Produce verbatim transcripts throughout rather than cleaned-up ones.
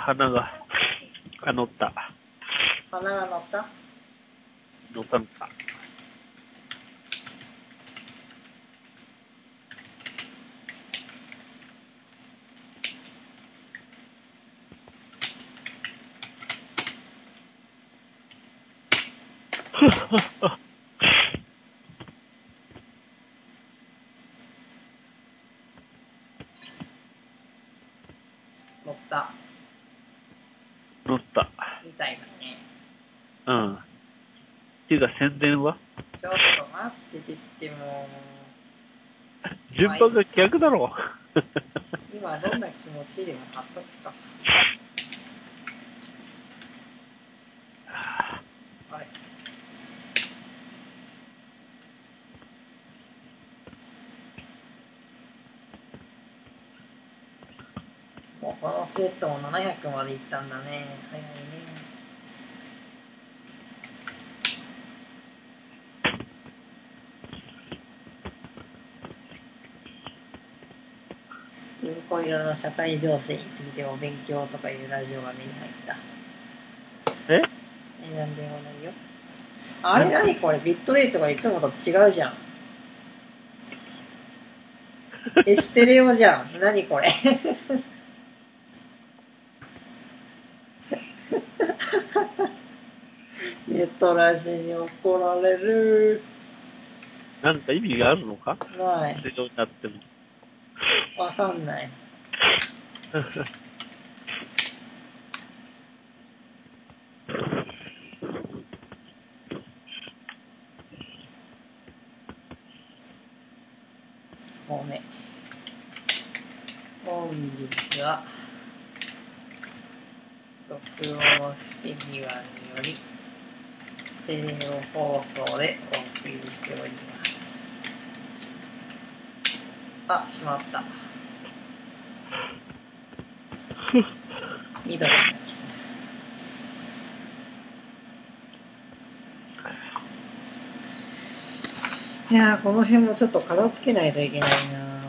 鼻が、あ、乗った。 鼻が乗った乗った乗った。 乗った。 乗った。 みたいだね。 うん。っていうか宣伝はちょっと待っててっても順番が逆だろ。 今どんな気持ちでも貼っとくか。あれもうこのセットもななひゃくまでいったんだね。早いね。インコ色の社会情勢についてお勉強とかいうラジオが目に入った。 ええ、なんでもないよ。あれ何これビットレートがいつもと違うじゃん。え、ステレオじゃん。何これネットラジに怒られる。 なんか意味があるのかない。 ステレオになっても。 わかんない。もうね。本日は録音不手際によりステレオ放送でお送りしております。あ、しまった。緑になっちゃった。いやー、この辺もちょっと片付けないといけないな。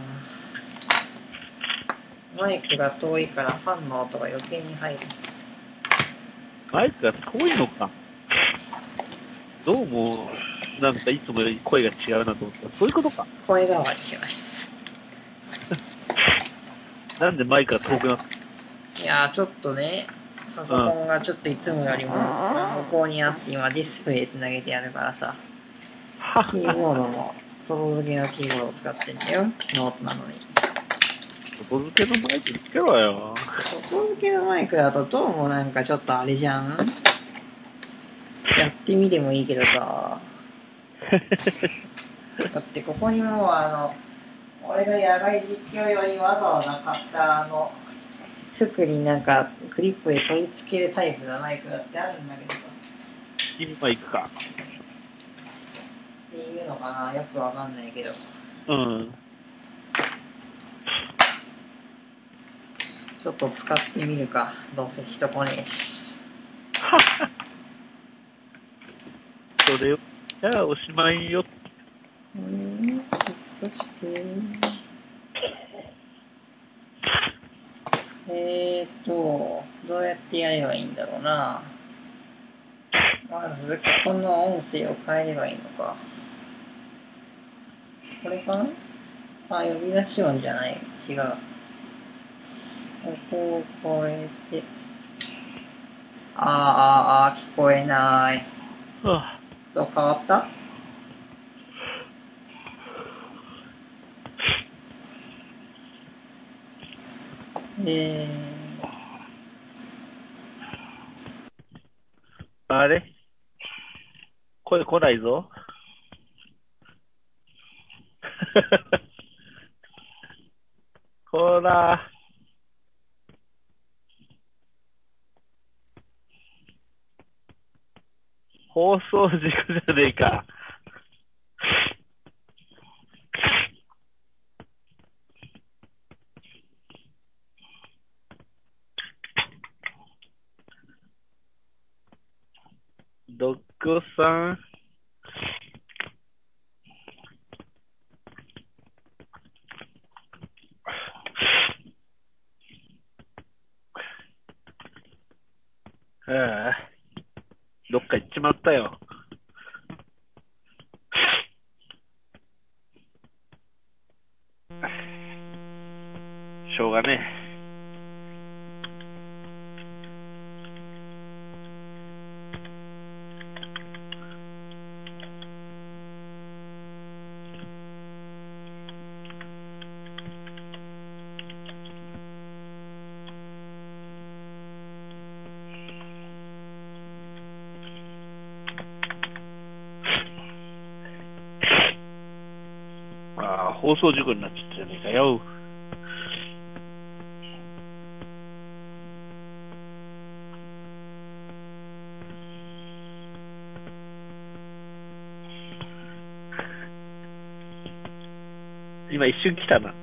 マイクが遠いからファンの音が余計に入る。 マイクが遠いのか。どうも、なんかいつもより声が違うなと思ったら、そういうことか。 声変わりしました。 なんでマイクが遠くなったいやー、ちょっとね、パソコンがちょっといつもよりも向こうにあって今ディスプレイつなげてやるからさ、キーボードの外付けのキーボードを使ってんだよ、ノートなのに。 外付けのマイクつけろよ。 外付けのマイクだとどうもなんかちょっとあれじゃん。やってみてもいいけどさ。だってここにもうあの、俺が野外実況用にわざわざ買ったあの、服になんかクリップで取り付けるタイプのマイクだってあるんだけどさ。 ピンマイクか。 っていうのかな、よくわかんないけど。 うん。 ちょっと使ってみるか。どうせ人来ねえし。 それを、じゃあおしまいよ。 うん、そして、えーと、どうやってやればいいんだろうな。まず、この音声を変えればいいのか。これかなあ、呼び出し音じゃない。違う。ここを変えて。あーあーあー、聞こえない。 はあ、 どう変わった？えー、 あれ声来ないぞ。ほら。放送事故じゃねえか。ドッグさん。 ああ、どっか行っちまったよ。しょうがねえ。ああ、放送事故になっちゃったじゃねえかよ。今一瞬来たな。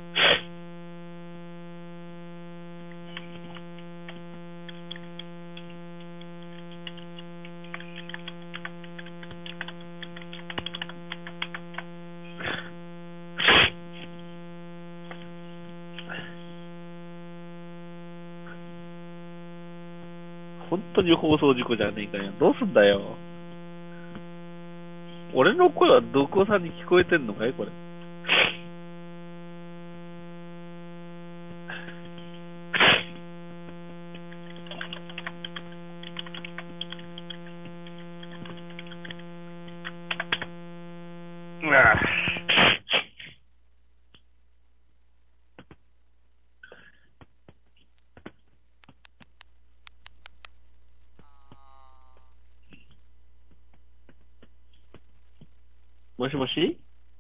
本当に放送事故じゃねえかよ。どうすんだよ。俺の声はどこさんに聞こえてんのかいこれ。うわもしもし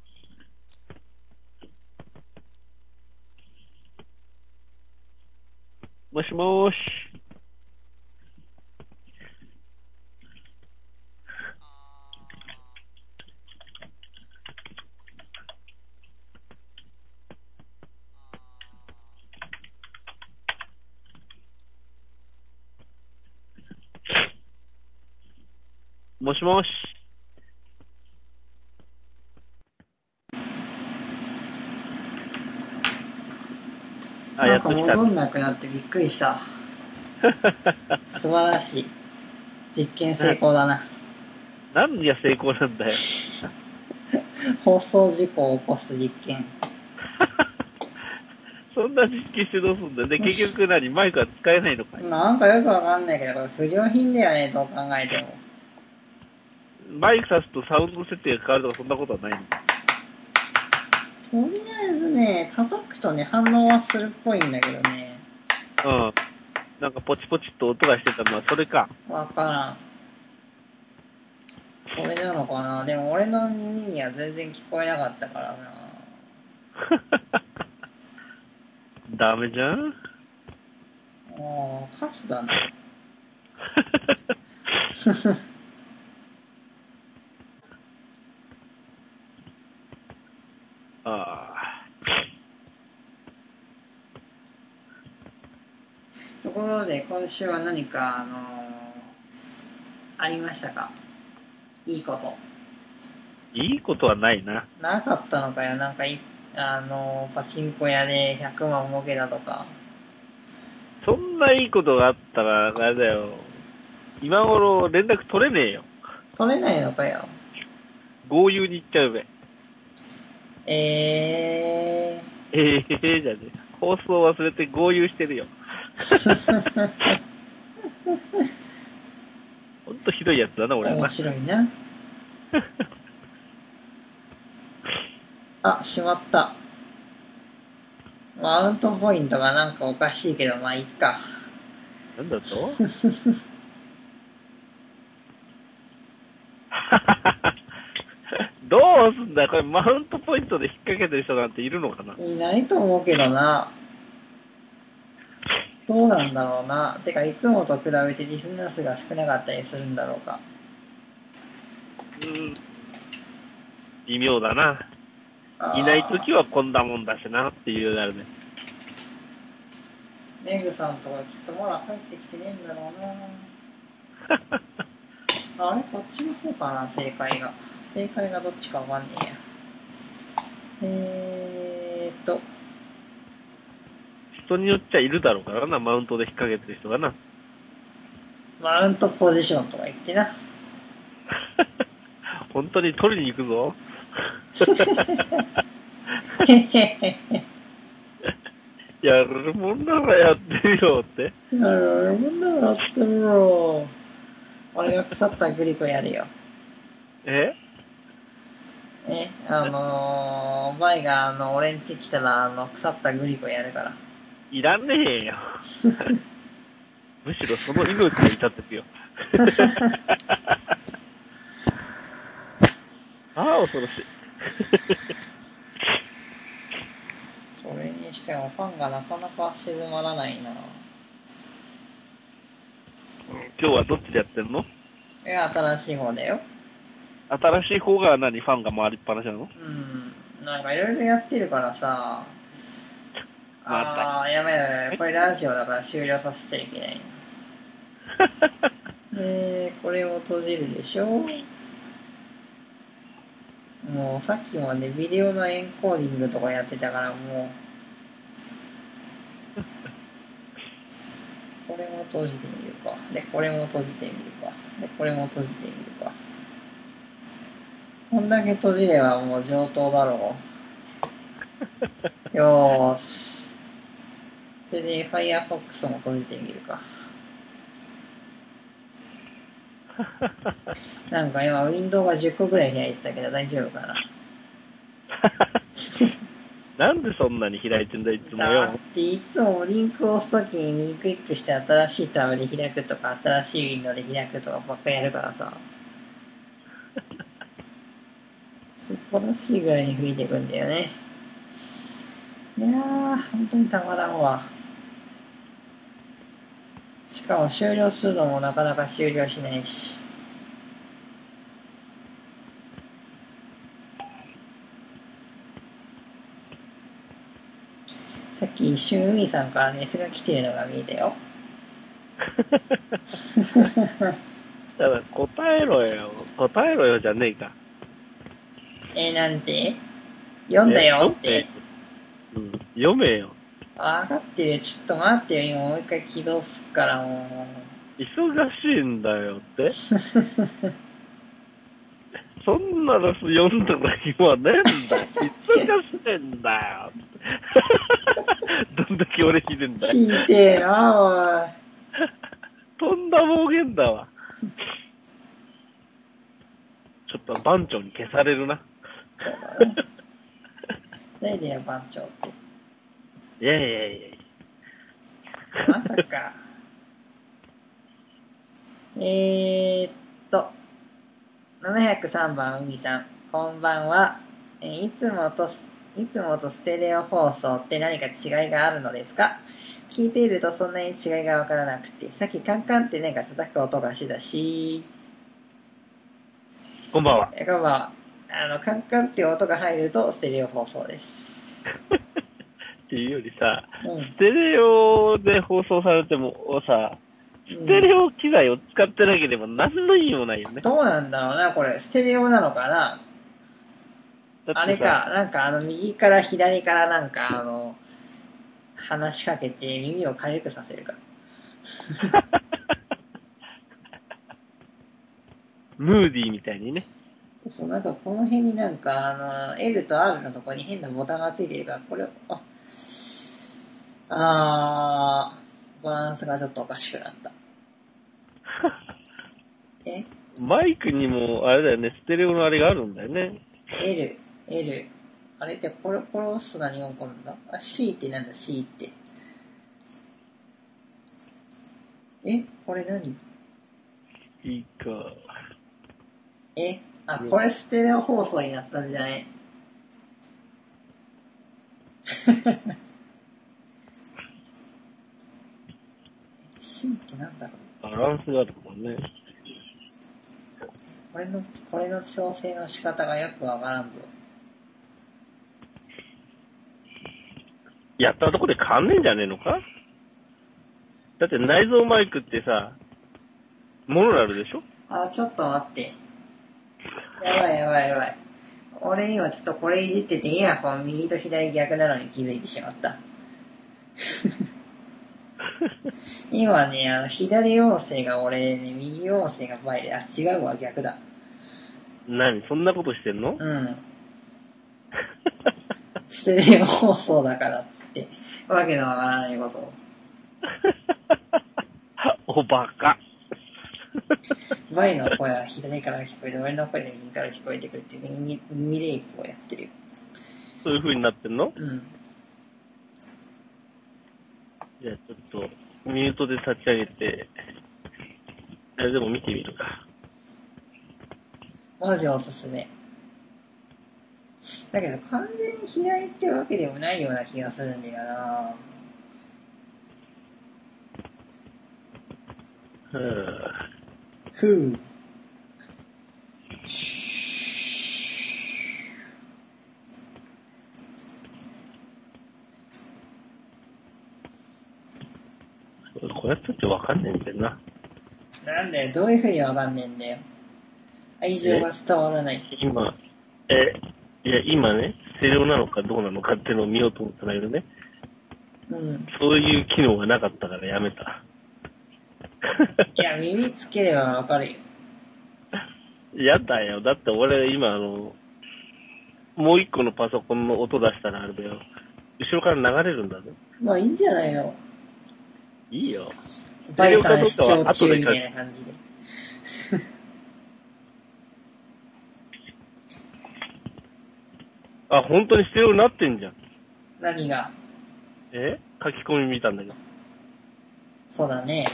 もしもーし。もしもし。あ、 なんかやっと来た。 戻んなくなってびっくりした。素晴らしい。実験成功だな。 何が成功なんだよ。 放送事故を起こす実験。 そんな実験してどうすんだよ。で、結局何マイクは使えないのかい。 なんかよくわかんないけど、これ不良品だよね、どう考えても。 マイク挿すとサウンド設定が変わるとかそんなことはないの。 とりあえずね、叩くとね、反応はするっぽいんだけどね。 うん。なんかポチポチっと音がしてたのはそれか。 わからん。それなのかな。でも俺の耳には全然聞こえなかったからな。 ダメじゃん。 ああ、カスだな。 ああ。 ところで今週は何か、あのー、ありましたか？いいこと。 いいことはないな。 なかったのかよ。なんかい、あのー、パチンコ屋でひゃくまん儲けたとか。 そんないいことがあったら、あれだよ。今頃連絡取れねえよ。 取れないのかよ。 豪遊に行っちゃうべ。 えええー、じゃねえ。放送忘れて豪遊してるよ。 ー。 ほんとひどいやつだな、俺はな。 面白いな。あ、しまった。マウントポイントがなんかおかしいけど、まあいっか。 なんだとどうすんだよ、これマウントポイントで引っ掛けてる人なんているのかな。 いないと思うけどな。どうなんだろうな。てか、いつもと比べてリスナー数が少なかったりするんだろうか。 うーん。微妙だな。いないときはこんなもんだしなっていうようになるね。 メグさんとかきっとまだ帰ってきてねえんだろうな。あれこっちの方かな、正解が。正解がどっちかわかんねえや。えーっと。 人によっちゃいるだろうからな、マウントで引っ掛けてる人がな。 マウントポジションとか言ってな。 本当に取りに行くぞ。やるもんならやってみろって。 やるもんならやってみろ。俺が腐ったグリコやるよ。 ええ、あのー、バイがあの、俺ん家来たら、あの、腐ったグリコやるから。 いらねえよ。むしろその命が至ってくよ。ああ、恐ろしい。 それにしてもファンがなかなか静まらないな。 今日はどっちでやってんの？ いや、新しい方だよ。 新しい方が何？ファンが回りっぱなしなの？ うん。なんかいろいろやってるからさ。あー、やばいやばい。これラジオだから終了させちゃいけないな。で、これを閉じるでしょ。もうさっきまでビデオのエンコーディングとかやってたからもう。これも閉じてみるか。で、これも閉じてみるか。で、これも閉じてみるか。こんだけ閉じればもう上等だろう。よーし。それで Firefox も閉じてみるか。なんか今ウィンドウがじゅっこぐらい開いてたけど大丈夫かな。 なんでそんなに開いてんだいつもよ。 だっていつもリンクを押すときに右クリックして新しいタブで開くとか新しいウィンドウで開くとかばっかやるからさ。素晴らしいぐらいに吹いてくんだよね。いやー、本当にたまらんわ。しかも終了するのもなかなか終了しないし。さっき一瞬海さんからネスが来てるのが見えたよ。 だから答えろよ。答えろよじゃねえか。 えー、なんて読んだよって。 うん、読めよ。 わかってるよ。ちょっと待ってよ。今もう一回起動すっからもう。 忙しいんだよってそんなの読んだら暇ねえんだよ。忙しいんだよどんだけ俺ひでんだよ。 聞いてえな、おい。 とんだ暴言だわ。ちょっと番長に消されるな。 そうだね。誰だよ、番長って。 いやいやいやまさか。えーっと、ななひゃくさんばん、海さん。こんばんは。えーいつもと、いつもとステレオ放送って何か違いがあるのですか？聞いているとそんなに違いがわからなくて、さっきカンカンってなんか叩く音がしたし、 こんばんは。 えこんばんは。あの、カンカンって音が入るとステレオ放送です。 っていうよりさ、 うん、 ステレオで放送されてもさ、ステレオ機材を使ってなければ何の意味もないよね。 どうなんだろうな、これ。ステレオなのかな？あれか、なんかあの、右から左からなんかあの、話しかけて耳を痒くさせるか。 ムーディーみたいにね。 そう、なんかこの辺になんかあの、L と R のところに変なボタンがついてるから、これを、あ、あー、バランスがちょっとおかしくなった。えマイクにも、あれだよね、ステレオのあれがあるんだよね。 L、L。あれじゃ、これ、これ押すと何が起こるんだ？あ、C ってなんだ、C って。えこれ何？ いいか。 えあ、これステレオ放送になったんじゃね？C ってなんだろう？ バランスがあるもんね。 これの、これの調整の仕方がよくわからんぞ。 やったとこで変わんねえんじゃねえのか？だって内蔵マイクってさ、モノラルでしょ？ あ、ちょっと待って。やばいやばいやばい。俺今ちょっとこれいじっててイヤホン右と左逆なのに気づいてしまった。 今ね、あの、左音声が俺ね、右音声がバイで、あ、違うわ、逆だ。 何そんなことしてんの？ うん。ステレオ放送だからっつって、わけのわからないことを。 おバカ。 バイの声は左から聞こえて、俺の声で右から聞こえてくるっていう耳、耳レイクをやってるよ。 そういう風になってんの？ うん。 じゃあちょっと、ミュートで立ち上げて、あれでも見てみるか。 マジおすすめ。だけど完全に左ってわけでもないような気がするんだよな。 ふぅ。 ふぅ。 こうやってってわかんねえんだよな。 なんだよ、どういう風にわかんねえんだよ。愛情が伝わらない。 今、え、いや、今ね、ステレオなのかどうなのかっていうのを見ようと思ったんだけどね。 うん。 そういう機能がなかったからやめた。 いや、耳つければわかるよ。 やだよ。だって俺今あの、もう一個のパソコンの音出したらあれだよ。後ろから流れるんだぞ。 まあいいんじゃないの。 いいよ。 バイさん視聴中みたいな感じで。 あ、本当にステレオになってんじゃん。 何が？ え？書き込み見たんだけど。 そうだね。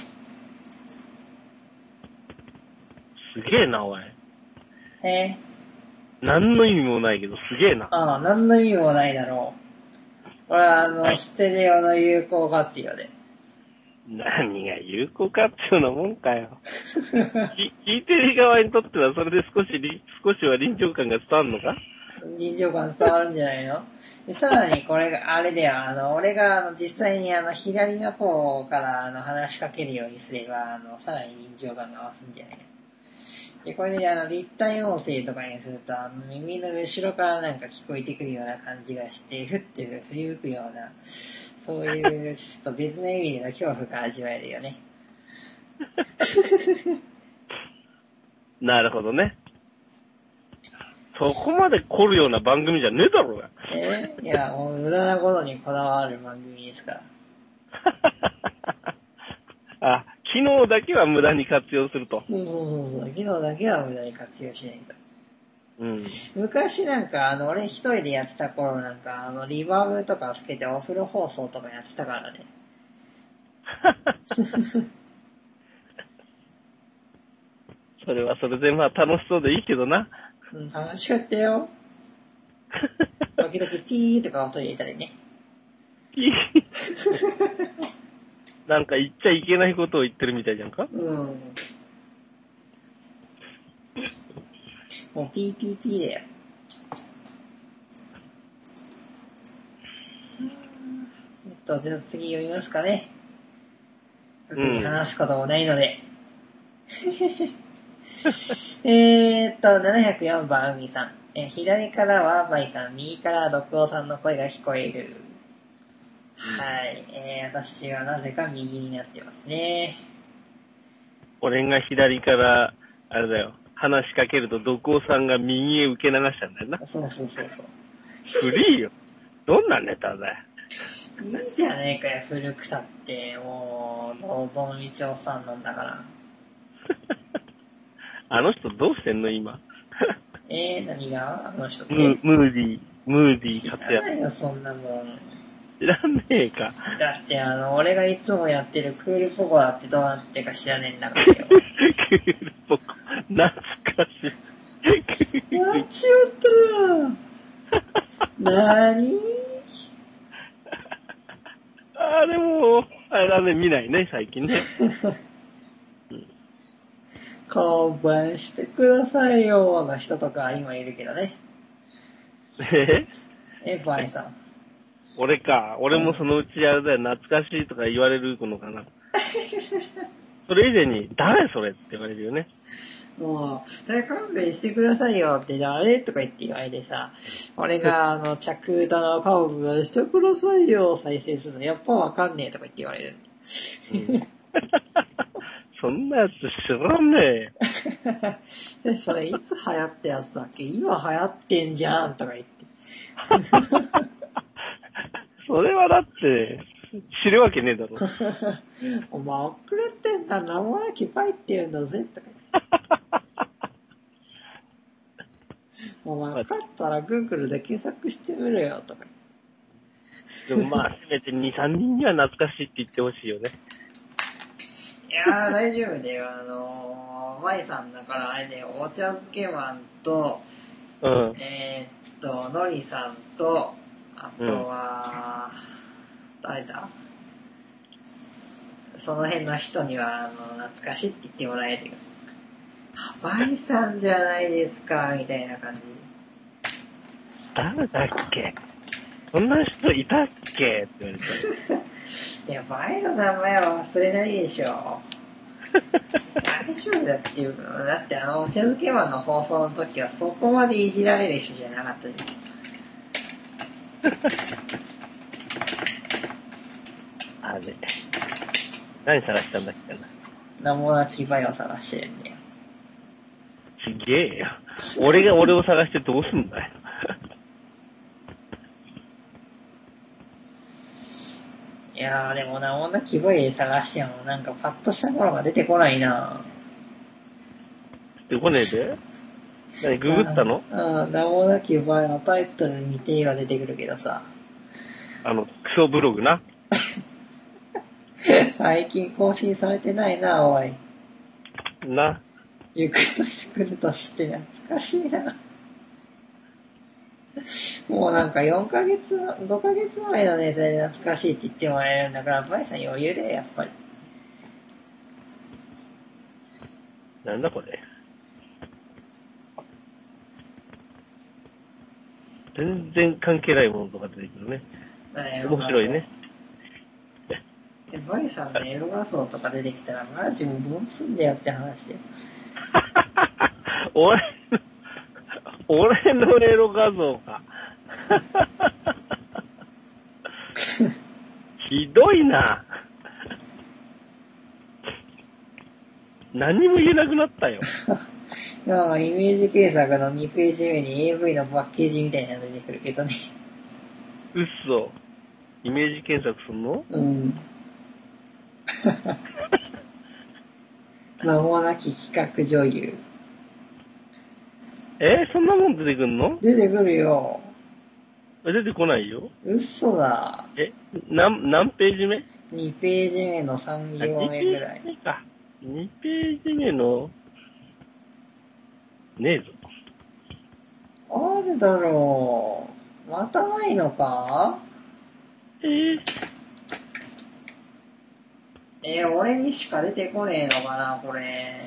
すげえな、おい。 えー、何の意味もないけど、すげえな。 ああ、何の意味もないだろう。これはあの、はい、ステレオの有効活用で。 何が有効活用なもんかよ。聞いてる側にとってはそれで少し、少しは臨場感が伝わるのか？ 臨場感伝わるんじゃないの？でさらにこれが、あれだよ、あの、俺があの実際にあの、左の方からあの、話しかけるようにすれば、あの、さらに臨場感が増すんじゃないの？で、これであの、立体音声とかにすると、あの、耳の後ろからなんか聞こえてくるような感じがして、ふって振り向くような、そういう、ちょっと別の意味での恐怖が味わえるよね。 なるほどね。そこまで凝るような番組じゃねえだろうが。 えー、いや、もう無駄なことにこだわる番組ですから。 あ、機能だけは無駄に活用すると。 そうそうそうそう。機能だけは無駄に活用しないと。 うん。 昔なんか、あの、俺一人でやってた頃なんか、あの、リバーブとかつけてお風呂放送とかやってたからね。 それはそれでまあ楽しそうでいいけどな。 うん、楽しかったよ。時々ピーとか音入れたりね。 ピーなんか言っちゃいけないことを言ってるみたいじゃんか？ うん。もうピーピーピーだよ。えっと、じゃあ次読みますかね。特に話すこともないので。うん、えーっと、ななひゃくよんばん、海さん。え左からはバイさん、右から毒王さんの声が聞こえる。はい、えー、私はなぜか右になってますね。 俺が左から、あれだよ、話しかけると毒王さんが右へ受け流したんだよな。 そうそうそうそう。 フリーよ。どんなネタだよ。 いいじゃねえかよ、古くたって。もう、どどんみちおっさんなんだから。 あの人どうしてんの今。 えー、何があの人って。 ム, ムーディー、ムーディー活躍。知らないよ、そんなもん。 知らねえか。 だってあの、俺がいつもやってるクールポコだってどうなってか知らねえんだからよ。 クールポコ、懐かしい。 やっちまったな。なーにーあれも、あれだね、見ないね、最近ね。 降板してくださいよの人とか今いるけどね。 ええ、バイさん。 俺か。俺もそのうちあれだよ、懐かしいとか言われるのかな。それ以前に、誰それって言われるよね。 もう、誰勘弁してくださいよって誰とか言って言われてさ、俺があの、着歌の勘弁してくださいよ再生するの、やっぱわかんねえとか言って言われる。 うん、 そんなやつ知らんねえ。で、それいつ流行ったやつだっけ？今流行ってんじゃんとか言って。 それはだって、知るわけねえだろ。 お前遅れてんだ、名もなきパイって言うんだぜ、とか言って。お前分かったら Google で検索してみるよ、とか言って。でもまあ、せめてに、さんにんには懐かしいって言ってほしいよね。 いやー、大丈夫だよ。あのー、Y さんだからあれで、お茶漬けマンと、 うん。 えー、っと、のりさんと、あとは、うん、誰だその辺の人には、あの、懐かしいって言ってもらえるよ。バイさんじゃないですか、みたいな感じ。 誰だっけ？そんな人いたっけって言われいた。 や、バイの名前は忘れないでしょ。大丈夫だっていうの。だってあの、お茶漬けマンの放送の時はそこまでいじられる人じゃなかったじゃん。 あれ。何探したんだっけな。 名もなきバイを探してるんだよ。 ちげえよ。俺が俺を探してどうすんだよ。 いやーでも名もなきバイ探してもなんかパッとしたものが出てこないな。 出てこねえで？何、ググったの？ ああ、名もなきバイのタイトルに見てが出てくるけどさ。 あの、クソブログな。 最近更新されてないな、おい。 な。 行く年来る年って懐かしいな。もうなんかよんかげつ、ごかげつまえのネタで懐かしいって言ってもらえるんだから、バイさん余裕で、やっぱり。 なんだこれ。全然関係ないものとか出てくるね。面白いね。 で、バイさんのエロ画像とか出てきたら、マジもうどうすんだよって話で。 俺、俺のエロ画像か。ひどいな。何も言えなくなったよ。 なんかイメージ検索のにページ目に エーブイ のパッケージみたいなの出てくるけどね。 うっそ。イメージ検索すんの？ うん。名もなき企画女優。 えー、そんなもん出てくんの？ 出てくるよ。 出てこないよ。 嘘だ。 え、何、何ページ目？ にページ目のさん行目ぐらい。 にページ目か。にページ目の、ねえぞ。 あるだろう。またないのか？ えー、 えー、俺にしか出てこねえのかな、これ。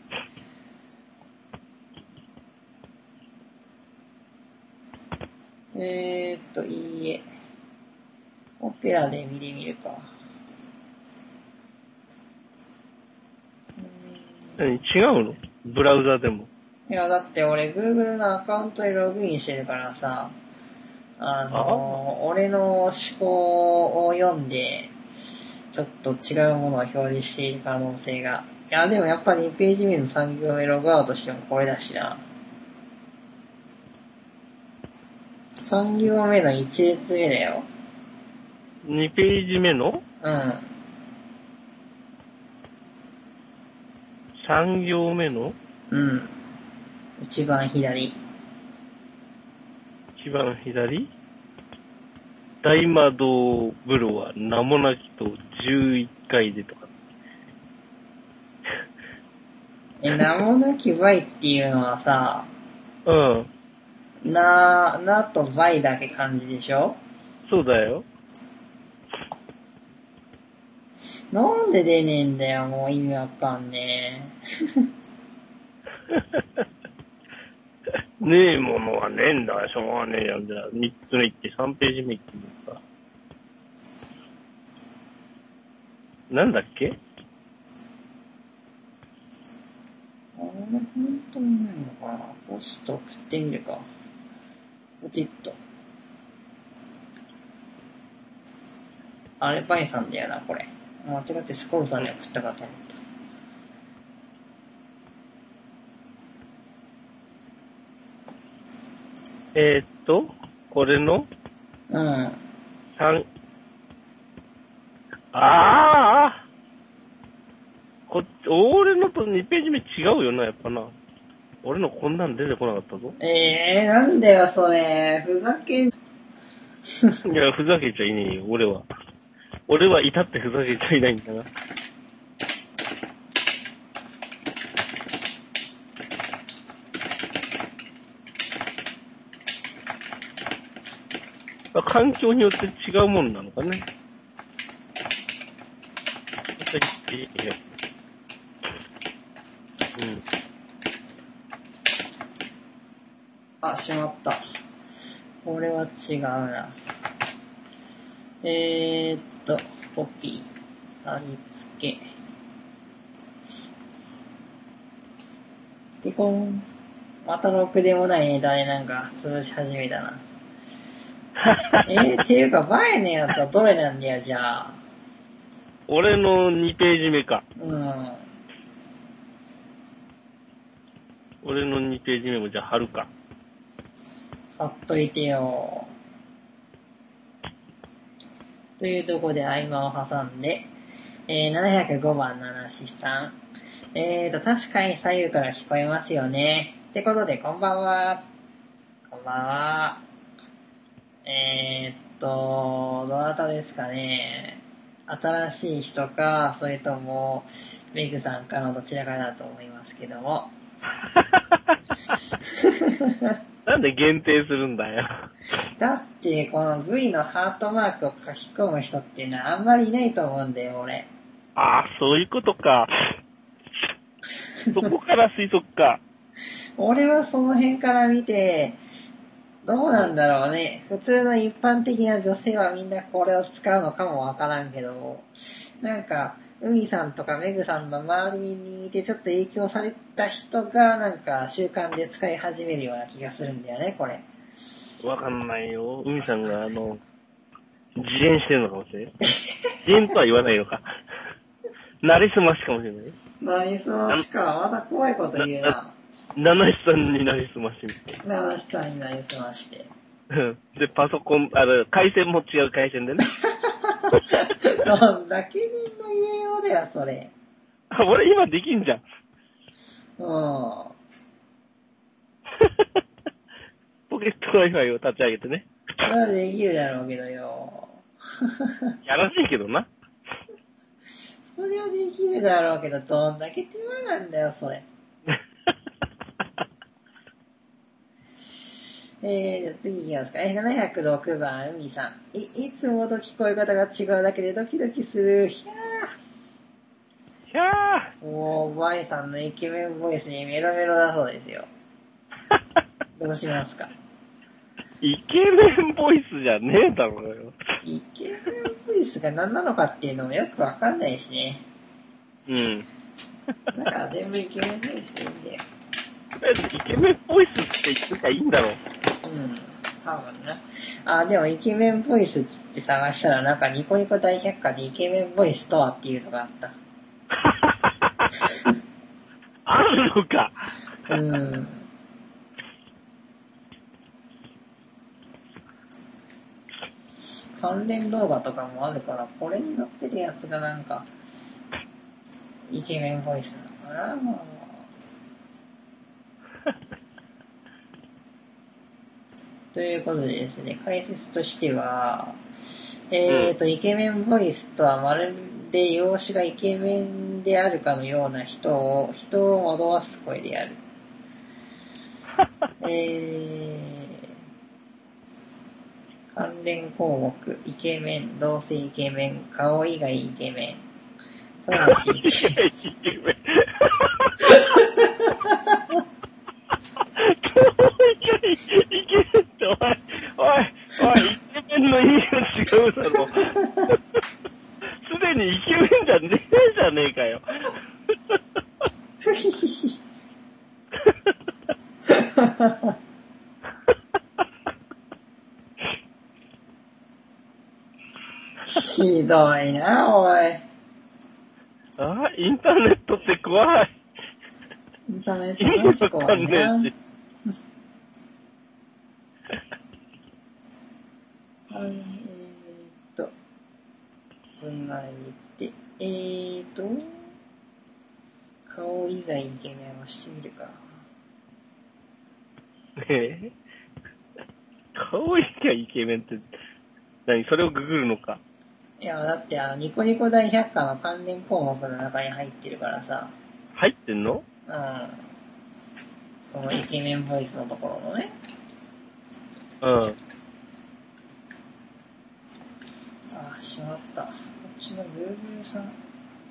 えーっと、いいえ。オペラで見てみるか。 何、違うの？ブラウザでも。 いや、だって俺 Google のアカウントでログインしてるからさ、あのー、俺の思考を読んで、ちょっと違うものを表示している可能性が。いや、でもやっぱにページ目のさん行目ログアウトしてもこれだしな。さん行目のいち列目だよ。 にページ目の？ うん。 さん行目の？ うん。一番左。 一番左？大魔道風呂は名もなきとじゅういっかいでとか。 え、名もなきバイっていうのはさ、 うん。 な、なとバイだけ漢字でしょ？ そうだよ。 なんで出ねえんだよ、もう意味わかんねえ。ねえものはねえんだ。しょうがねえやん。じゃあ、みっつめ行ってさんページ目行ってみるか。なんだっけ？ あれ、本当にないのかな？ポスト送ってみるか。ポチッと。あれ、バイさんだよな、これ。 間違ってスコールさんに送ったかと思った。 えー、っと、これのうん。 三、ああこっち、俺のとにページ目違うよな、やっぱな。俺のこんなん出てこなかったぞ。 えー、なんだよ、それ。ふざけん。いや、ふざけちゃいねえよ、俺は。俺は至ってふざけちゃいないんだな。環境によって違うもんなのかね。うん。 あ、しまった。これは違うな。えーっと、コピー、貼り付け。ピコン。またろくでもないネタでなんか潰し始めたな。えー、っていうか、前のやつはどれなんだよ、じゃあ。 俺のにページ目か。 うん。 俺のにページ目もじゃあ貼るか。 貼っといてよ。というところで合間を挟んで、えー、ななひゃくごばん七七さん。えーと、確かに左右から聞こえますよね。ってことで、こんばんは。こんばんは。えーっと、どなたですかね。新しい人か、それとも、メグさんかのどちらかだと思いますけども。 なんで限定するんだよ。 だって、この V のハートマークを書き込む人っていうのはあんまりいないと思うんだよ、俺。 ああ、そういうことか。そこから推測か。 俺はその辺から見て、どうなんだろうね。普通の一般的な女性はみんなこれを使うのかもわからんけど、なんか、海さんとかメグさんの周りにいてちょっと影響された人がなんか習慣で使い始めるような気がするんだよね、これ。 わかんないよ。海さんがあの、自演してるのかもしれない。自演とは言わないのか。なりすましかもしれない。 なりすましか。また怖いこと言うな。 ななしさんになりすましみたいな。 ななしさんになりすまして。 で、パソコン、あの、回線も違う回線でね。 どんだけ人の家用だよ、それ。 あ、俺今できんじゃん。 うん。 ポケット Wi-Fi を立ち上げてね。 それはできるだろうけどよ。 やらしいけどな。 それはできるだろうけど、どんだけ手間なんだよ、それ。えー、じゃあ次いきますか。えー、ななひゃくろくばん、海さん。い、いつもと聞こえ方が違うだけでドキドキする。ひゃひゃー。もう、バイさんのイケメンボイスにメロメロだそうですよ。どうしますか？ イケメンボイスじゃねえだろうよ。 イケメンボイスが何なのかっていうのもよくわかんないしね。 うん。 だから全部イケメンボイスでいいんだよ。 イケメンボイスって言ってたらいいんだろう。 うん、多分な。あ、でもイケメンボイスって探したらなんかニコニコ大百科でイケメンボイスとはっていうのがあった。 あるのか。 うん。関連動画とかもあるから、これに載ってるやつがなんか、イケメンボイスなのかな、もう。ということでですね、解説としては、えーと、うん、イケメンボイスとはまるで容姿がイケメンであるかのような人を、人を惑わす声である。えー、関連項目、イケメン、どうせイケメン、顔以外イケメン。ただし、イケメン。イケメンっておい、おい、おい、イケメンの意味が違うだろ。すでにイケメンじゃねえじゃねえかよ。 ひどいな、おい。 あ、インターネットって怖い。 インターネットの話怖いな。えーっと、つないで、えーっと、顔以外イケメンをしてみるか。 え顔以外イケメンって、何それをググるのか。 いや、だってあの、ニコニコ大百科の関連項目の中に入ってるからさ。 入ってんの？ うん。そのイケメンボイスのところのね。 うん。 ああ、しまった。こっちの Google さん。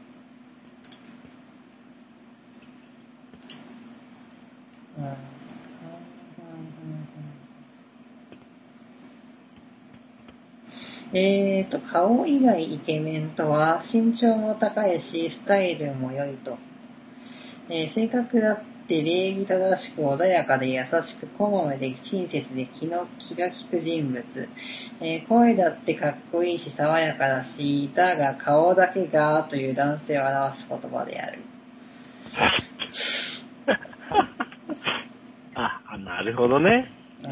うん。うんうんうんえーと、顔以外イケメンとは、身長も高いし、スタイルも良いと。えー、性格だって礼儀正しく穏やかで優しく、こまめで親切で気の気が利く人物。えー、声だってかっこいいし爽やかだし、だが顔だけがという男性を表す言葉である。 あ、なるほどね。 うん。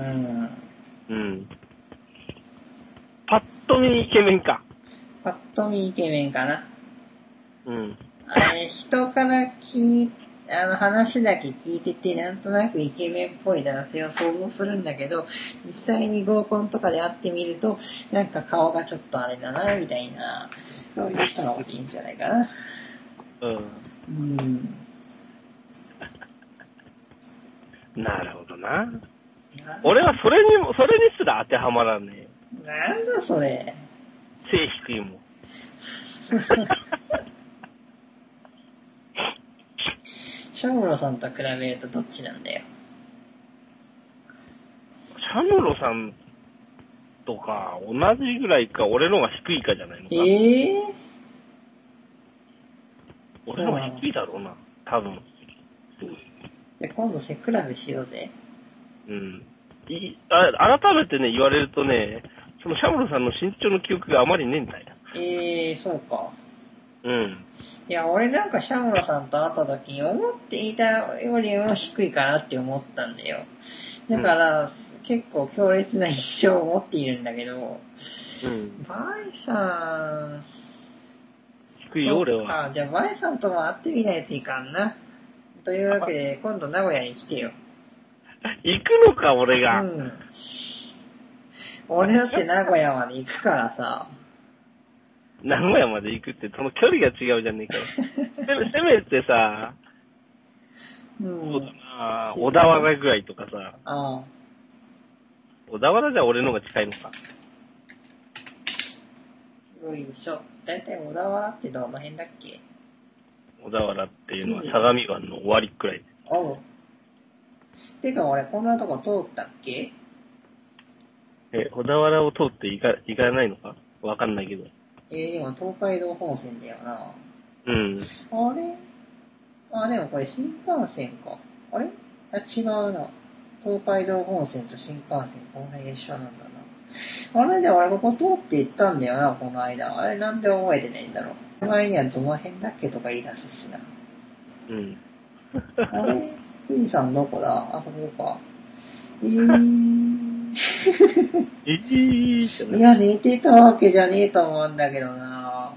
うん。パッと見イケメンか。 パッと見イケメンかな。 うん。 あれ、人から聞い、あの話だけ聞いてて、なんとなくイケメンっぽい男性を想像するんだけど、実際に合コンとかで会ってみると、なんか顔がちょっとあれだな、みたいな、そういう人の方がいいんじゃないかな。 うん。 うん。 なるほどな。俺はそれにも、それにすら当てはまらんね。 なんだそれ。 背低いもん。 シャムロさんと比べるとどっちなんだよ。 シャムロさんとか同じぐらいか、俺の方が低いかじゃないのか。 ええー、 俺の方が低いだろうな、多分。 じゃ今度背比べしようぜ。 うん。いあ改めてね、言われるとね、そのシャムロさんの身長の記憶があまりねえんだよ。 ええー、そうか。 うん。 いや、俺なんかシャムロさんと会った時に思っていたよりも低いかなって思ったんだよ。だから、うん、結構強烈な印象を持っているんだけど、うん。バイさん、 低いよ、俺は。 あ、じゃあバイさんとも会ってみないといかんな。というわけで、今度名古屋に来てよ。 行くのか、俺が。 うん。俺だって名古屋まで行くからさ。 名古屋まで行くって、その距離が違うじゃねえかよ。せめてさ、うん、そうだな、小田原ぐらいとかさ。ああ。小田原じゃ俺の方が近いのか。 よいしょ。だいたい小田原ってどの辺だっけ？ 小田原っていうのは相模湾の終わりくらい。 おう。てか俺こんなとこ通ったっけ？ え、小田原を通って行か、行かないのかわかんないけど。 えー、でも東海道本線だよな。 うん。 あれあ、でもこれ新幹線か。あれあ、違うな。東海道本線と新幹線、この辺一緒なんだな。あれで俺ここ通って行ったんだよな、この間。あれなんで覚えてないんだろう。前にはどの辺だっけとか言い出すしな。 うん。 あれ富士山どこだあ、ここか。えー。 えー、 いや、寝てたわけじゃねえと思うんだけどな。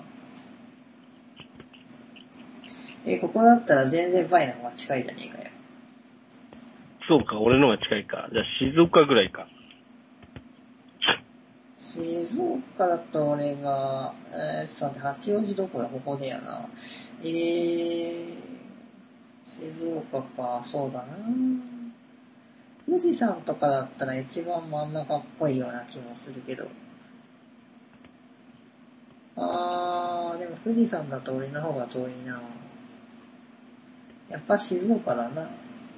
え、ここだったら全然バイの方が近いじゃねえかよ。 そうか、俺の方が近いか。じゃあ静岡ぐらいか。 静岡だと俺が、えー、ちょっと待って、八王子どこだここだよな。えー、静岡か、そうだな。富士山とかだったら一番真ん中っぽいような気もするけど。あー、でも富士山だと俺の方が遠いな。やっぱ静岡だな。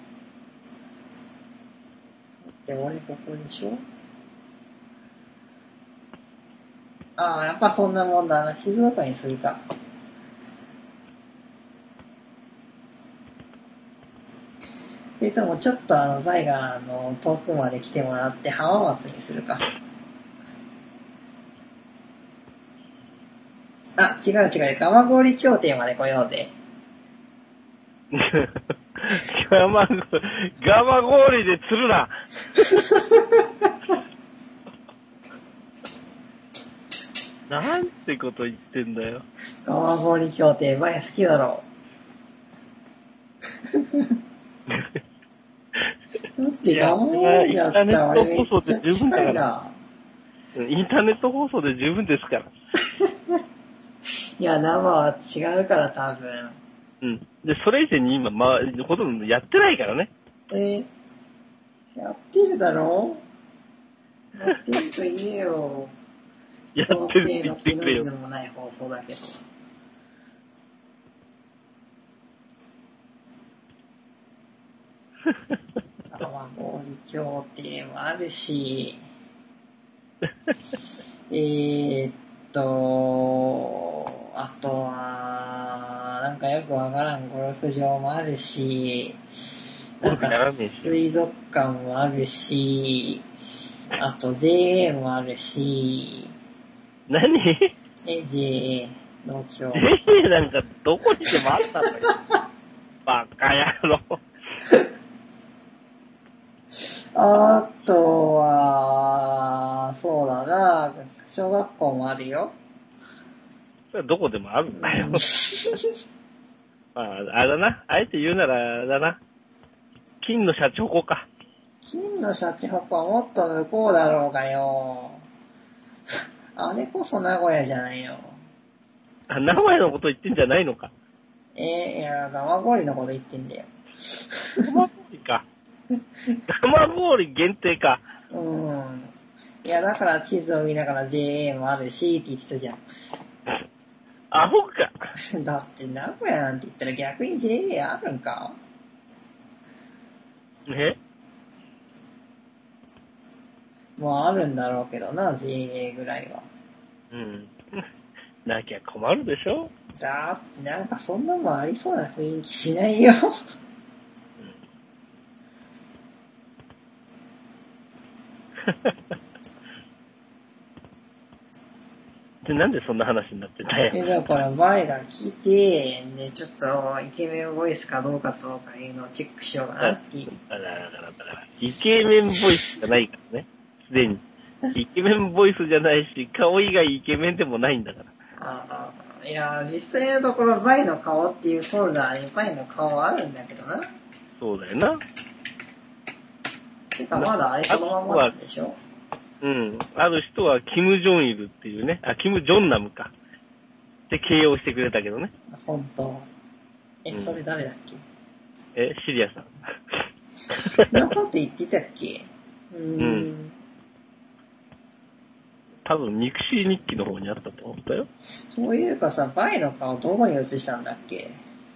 で、俺ここでしょ？ああ、やっぱそんなもんだな。静岡にするか。それともちょっとあの、バイがあの、遠くまで来てもらって浜松にするか。 あ、違う違う。蒲郡協定まで来ようぜ。 ガマゴ、ガマ氷で釣るな。なんてこと言ってんだよ。 蒲郡協定、前好きだろ。だって蒲郡だったら俺めっちゃ近いな。 インターネット放送で十分ですから。 いや、生は違うから多分。 うん。で、それ以前に今、まあ、ほとんどやってないからね。 えー、やってるだろ？やってると言えよ。 やってるって言ってくれよ。 協定の木の字でもない放送だけど。蒲郡協定もあるし、えーっと、あとは、なんかよくわからんゴルフ場もあるし、なんか水族館もあるし、あと ジェーエー もあるし、 何？ え、ジェーエー、農協。 ジェーエー なんかどこにでもあったんだよ。バカ野郎。 あとは、そうだな、小学校もあるよ。 それはどこでもあるんだよ。まあ、あれだな。あえて言うなら、あれだな。金のシャチホコか。 金のシャチホコはもっと向こうだろうがよ。あれこそ名古屋じゃないよ。 あ、名古屋のこと言ってんじゃないのか。 えー、いや、蒲郡のこと言ってんだよ。 蒲郡か。蒲郡限定か。 うん。いや、だから地図を見ながら ジェーエー もあるしって言ってたじゃん。 アホか。 だって名古屋なんて言ったら逆に ジェーエー あるんか？ え？ もうあるんだろうけどな、ジェーエー ぐらいは。 うん。なきゃ困るでしょ？ だってなんかそんなもんありそうな雰囲気しないよ。 で、なんでそんな話になってんだよ。 え、だから前が来て、で、ちょっとイケメンボイスかどうかとかいうのをチェックしようかなっていう。 だから、だから、だから、イケメンボイスじゃないからね。すでに。イケメンボイスじゃないし、顔以外イケメンでもないんだから。 ああ、いや、実際のところバイの顔っていうフォルダーにバイの顔はあるんだけどな。 そうだよな。 てかまだあれそのままなんでしょ？ うん。ある人はキム・ジョンイルっていうね。あ、キム・ジョンナムか。って形容してくれたけどね。 ほんと。え、それ誰だっけ？ え、シリアさん。 そんなこと言ってたっけ？うーん。うん、 多分、ミクシー日記の方にあったと思ったよ。 そういうかさ、バイの顔どこに映したんだっけ？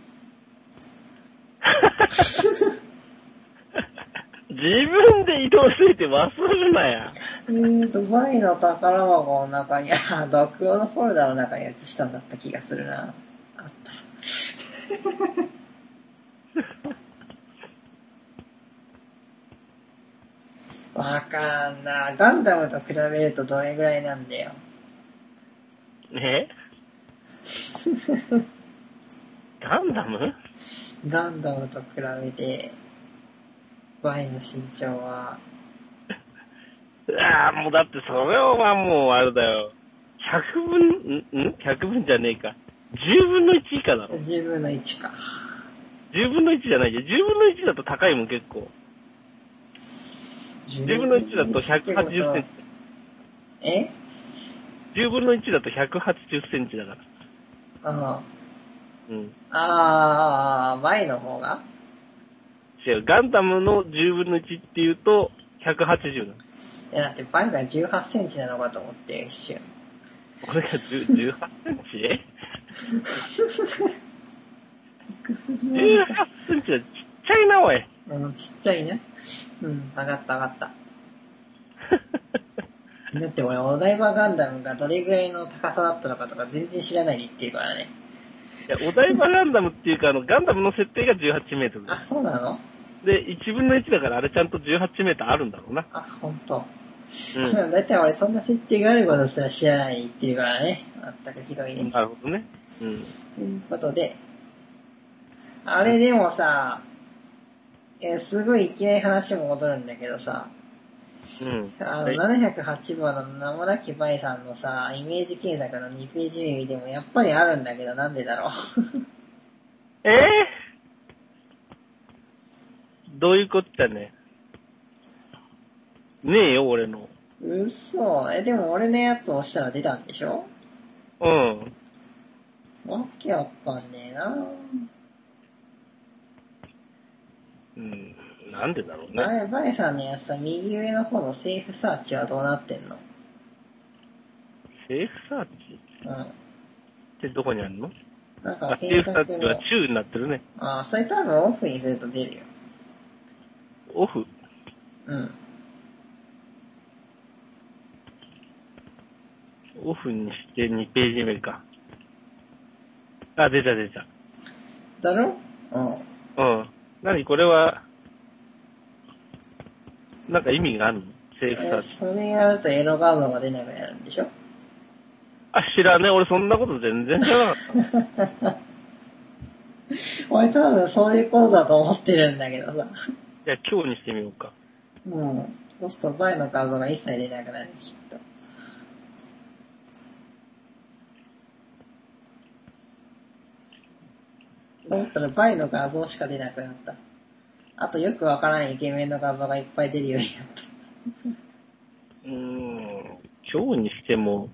自分で移動してて忘れるなや。 えーと、バイの宝箱の中に、あ、毒用のフォルダの中に映したんだった気がするな。あった。わかんな。ガンダムと比べるとどれぐらいなんだよ。 えガンダム？ ガンダムと比べて、バイの身長は。 ああ、もうだってそれはもうあれだよ。ひゃくぶん、ん ?ひゃく 分じゃねえか。じゅうぶんのいち以下だろ。 じゅうぶんのいちか。 じゅうぶんのいちじゃないじゃん。じゅうぶんのいちだと高いもん結構。じゅうぶんのいちだとひゃくはちじゅっセンチ。 え ? じゅうぶんのいちだとひゃくはちじゅっセンチだから。 ああ。 うん。 ああ、前の方が違う。ガンダムのじゅうぶんのいちっていうと、ひゃくはちじゅうなの。 いや、だってバイがじゅうはちセンチなのかと思って一瞬。 これがじゅうはちセンチ ?じゅうはちセンチはちっちゃいな、おい。 うん、ちっちゃいね。うん、上がった上がった。だって俺、お台場ガンダムがどれぐらいの高さだったのかとか全然知らないで言ってるからね。 いや、お台場ガンダムっていうか、あの、ガンダムの設定がじゅうはちメートル。 あ、そうなの？ で、いちぶんのいちだからあれちゃんとじゅうはちメートルあるんだろうな。 あ、ほんと。 うん。だいたい俺そんな設定があることすら知らないで言ってるからね。まったくひどいね。 なるほどね。うん。 ということで、あれでもさ、えすごいいきなり話も戻るんだけどさ、 うん。 あの、ななひゃくはちばんの名もなきバイさんのさ、イメージ検索のにページ目見てもやっぱりあるんだけど、なんでだろう。 えぇ、ー、どういうこっちゃね。ねえよ、俺の。 うっそ。え、でも俺のやつを押したら出たんでしょ？ うん。 わけわかんねえな。 うん。なんでだろうね。 あれ、バイさんのやつさ、右上の方のセーフサーチはどうなってんの？ セーフサーチうん。 ってどこにあるの？ なんか検索の。 セーフサーチは中になってるね。 ああ、それ多分オフにすると出るよ。 オフ？ うん。 オフにしてにページ目か。あ、出た出た。 だろ？うん。 うん。なにこれは、なんか意味があるの？セーフサーえ、 チ。 それやるとエロ画像が出なくなるんでしょ？ あ、知らねえ。俺そんなこと全然知らなかった。 俺多分そういうことだと思ってるんだけどさ。 じゃあ今日にしてみようか。 うん。そうすると前の画像が一切出なくなる、きっと。と思ったら前の画像しか出なくなった。あとよくわからないイケメンの画像がいっぱい出るようになった。 うーん。今日にしても、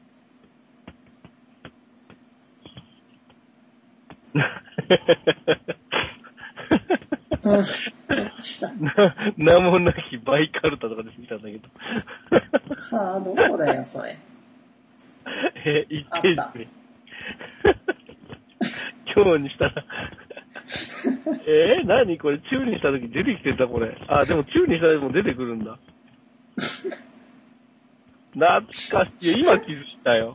どうしたな、名もなきバイカルタとか出てきたんだけど。 はあ、どこだよ、それ。 え、一ページ目。今日にしたら、えー、何これ、中にした時出てきてたこれ。あ、でも中にしたらも出てくるんだ。懐かしい。今気づいたよ。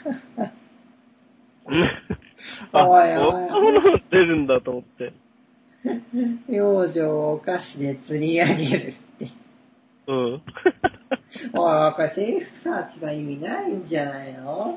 あ、 おいおいおいこんなものが出るんだと思って。 養生をお菓子で釣り上げるって。 うん。 おいおい、これセーフサーチの意味ないんじゃないの？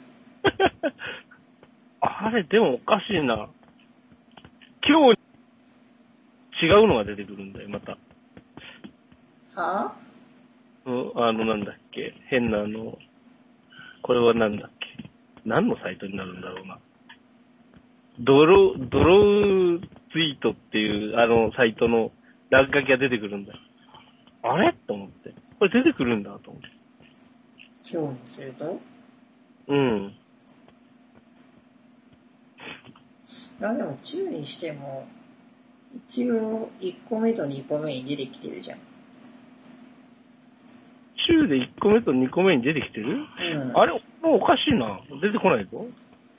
あれ、でもおかしいな。今日、違うのが出てくるんだよ、また。 はうん、あの、なんだっけ。変なあの、これはなんだっけ。何のサイトになるんだろうな。ドロ、ドローツイートっていう、あの、サイトの落書きが出てくるんだよ。あれと思って。これ出てくるんだと思って。 今日にすると？ うん。 いや、でも中にしても、一応いっこめとにこめに出てきてるじゃん。 週でいっこめとにこめに出てきてる？ うん。 あれ、もうおかしいな。出てこないぞ。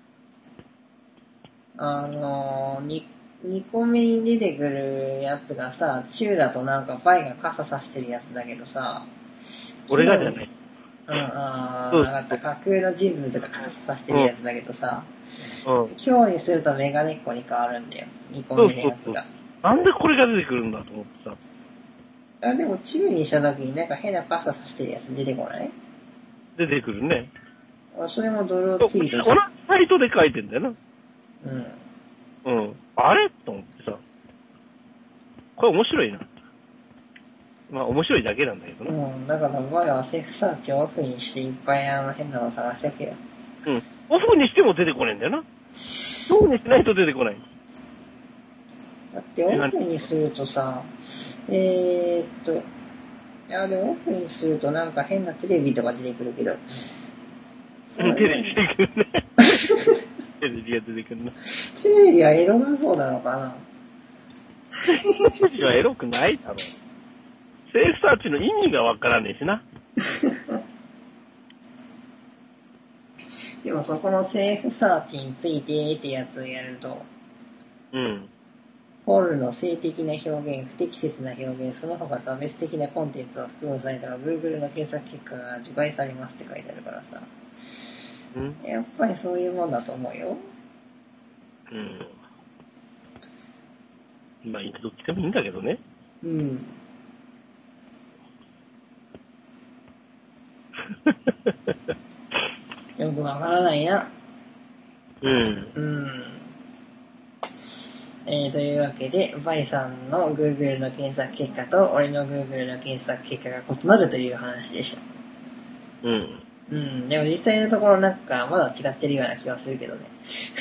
あのー、に、にこめに出てくるやつがさ、中だとなんかバイが傘さしてるやつだけどさ、 俺がじゃない。 うん、あー、 うんなんか架空の人物が傘さしてるやつだけどさ、 うん。 今日にするとメガネっ子に変わるんだよ。にこめのやつが。 そうそうそう。なんでこれが出てくるんだと思ってさ。 あ、でも中にした時になんか変な傘さしてるやつ出てこない？ 出てくるね。 あ、それもドローツイートじゃん。 同じサイトで書いてんだよな。 うん。 うん。あれと思ってさ。これ面白いな。まあ面白いだけなんだけどな。 うん、だから前はセーフサーチをオフにしていっぱいあの変なの探してけよ。 うん。オフにしても出てこないんだよな。オフにしないと出てこない。 だってオフにするとさ、えーっと、いやでもオフにするとなんか変なテレビとか出てくるけど、 テレビ出てくるね。テレビが出てくるな。 テレビはエロ画像なのかな？ テレビはエロくないだろ。セーフサーチの意味がわからねえしな。 でもそこのセーフサーチについてってやつをやると、 うん。 ポルの性的な表現、不適切な表現、その他差別的なコンテンツを含むサイトが Google の検索結果が除外されますって書いてあるからさ。 うん。 やっぱりそういうもんだと思うよ。 うん。まあ、いつどっちでもいいんだけどね。 うん。 よくわからないな。 うん。 うん。えー、というわけで、バイさんの Google の検索結果と俺の Google の検索結果が異なるという話でした。 うん。 うん。でも実際のところなんかまだ違ってるような気がするけどね。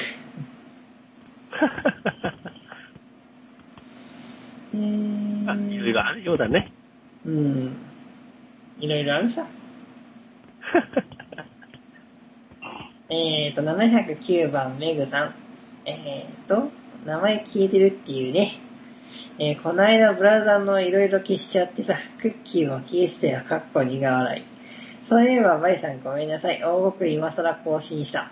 えー、 あ、いろいろあるようだね。 うん。いろいろあるさ。えーと、ななひゃくきゅうばんメグさん。えーと、名前消えてるっていうね。えー、この間ブラウザのいろいろ消しちゃってさ、クッキーも消えてたよ、かっこ苦笑い。そういえばバイさんごめんなさい。大僕今更更新した。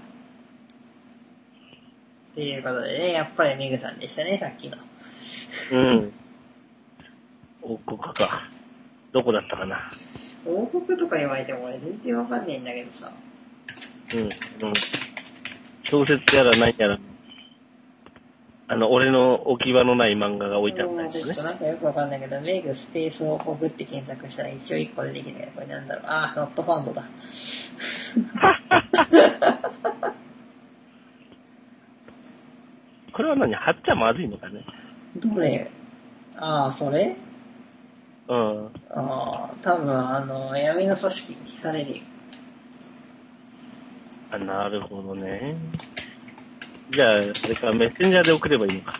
ということでね、やっぱりメグさんでしたね、さっきの。 うん。王国か。どこだったかな。 王国とか言われても俺全然わかんねえんだけどさ。 うん。うん。小説やら何やら、あの、俺の置き場のない漫画が置いてあったんですね。 ちょっとなんかよくわかんないけど、メグスペース王国って検索したら一応一個出てきたけど、これなんだろう。あー、ノットファンドだ。 これは何貼っちゃまずいのかね。 どれ？あー、それ？ うん。 あー、多分あの、闇の組織に消されるよ。 あ、なるほどね。じゃあ、それからメッセンジャーで送ればいいのか。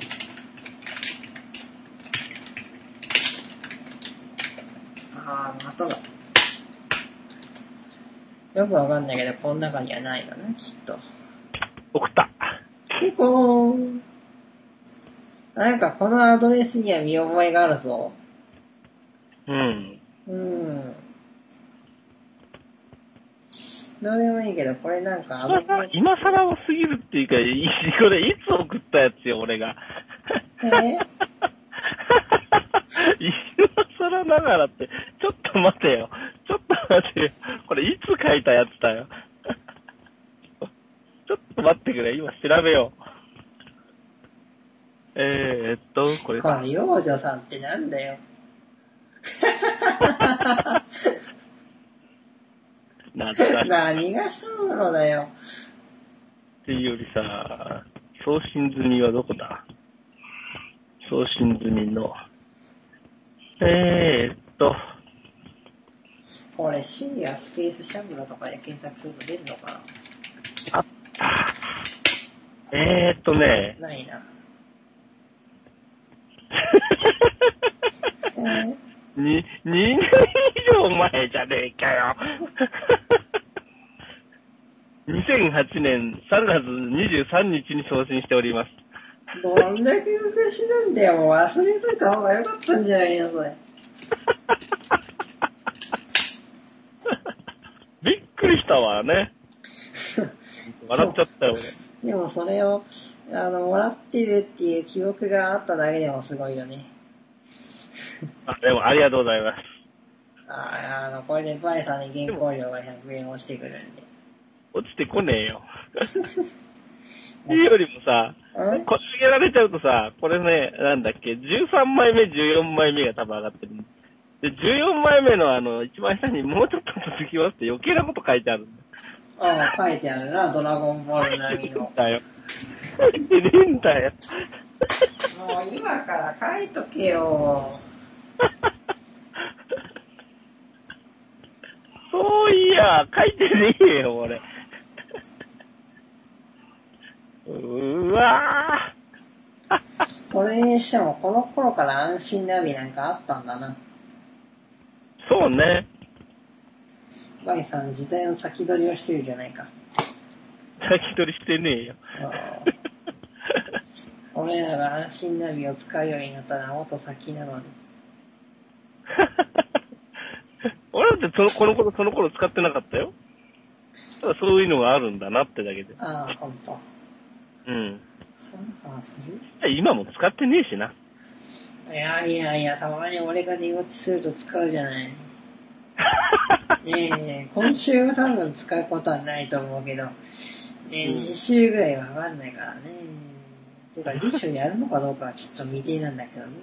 あー、まただ。よくわかんないけど、この中にはないのね、きっと。 送った。 ピコーン。なんかこのアドレスには見覚えがあるぞ。 うん。 うん。どうでもいいけど、これなんかアドレス。 今更多すぎるっていうか、これいつ送ったやつよ、俺が。 え今更ながらって、ちょっと待てよ。ちょっと待てよ。これいつ書いたやつだよ。ちょっと待ってくれ。今調べよう。えーっと、これ。 この幼女さんってなんだよ。 なんだ何がそうのだよ。 っていうよりさ、送信済みはどこだ？送信済みの。えーっと。 これ、シニアスペースシャムロとかで検索すると出るのかな？ あった。えーっとね。 ないな。 えー、に、にねん以上前じゃねえかよ。にせんはちねんさんがつにじゅうさんにちに送信しております。 どんだけ昔なんだよ。もう忘れといた方がよかったんじゃないの、それ。 びっくりしたわね。笑っちゃったよ、 俺。でもそれを、あの、もらってるっていう記憶があっただけでもすごいよね。 あ、でもありがとうございます。 ああの、これでバイさんに原稿料がひゃくえん落ちてくるんで。 落ちてこねえよ。いいよりもさ、こっちげられちゃうとさ、これね、なんだっけ、じゅうさんまいめ、じゅうよんまいめが多分上がってる。で、じゅうよんまいめのあの、一番下にもうちょっと続きますって余計なこと書いてあるんだ。 ああ、書いてあるな、ドラゴンボール並みの。 だよ。書いてねえんだよ。 もう今から書いとけよ。 そういや、書いてねえよ、俺。うーわぁ。それにしても、この頃から安心ナビなんかあったんだな。 そうね。 バイさん、時代の先取りをしてるじゃないか。 先取りしてねえよ。 俺らが安心ナビを使うようになったのはもっと先なのに。 俺だってその、この頃、その頃使ってなかったよ。ただそういうのがあるんだなってだけで。 ああ、ほんと。 うん。 ああ、する？ 今も使ってねえしな。 いやいやいや、たまに俺が寝落ちすると使うじゃない。ねえ、今週は多分使うことはないと思うけど、ねえ、うん、次週ぐらいはわかんないからね。てか、次週やるのかどうかはちょっと未定なんだけどね。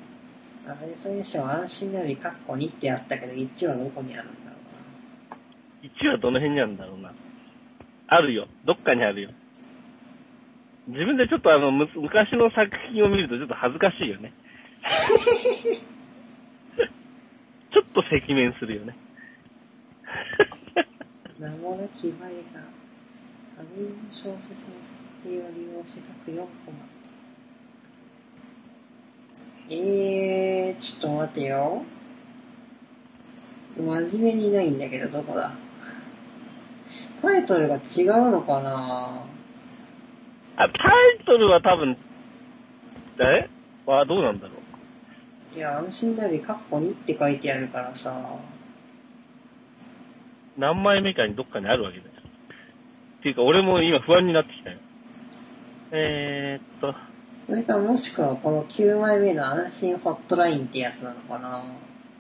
あれ、それにしても安心ナビカッコにってあったけど、いちはどこにあるんだろいちはどの辺にあるんだろうな。あるよ。どっかにあるよ。自分でちょっとあの、む昔の作品を見るとちょっと恥ずかしいよね。ちょっと赤面するよね。 名もなきバイが他人の小説の設定を利用して書くよんコマ。えー、ちょっと待てよ。真面目にないんだけど、どこだ？タイトルが違うのかな？ あ、タイトルは多分、えはどうなんだろう。いや、安心ナビカッコにって書いてあるからさ。 何枚目かにどっかにあるわけだよ。っていうか、俺も今不安になってきたよ。えーっと。 それかもしくはこのきゅうまいめの安心ホットラインってやつなのかな？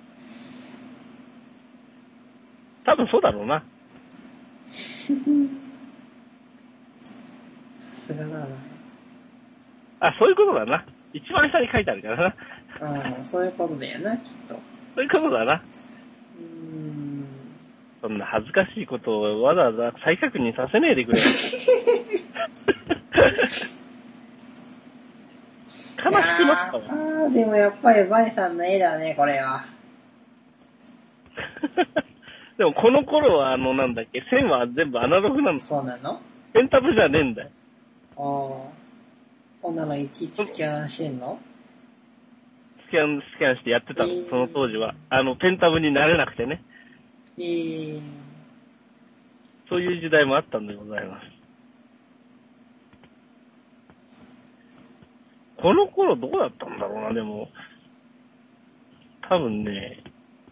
多分そうだろうな。 さすがだな。 あ、そういうことだな。一番下に書いてあるからな。うん、そういうことだよな、きっと。 そういうことだな。 うーん。 そんな恥ずかしいことをわざわざ再確認させねえでくれ。悲しくなったわ。 ああ、でもやっぱりバイさんの絵だね、これは。 でもこの頃はあのなんだっけ、線は全部アナログなの。 そうなの？ ペンタブじゃねえんだよ。 ああ。こんなのいちいちスキャンしてんの？ スキャン、スキャンしてやってたの、 えー、 その当時は。あの、ペンタブになれなくてね。 えー、 そういう時代もあったんでございます。この頃どうだったんだろうな、でも。多分ね、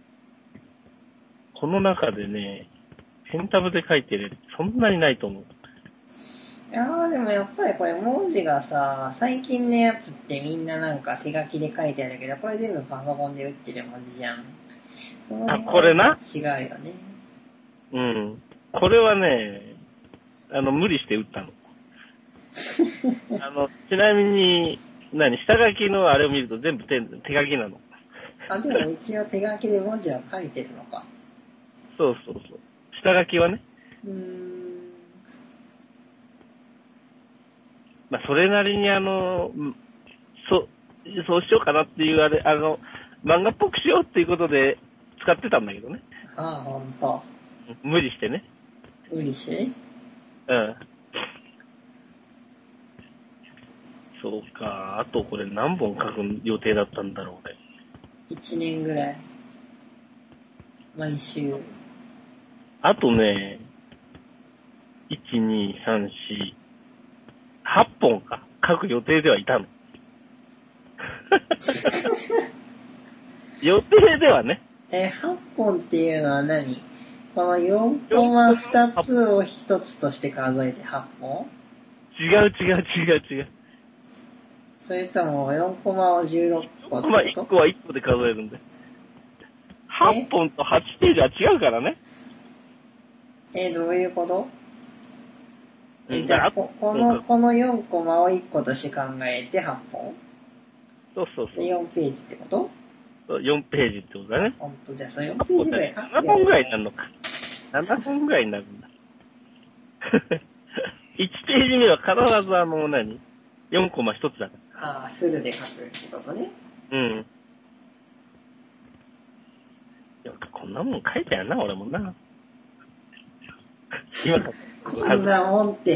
この中でね、ペンタブで書いてるそんなにないと思う。 いやーでもやっぱりこれ文字がさ、最近のやつってみんななんか手書きで書いてあるけど、これ全部パソコンで打ってる文字じゃん。そのあ、これな違うよね。 うん。これはね、あの、無理して打ったの。あの、ちなみに、何、下書きのあれを見ると全部手、手書きなの。 あ、でも一応手書きで文字は書いてるのか。 そうそうそう。下書きはね。 うーん。 まあ、それなりにあの、そう、そうしようかなっていうあれ、あの、漫画っぽくしようっていうことで使ってたんだけどね。 ああ、ほんと。 無理してね。 無理してね。 うん。そうか。あとこれ何本書く予定だったんだろう、俺。 一年ぐらい。毎週。 あとね、いち、に、さん、よん、はっぽんか。書く予定ではいたの。予定ではね。 え、はっぽんっていうのは何？このよんコマふたつをひとつとして数えてはっぽん？ 違う違う違う違う。 それともよんコマをじゅうろっこってこと？ まあいっこはいっこで数えるんで。はっぽんとはちページは違うからね。 え、どういうこと？え、じゃあ、ここの、このよんコマをいっことして考えてはっぽん？ そうそうそう。 で、よんページってこと？ そう、よんページってことだね。 ほんと、じゃあそのよんページぐらい書くななほんぐらいになるのか。ななほんぐらいになるんだ。いちページ目は必ずあの何、よんコマひとつだから。 ああ、フルで書くってことね。 うん。よくこんなもん書いたよな、俺もな。今かこんなもんって。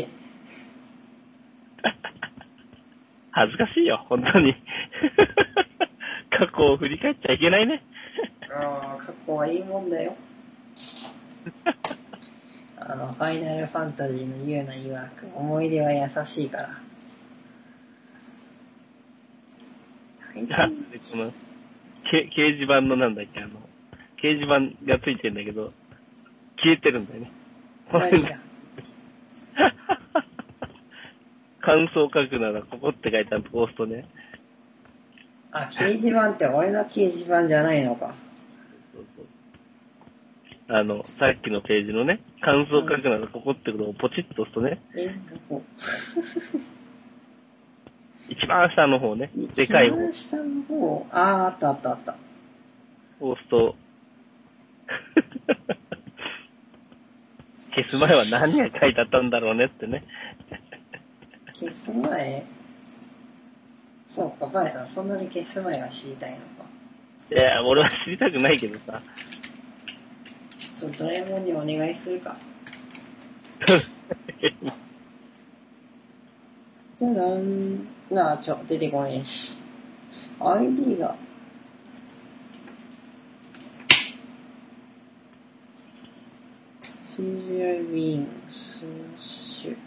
恥ずかしいよ、本当に。過去を振り返っちゃいけないね。 ああ、過去はいいもんだよ。あの、ファイナルファンタジーの言うな曰く、思い出は優しいから。 あ、で、この、け、掲示板のなんだっけ、あの、掲示板がついてるんだけど、消えてるんだよね。 何が感想書くならここって書いてあると押すとね。 あ、掲示板って俺の掲示板じゃないのか。 そうそうそう。あの、さっきのページのね、感想書くならここってことをポチッと押すとね。 え、どこ一番下の方ね。でかい方。 一番下の方。ああ、あったあったあった。 押すと、 消す前は何が書いてあったんだろうねってね。 消す前そうか、バイさん、そんなに消す前は知りたいのか。 いや、俺は知りたくないけどさ。 ちょっとドラえもんにお願いするか。じゃらん。なあ、ちょ、出てこねえし。アイディー が。シージーアイ ウィング、スッシュ。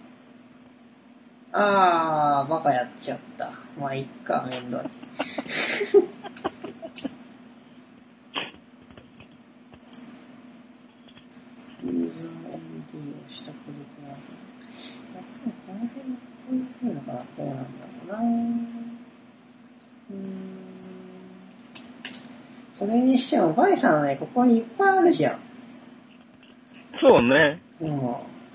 あー、バカやっちゃった。まあ、いっか、めんどい。ユーザー アイディー を取得できません。やっぱり大変なこういう風だからこうなんだろうな。うーん。それにしても、バイさんね、ここにいっぱいあるじゃん。 そうね。 うん。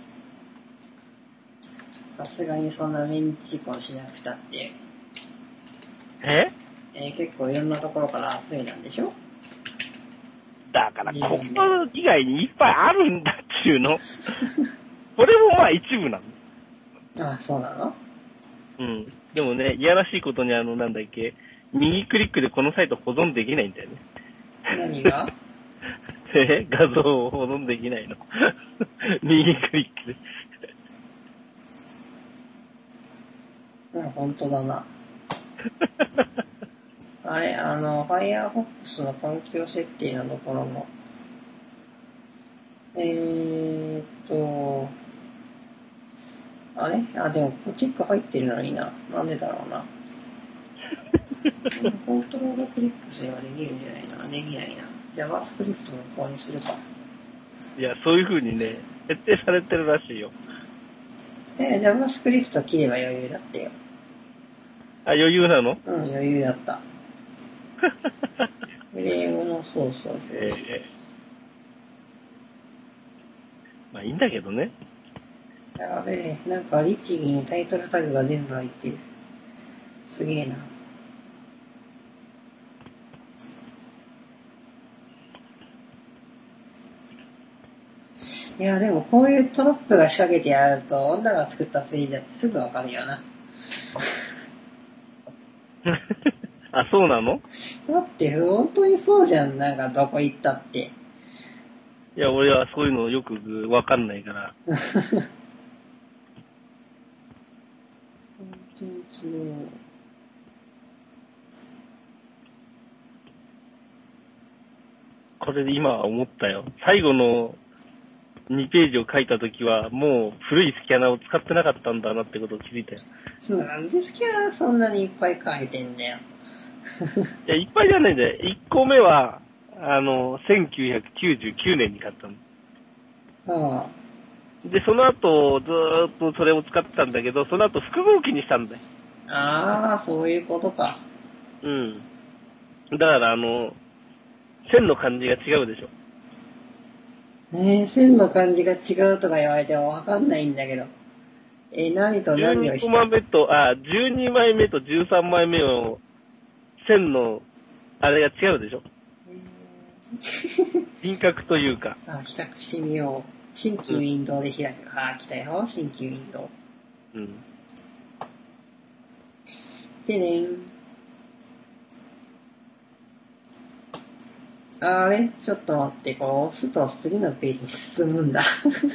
さすがにそんなメンチコンしなくたって。 ええー、結構いろんなところから集めたんでしょ？ だから、ここ以外にいっぱいあるんだっちゅうの。これもまあ一部なの。あ、そうなの？ うん。でもね、いやらしいことにあの、なんだっけ、右クリックでこのサイト保存できないんだよね。 何が？ え画像を保存できないの。右クリックで。 うん、本当だな。あれ、あの、Firefox の環境設定のところも、えーっと、あれあ、でも、チェック入ってるのにな。なんでだろうな。コントロールクリックすればできるんじゃないな。できないな。JavaScript のここにするか。 いや、そういう風にね、設定されてるらしいよ。 えー、JavaScript 切れば余裕だったよ。 あ、余裕なの？ うん、余裕だった。フレームの、そうそう。 ええー。まあいいんだけどね。 やべえ、なんか律儀にタイトルタグが全部入ってる。すげえな。いや、でもこういうトロップが仕掛けてやると、女が作ったページだってすぐわかるよな。 あ、そうなの？ だって本当にそうじゃん、なんかどこ行ったって。 いや、俺はそういうのよくわかんないから。本当にそう。 これで今思ったよ。最後のにページを書いたときは、もう古いスキャナーを使ってなかったんだなってことを気づいたよ。 そうなんでスキャナーそんなにいっぱい書いてんだよ。 いや、いっぱいじゃないんだよ。いっこめは、あの、せんきゅうひゃくきゅうじゅうきゅうねんに買ったの。 ああ。 で、その後、ずーっとそれを使ってたんだけど、その後複合機にしたんだよ。 ああ、そういうことか。 うん。だから、あの、線の感じが違うでしょ。 ねえ、線の感じが違うとか言われてもわかんないんだけど。え、何と何をじゅうにこまめと、あ、じゅうにまいめとじゅうさんまいめの線の、あれが違うでしょ。輪郭というか。 さあ、比較してみよう。新規ウィンドウで開く。うん、ああ、来たよ。新規ウィンドウ。うん。でねん。あれちょっと待って、こう押すと次のページに進むんだ。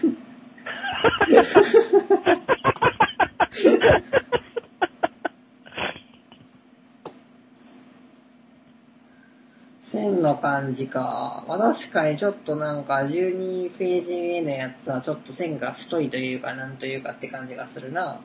線の感じか。まあ、確かにちょっとなんかじゅうにページ目のやつはちょっと線が太いというかなんというかって感じがするな。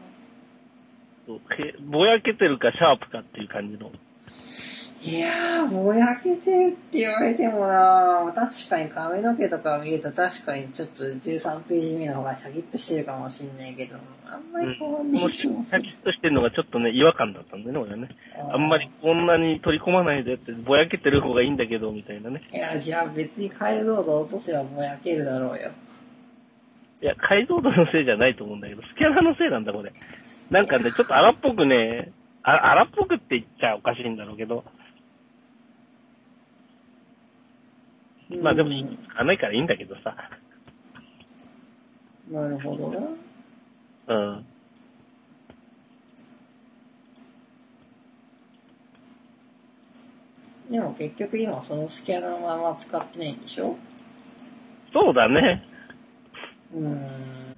ぼやけてるかシャープかっていう感じの。 いやー、ぼやけてるって言われてもなー、確かに髪の毛とかを見ると確かにちょっとじゅうさんページ目の方がシャキッとしてるかもしんないけど、あんまり変わんない気もする。 シャキッとしてるのがちょっとね、違和感だったんだよね、俺はね。あんまりこんなに取り込まないでって、ぼやけてる方がいいんだけど、みたいなね。 いや、じゃあ別に解像度落とせばぼやけるだろうよ。 いや、解像度のせいじゃないと思うんだけど、スキャナーのせいなんだ、これ。なんかね、ちょっと荒っぽくね、あ荒っぽくって言っちゃおかしいんだろうけど、まあでも、使わないからいいんだけどさ。 なるほどな。 うん。 でも結局今そのスキャナーのまま使ってないんでしょ？ そうだね。 うーん。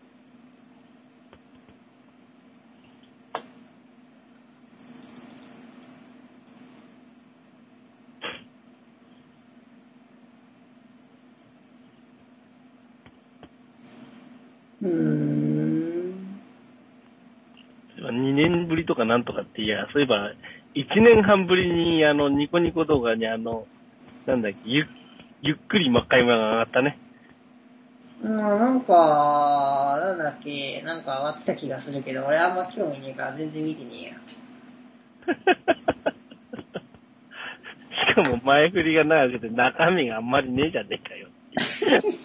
うーん。 にねんぶりとかなんとかっていや、そういえば、いちねんはんぶりにあの、ニコニコ動画にあの、なんだっけ、ゆ、ゆっくり魔界馬が上がったね。 うん、なんか、なんだっけ、なんか上がってた気がするけど、俺あんま興味ねえから全然見てねえや。 しかも前振りが長くて中身があんまりねえじゃねえかよっていう。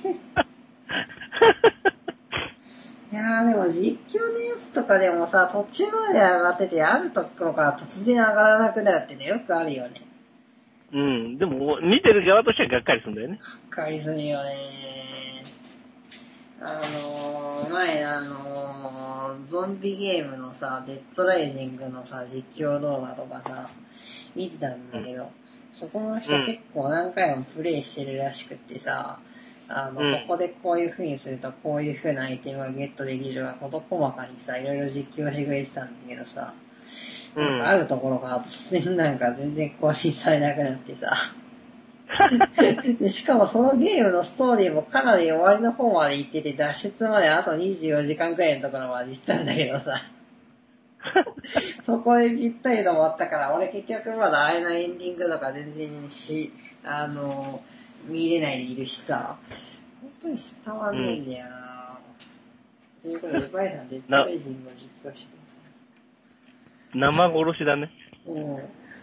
いやーでも実況のやつとかでもさ、途中まで上がってて、あるところから突然上がらなくなるってね、よくあるよね。 うん、でも見てる側としてはがっかりするんだよね。 がっかりするよね。あのー、前あのー、ゾンビゲームのさ、デッドライジングのさ、実況動画とかさ、見てたんだけど、うん、そこの人結構何回もプレイしてるらしくってさ、あの、うん、ここでこういう風にするとこういう風なアイテムがゲットできるが事細かにさ、いろいろ実況してくれてたんだけどさ、なんかあるところから突然なんか全然更新されなくなってさ、でしかもそのゲームのストーリーもかなり終わりの方まで行ってて、脱出まであとにじゅうよじかんくらいのところまで行ってたんだけどさ、そこでぴったりと終わったから、俺結局まだあれのエンディングとか全然し、あの、見れないでいるしさ、本当に伝わんねえんだよな、うん、ということで、バイさん、デッドレイジングを実況してください。 生殺しだね。 うん。い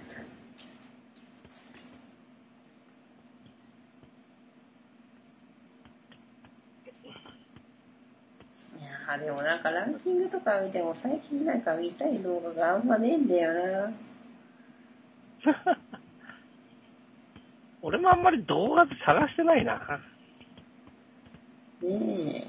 やーでもなんかランキングとか見ても最近なんか見たい動画があんまねえんだよな。 俺もあんまり動画で探してないな。 ねえ。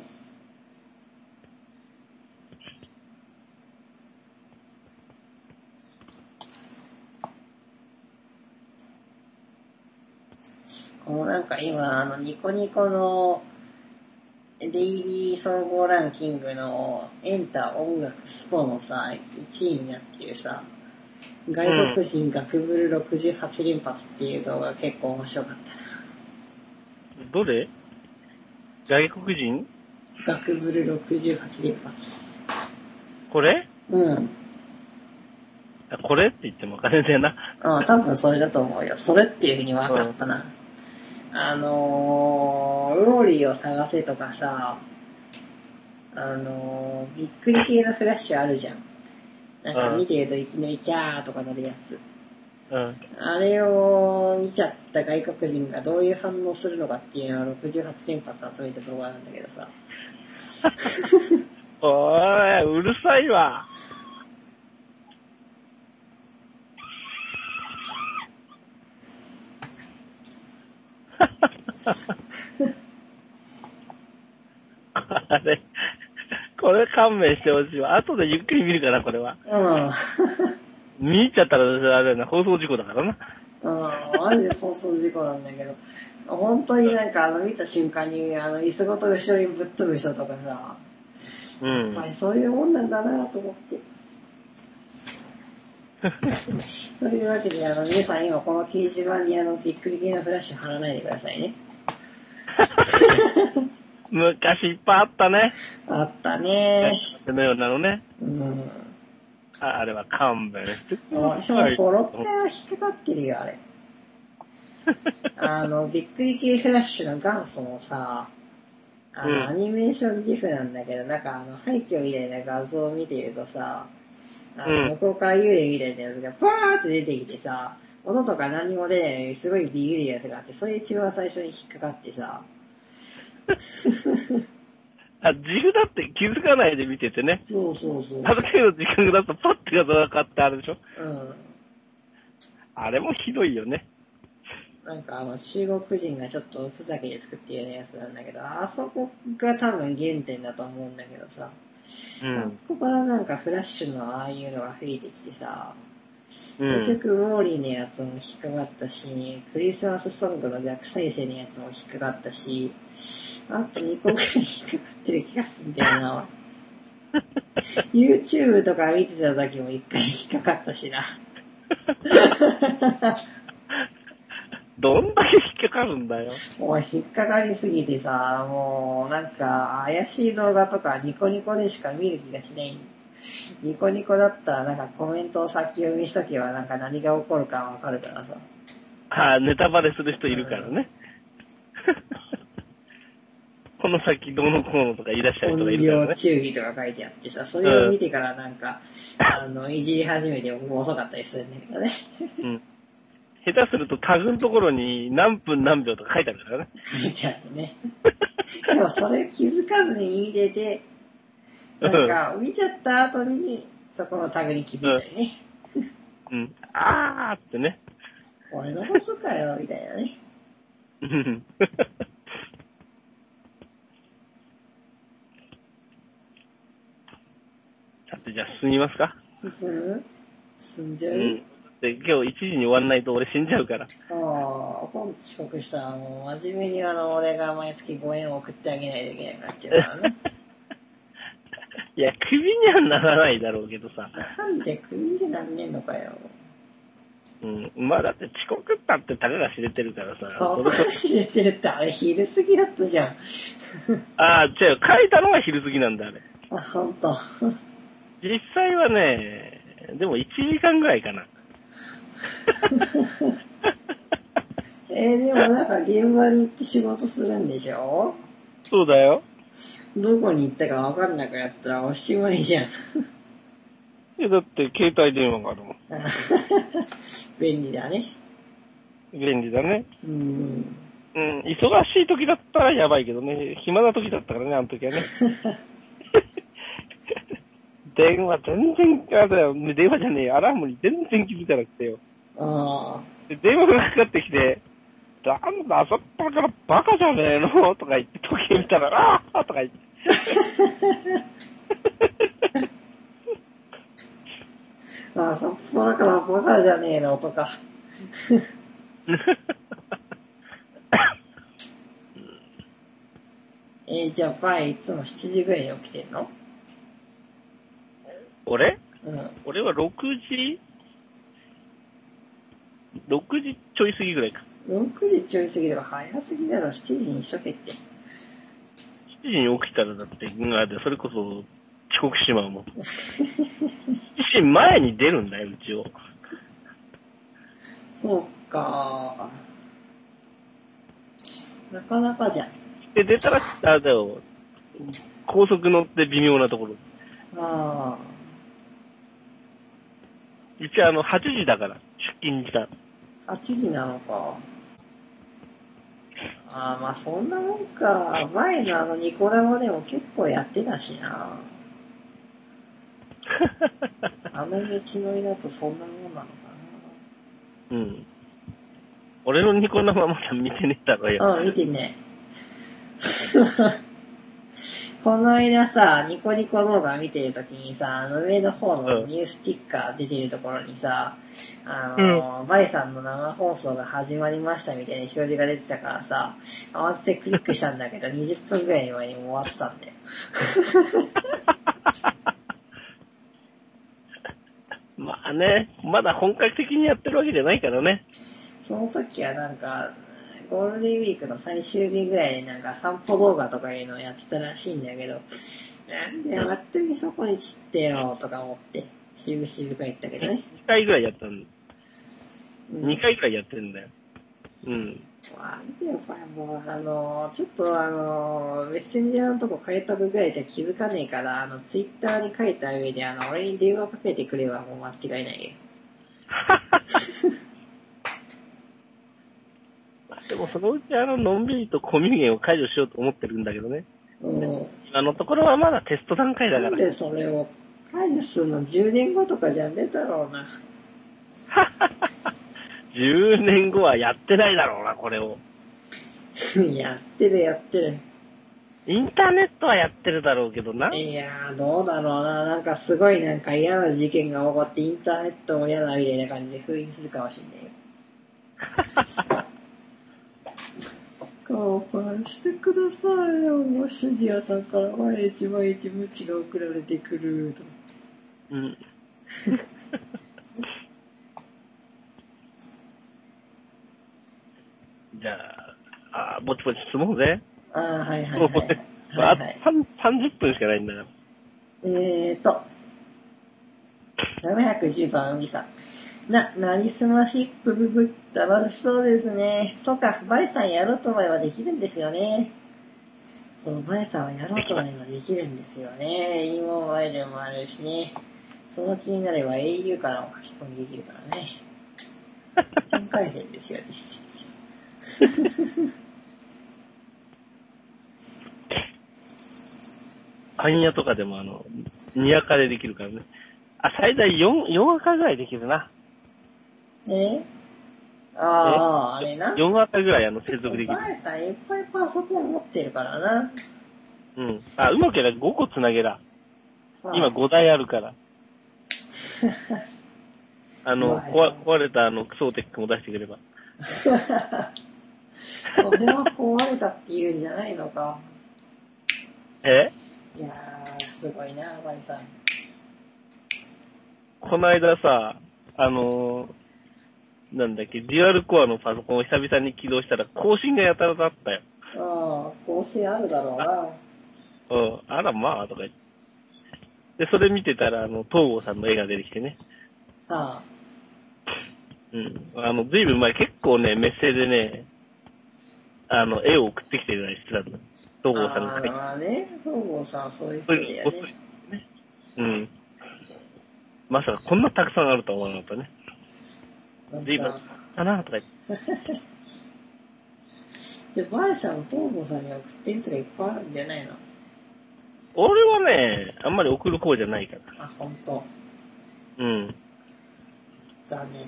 こうなんか今、あの、ニコニコのデイリー総合ランキングのエンタ音楽スポのさ、いちいになってるさ、外国人ガクブルろくじゅうはち連発っていう動画が結構面白かったな。 どれ？外国人？ ガクブルろくじゅうはち連発。 これ？ うん。 これって言ってもわかんないんだよな。 ああ、多分それだと思うよ。それっていう風に分かったな。うん、あのー、ウォーリーを探せとかさ、あのー、びっくり系のフラッシュあるじゃん。なんか見てるといきなりキャーとかなるやつ。 うん。あれを見ちゃった外国人がどういう反応するのかっていうのをろくじゅうはち連発集めた動画なんだけどさ。 おーい、うるさいわ。あれ、これ勘弁してほしいわ。後でゆっくり見るから、これは。うん。見入っちゃったら、あれだな、放送事故だからな。 うん、マジで放送事故なんだけど、本当になんかあの見た瞬間に、あの、椅子ごと後ろにぶっ飛ぶ人とかさ、うん。やっぱりそういうもんなんだなと思って。そういうわけで、あの、皆さん今この掲示板にあの、びっくり系のフラッシュ貼らないでくださいね。 昔いっぱいあったね。 あったねー。のようなのね。 うん。 あ、あれは勘弁して。 私もご、ろっかいは引っかかってるよ、あれ。あの、びっくり系フラッシュの元祖もさ、あの、うん、アニメーションジフなんだけど、なんかあの、廃墟みたいな画像を見ているとさ、あの、向こうから幽霊みたいなやつがパーって出てきてさ、音とか何も出ないのにすごいビビるやつがあって、それ一番最初に引っかかってさ。 あ、自負だって気づかないで見ててね。 そうそうそう。 ある程度時間が経つとパッて画像が変わってあるでしょ。 うん。 あれもひどいよね。 なんかあの中国人がちょっとふざけて作ってるやつなんだけど、あそこが多分原点だと思うんだけどさ、うん、あそこからなんかフラッシュのああいうのが増えてきてさ、うん、結局ウォーリーのやつも引っかかったし、クリスマスソングの逆再生のやつも引っかかったし、あとにこぐらい引っかかってる気がするんだよな。YouTube とか見てた時も一回引っかかったしな。 どんだけ引っかかるんだよ。 もう引っかかりすぎてさ、もうなんか怪しい動画とかニコニコでしか見る気がしない。ニコニコだったらなんかコメントを先読みしとけばなんか何が起こるかわかるからさ。 ああ、ネタバレする人いるからね。うん、この先どうのこうのとか言い出したりとかいるからね。 音量注意とか書いてあってさ、それを見てからなんか、うん、あの、いじり始めても遅かったりするんだけどね。 うん。下手するとタグのところに何分何秒とか書いてあるからね。 書いてあるね。でもそれ気づかずに見てて、なんか見ちゃった後にそこのタグに気づいたりね。 うん。うん、あーってね。 俺のことかよ、みたいなね。うん。 さてじゃあ進みますか？ 進む？進んじゃう？ うんで今日いちじに終わんないと俺死んじゃうから。 ああ、今度遅刻したらもう真面目にあの、俺が毎月ごえん送ってあげないといけなくなっちゃうからね。 いや、クビにはならないだろうけどさ。 なんでクビになんねんのかよ。 うん。まあだって遅刻ったってたかが知れてるからさ。 たかが知れてるってあれ昼過ぎだったじゃん。 ああ、違う、書いたのが昼過ぎなんだあれ。 あ、ほんと。 実際はね、でもいちじかんぐらいかな。 えー、でもなんか現場に行って仕事するんでしょ？ そうだよ。 どこに行ったか分かんなくなったらおしまいじゃん。 え、だって携帯電話があるもん。 便利だね。 便利だね。 うん。 うん、忙しい時だったらやばいけどね、暇な時だったからね、あの時はね。電話全然、あだよ、電話じゃねえ、アラームに全然気づかなくてよ。 ああ。 で、電話がかかってきて、なんだ、朝っぱらからバカじゃねえのとか言って、時計見たら、ああとか言って。 朝っぱらからバカじゃねえのとか。えー、じゃあ、パイいつもしちじぐらいに起きてんの？ 俺？ うん。 俺はろくじ、ろくじちょい過ぎぐらいか。 ろくじちょい過ぎでは早すぎだろ、しちじにしとけって。しちじに起きたらだって、それこそ遅刻しまうもん。しちじまえに出るんだよ、うちを。 そうか。なかなかじゃん。 で、出たら、あ、だよ、高速乗って微妙なところ。 ああ。 うちはあの、はちじだから、出勤時間。 はちじなのか。ああ、まあそんなもんか。前のあのニコラボでも結構やってたしな。あの道のりだとそんなもんなのかな。うん。俺のニコ生まだ見てねえだろよ。 うん、見てね。この間さ、ニコニコ動画見てるときにさ、あの上の方のニュースティッカー出てるところにさ、うん、あの、うん、バイさんの生放送が始まりましたみたいな表示が出てたからさ、合わせてクリックしたんだけど、にじゅっぷんぐらい前にもう終わってたんだよ。 まあね、まだ本格的にやってるわけじゃないからね。 その時はなんか、ゴールデンウィークの最終日ぐらいでなんか散歩動画とかいうのをやってたらしいんだけど、なんでまったくそこに散ってよとか思って、しぶしぶ帰ったけどね。 にかいぐらいやったんだ。うん、にかいぐらいやってるんだよ。うん。 あれだよ、さ、もうあの、ちょっとあの、メッセンジャーのとこ変えとくぐらいじゃ気づかねえから、あの、ツイッターに書いた上で、あの、俺に電話かけてくればもう間違いないよ。 でもそのうちあの、のんびりとコミュニケーションを解除しようと思ってるんだけどね。うん。今のところはまだテスト段階だから。 なんでそれを解除するのじゅうねんごとかじゃねえだろうな。 じゅうねんごはやってないだろうな、これを。 やってるやってる。 インターネットはやってるだろうけどな。 いやー、どうだろうな。なんかすごいなんか嫌な事件が起こってインターネットも嫌だみたいな感じで封印するかもしんないよ。交換してくださいよ。もうシニアさんから毎日毎日無知が送られてくると。 うん。じゃあ、あぼちぼち進もうぜ。 ああ、はいはいはい、はい。 あとさんじゅっぷんしかないんだから。 えーと、ななひゃくじゅうばん海さん。な、なりすまし、ブブブ、楽しそうですね。そうか、バイさんやろうと思えばできるんですよね。そう、バイさんはやろうと思えばできるんですよね。インモバイルもあるしね。その気になれば エーユー からも書き込みできるからね。展開点ですよ、実質。 パン屋とかでもあの、に赤でできるからね。あ、最大よん、よん赤ぐらいできるな。 えああ、あれな。 よん赤ぐらいあの、接続できる。 おばあさんいっぱいパソコン持ってるからな。 うん。あ、うまければごこつなげら。今ごだいあるから。あの、壊壊れたあの、クソーテックも出してくれば。 それは壊れたって言うんじゃないのか。 えいやー、すごいな、バイさん。 この間さ、あのー、なんだっけ、デュアルコアのパソコンを久々に起動したら更新がやたらだったよ。 ああ、更新あるだろうな。 うん、あらまあ、とか言って。で、それ見てたら、あの、東郷さんの絵が出てきてね。 ああ。 うん。あの、ずいぶん前、結構ね、メッセージでね、あの、絵を送ってきてるのにしてたんだ。東郷さんが。 ああ、まあね、東郷さんそういう人だよね。 うん。まさかこんなたくさんあるとは思わなかったね。ずいぶん、だなとか言って。 で、バイさん、東郷さんに送ってる人がいっぱいあるんじゃないの？ 俺はね、あんまり送る方じゃないから。 あ、ほんと。 うん。 残念だ。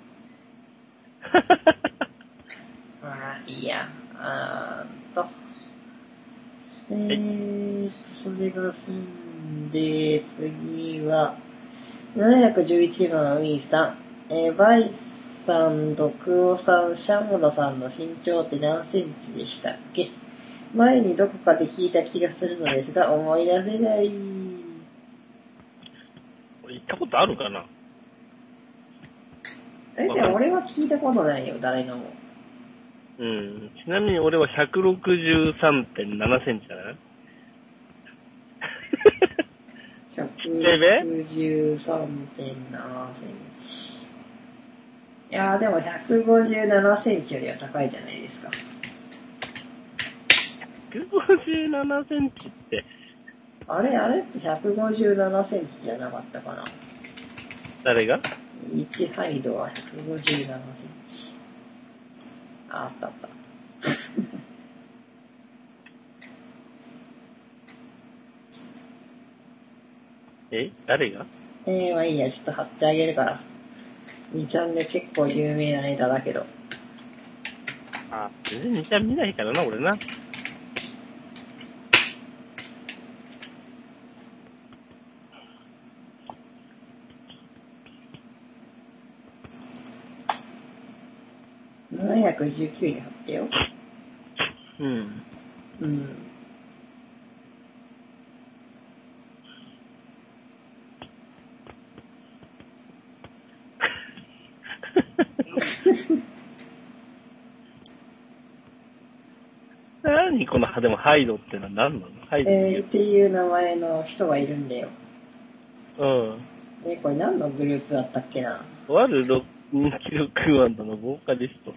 まあ、いいや。あーと。えーと、それが済んで、次は、ななひゃくじゅういちばん、ウィーさん。えー、バイさんとクオさん、シャムロさんの身長って何センチでしたっけ？前にどこかで聞いた気がするのですが、思い出せない。 俺行ったことあるかな？ え、でも俺は聞いたことないよ、誰のも。 うん。ちなみに俺は ひゃくろくじゅうさんてんななセンチだな。 ひゃくろくじゅうさんてんななセンチ。いやーでもひゃくごじゅうななセンチよりは高いじゃないですか。 ひゃくごじゅうななセンチって。 あれあれってひゃくごじゅうななセンチじゃなかったかな。 誰が？ いちハイドはひゃくごじゅうななセンチ。あ、あったあった。 え誰が？ えー、まあいいや、ちょっと貼ってあげるから。にちゃんで結構有名なネタだけど。 あ、全然にちゃん見ないからな、俺な。 ななひゃくじゅうきゅうに貼ってよ。 うん。 うん。 何この、でもハイドってのは何なの？ハイドっていう。 えー、っていう名前の人がいるんだよ。 うん。 えー、これ何のグループだったっけな？ とあるロ人気ロックバンドのボーカリスト。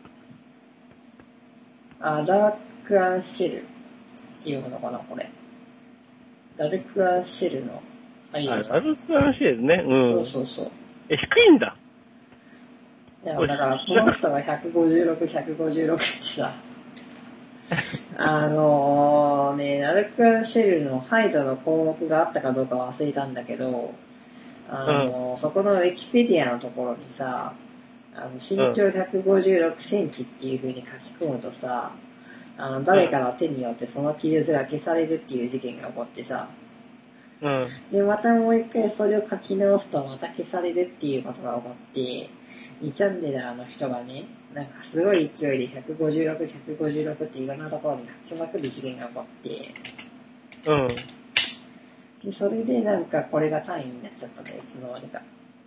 あ、ダークアンシェルっていうのかな、これ。ダルクアンシェルのハイドさん。 あ、ダルクアンシェルね。うん。 そうそうそう。 え、低いんだ。 いや、だからこの人がひゃくごじゅうろく、ひゃくごじゅうろくってさ、あのーね、ダルクアンシェルのハイドの項目があったかどうか忘れたんだけど、あのーうん、そこのウィキペディアのところにさ、 あの、身長ひゃくごじゅうろくセンチっていう風に書き込むとさ、あの、誰かの手によってその記述が消されるっていう事件が起こってさ、 うん。 で、またもう一回それを書き直すとまた消されるっていうことが起こって、にチャンネラーの人がね、なんかすごい勢いでひゃくごじゅうろく、ひゃくごじゅうろくっていろんなところに書きまくる事件が起こって、 うん。 で、それでなんかこれが単位になっちゃったんだよ、いつの間にか。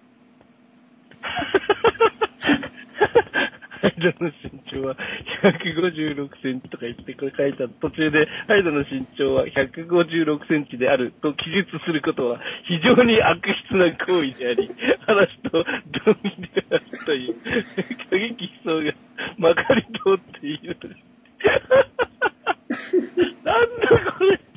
ハイドの身長はひゃくごじゅうろくセンチとか言ってこれ書いてある途中でハイドの身長はひゃくごじゅうろくセンチであると記述することは非常に悪質な行為であり、話と同義であるという過激思想がまかり通っている。なんだこれ。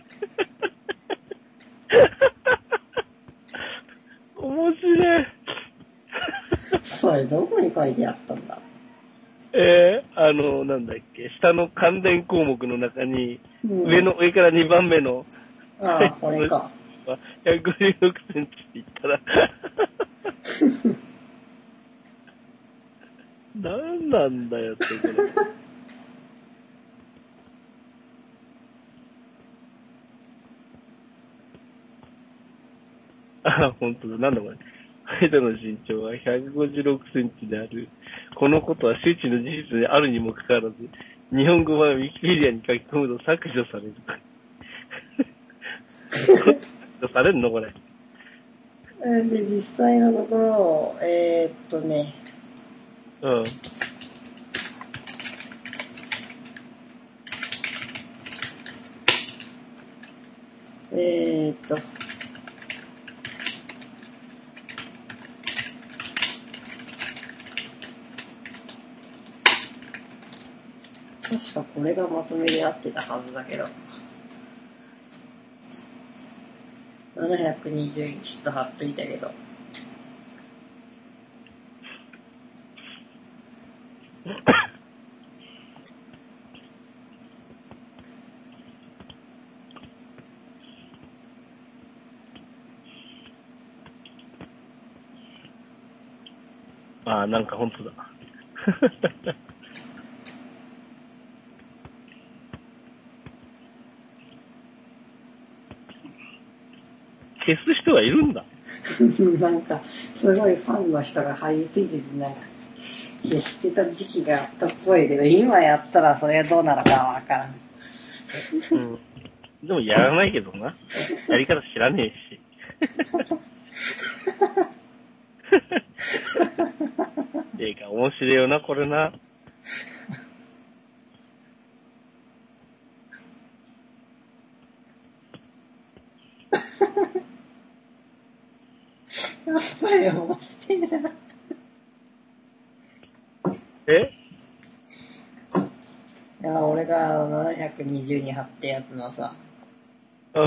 面白い。 それどこに書いてあったんだ？ えー、あの、なんだっけ、下の関連項目の中に、うん、上の、上からにばんめの、 ああ、これか。 ひゃくごじゅうろくセンチって言ったら、なんなんだよって、これ。あ、ほんとだ、なんだこれ。ハイドの身長はひゃくごじゅうろくセンチである。このことは周知の事実であるにもかかわらず、日本語版ウィキペディアに書き込むと削除される。削除されるのこれ。 で、実際のところ、えー、っとね。 うん。 えー、っと。確かこれがまとめで合ってたはずだけど。ななひゃくにじゅういちと貼っといたけど。 ああ、なんかほんとだ。消す人がいるんだ。 なんか、すごいファンの人が張り付いてて、なんか、消してた時期があったっぽいけど、今やったらそれどうなるかわからん。 うん。でもやらないけどな。やり方知らねえし。ええか、面白いよな、これな。 やっぱり面白いな。 え？ いや、俺がななひゃくにじゅうに貼ってやつのさ。 うん。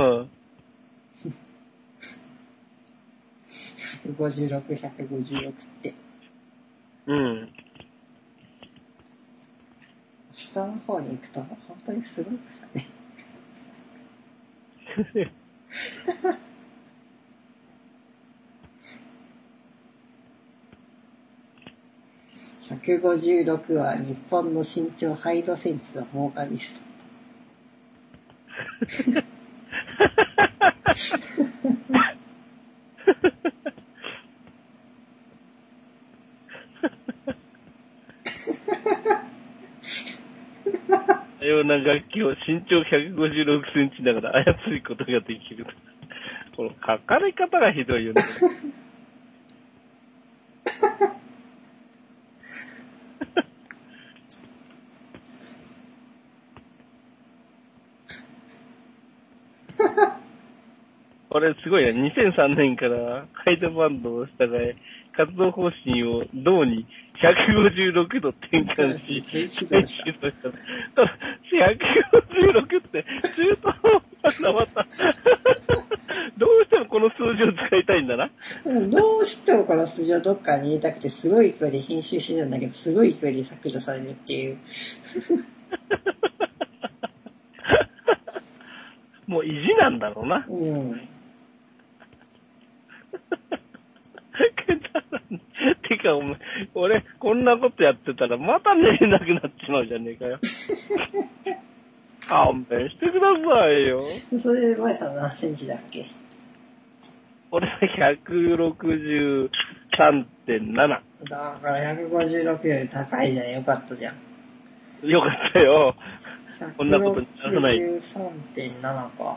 ひゃくごじゅうろく、ひゃくごじゅうろくって。 うん。 下の方に行くと本当にすごいからね。ひゃくごじゅうろくは日本の身長ハイドセンチのボーカリスト。 多様な楽器を身長ひゃくごじゅうろくセンチながら操ることができる。この書かれ方がひどいよね。これすごいね。にせんさんねんからハイドバンドを従え、活動方針を銅にひゃくごじゅうろくど転換し、 ひゃくごじゅうろくって中途半端なまた。どうしてもこの数字を使いたいんだな。 どうしてもこの数字をどっかに入れたくて、すごい勢いで編集してるんだけど、すごい勢いで削除されるっていう。 もう意地なんだろうな。 うん。 てか、お前、俺、こんなことやってたら、また寝れなくなっちまうじゃねえかよ。勘弁してくださいよ。 それで、前さん何センチだっけ？ 俺はひゃくろくじゅうさんてんなな。 だからひゃくごじゅうろくより高いじゃん。よかったじゃん。 よかったよ。こんなことにならない。 ひゃくろくじゅうさんてんななか。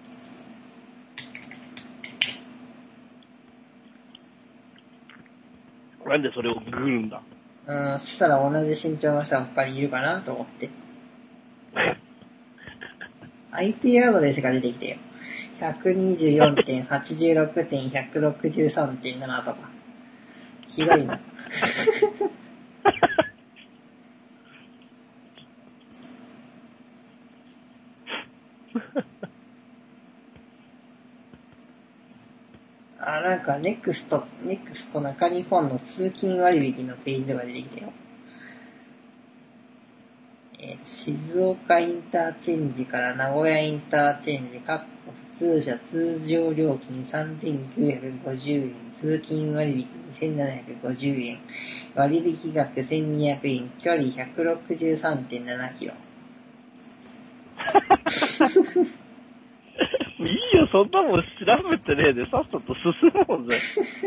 なんでそれをググるんだ？ うん、そしたら同じ身長の人が他にいるかなと思って。アイピー アドレスが出てきてよ。ひゃくにじゅうよんてんはちじゅうろくてんひゃくろくじゅうさんてんなな とか。ひどいな。あ、なんか、ネクスト、ネクスト中日本の通勤割引のページとか出てきたよ。えー、静岡インターチェンジから名古屋インターチェンジ、各普通車通常料金さんぜんきゅうひゃくごじゅうえん、通勤割引にせんななひゃくごじゅうえん、割引額せんにひゃくえん、距離 ひゃくろくじゅうさんてんななキロ。 いいよ、そんなもん調べてねえで、さっさと進もうぜ。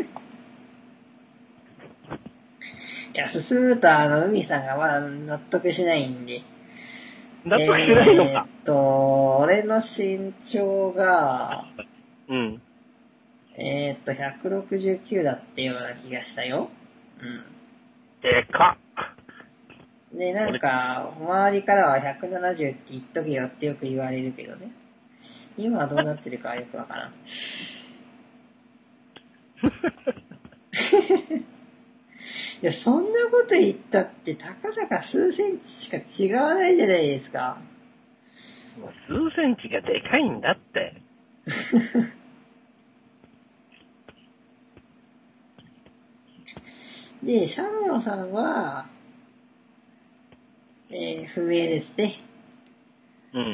いや、進むと、あの、海さんがまだ納得しないんで。 納得しないのか。 えーっと、俺の身長が、 うん。 えーっと、ひゃくろくじゅうきゅうだったような気がしたよ。うん。 でかっ。で、なんか、周りからはひゃくななじゅうって言っとけよってよく言われるけどね。今はどうなってるかはよくわからん。いや、そんなこと言ったって、たかだか数センチしか違わないじゃないですか。 数センチがでかいんだって。 で、シャムロさんは、えー、不明ですね。 うん。 うん。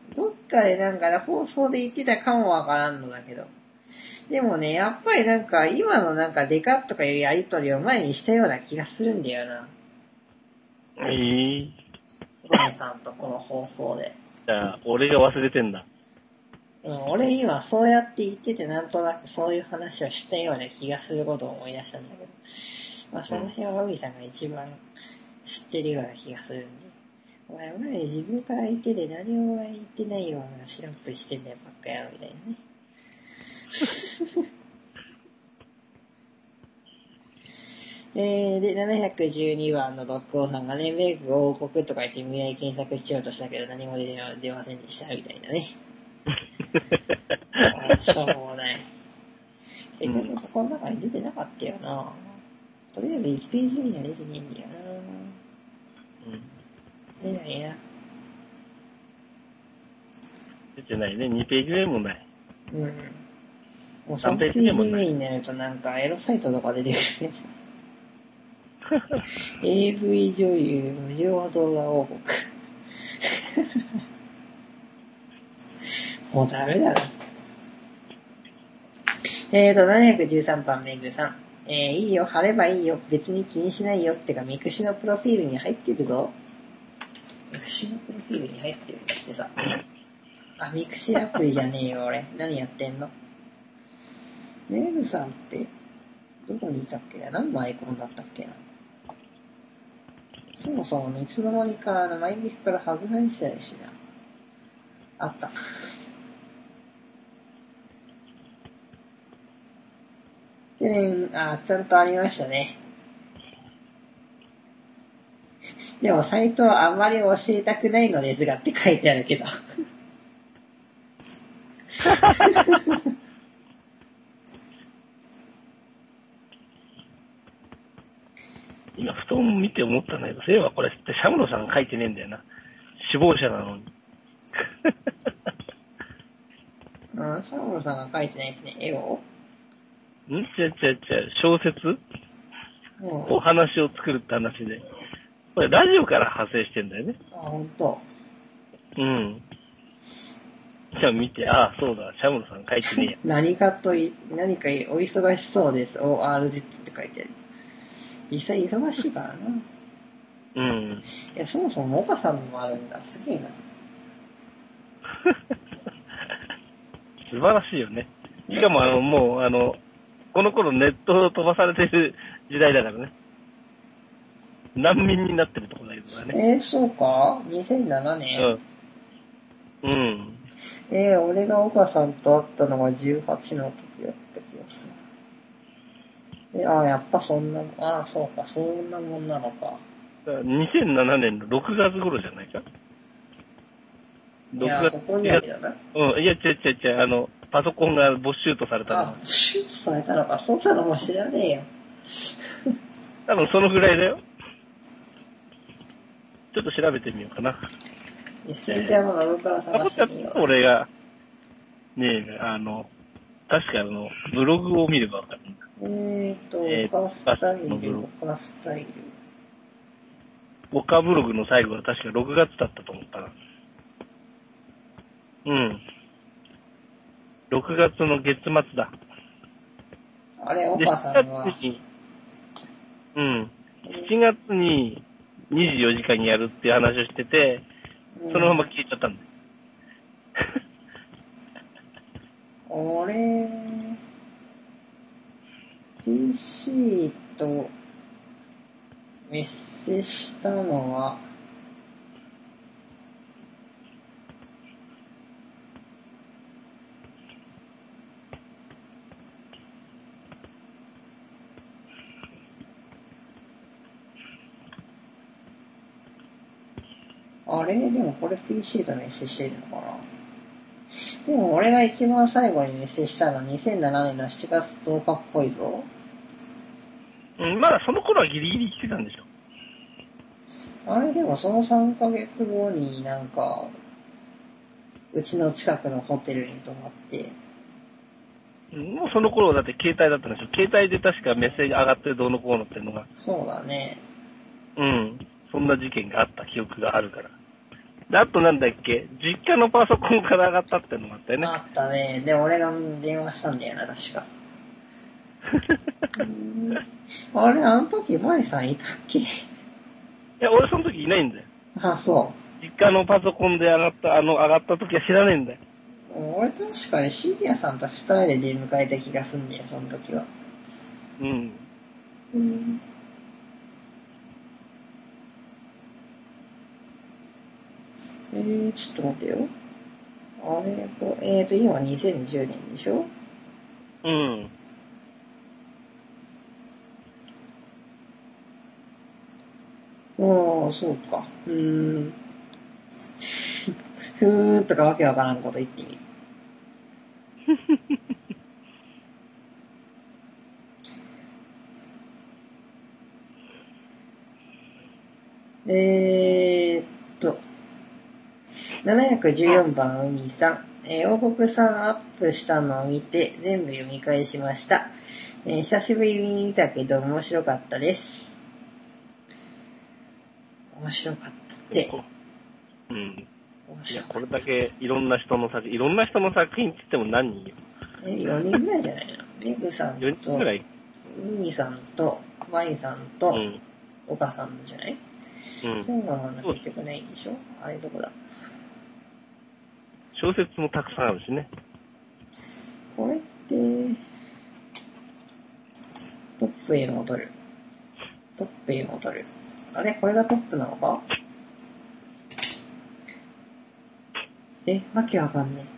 どっかでなんか放送で言ってたかもわからんのだけど。でもね、やっぱりなんか今のなんかデカとかいうやりとりを前にしたような気がするんだよな。 えぇ、ー。 ゴンさんとこの放送で。 じゃあ、俺が忘れてんだ。 うん、俺今そうやって言っててなんとなくそういう話をしたような気がすることを思い出したんだけど。まあその辺は海さんが一番知ってるような気がするんで。お前前自分から言ってて何も言ってないようなシラップしてんだよばっかやろみたいなね。えー、で、ななひゃくじゅうにばんのドッグオーさんがね、メイク王国とか言って無理やり検索しようとしたけど何も出出ませんでしたみたいなね。あしょうもない。結局ここの中に出てなかったよな。とりあえずいちページ目には出てねえんだよな。うん。出ないな。 出てないね。にページ目もない。 うん。もうさんページ目になるとなんかエロサイトとか出てくるやつ。エーブイ 女優無料動画王国。もうダメだな。えーと、ななひゃくじゅうさんばんめぐさん。えー、いいよ、貼ればいいよ、別に気にしないよってか、ミクシのプロフィールに入ってるぞ。ミクシのプロフィールに入ってるんだってさ。あ、ミクシアプリじゃねえよ、俺。何やってんの？メグさんって、どこにいたっけな？何のアイコンだったっけな？そもそもいつの間にか、あの、マイミクから外されてたしな。あった。でね、あ、ちゃんとありましたね。でも、サイトはあんまり教えたくないのですがって書いてあるけど。 今、布団見て思ったんだけど、そういえばこれってシャムロさん書いてねえんだよな。死亡者なのに。 うん、シャムロさんが書いてないってね、絵をん違う違う違う、小説、うん、お話を作るって話で。これラジオから派生してんだよね。 あ、ほんと。 うん。じゃあ見て、ああ、そうだ、シャムロさん書いてねえや。 何かとい、何かお忙しそうです。オーアールゼット って書いてある。 実際忙しいからな。 うん。 いや、そもそも岡さんもあるんだ。すげえな。 素晴らしいよね。しかもあの、もう、あの、この頃ネットを飛ばされてる時代だからね。難民になってるところだけどね。 えー、そうか ?にせんなな 年うん。うん。 えー、俺が岡さんと会ったのがじゅうはちの時やった気がする。えー、ああ、やっぱそんな、ああ、そうか、そんなもんなのか。 にせんななねんのろくがつ頃じゃないか。 いや、ここにあるよな。 うん、いや、違う違う違う、あの、パソコンが没収とされたの。 あ、没収とされたのか。そんなのも知らねえよ。 多分そのぐらいだよ。ちょっと調べてみようかな。 メッセンジャーのログから探してみよう。 俺が、ねえ、あの、確かあの、ブログを見ればわかる。 えーと、えー、オカスタイル、オカスタイル。 オカブログの最後は確かろくがつだったと思ったな。うん。ろくがつの月末だ。 あれ、オカさんは。 うん。しちがつににじゅうよじかんやるっていう話をしてて、うん、そのまま消えちゃったんだよ。 俺、ピーシー とメッセしたのは、あれでもこれ ピーシー とメッセしてるのかな。でも俺が一番最後にメッセしたのはにせんななねんのしちがつとおかっぽいぞ。 うん、まだその頃はギリギリ来てたんでしょ。 あれでもそのさんかげつごになんか、うちの近くのホテルに泊まって。 もうその頃だって携帯だったんでしょ。携帯で確かメッセージ上がってどうのこうのっていうのが。 そうだね。 うん。そんな事件があった記憶があるから。で、あとなんだっけ、実家のパソコンから上がったってのがあったよね。 あったね。で、俺が電話したんだよな、確か。あれ、あの時、マイさんいたっけ？いや、俺その時いないんだよ。 あ、そう。 実家のパソコンで上がった、あの、上がった時は知らねえんだよ。 俺確かにシリアさんと二人で出迎えた気がすんだよ、その時は。 うん。 うん。えー、ちょっと待ってよ。あれ、こえーと、今にせんじゅうねんでしょ？ うん。 ああ、そうか。うーん。ふーんとかわけわからんこと言ってみる。えーっと、ななひゃくじゅうよんばん海さん、えー、王国さんアップしたのを見て全部読み返しました。えー、久しぶりに見たけど面白かったです。面白かったって。 うん。いや、これだけいろんな人の作品、いろんな人の作品って言っても何人よ。 え、よにんぐらいじゃないの？メグさんと、 よにんぐらい海さんと、マイさんと、うん、岡さんじゃない？うん。そういうのは結局ないんでしょ？あれどこだ？ 小説もたくさんあるしね。 これって、トップ A も取る。トップ A も取る。あれこれがトップなのか？え、わけわかんね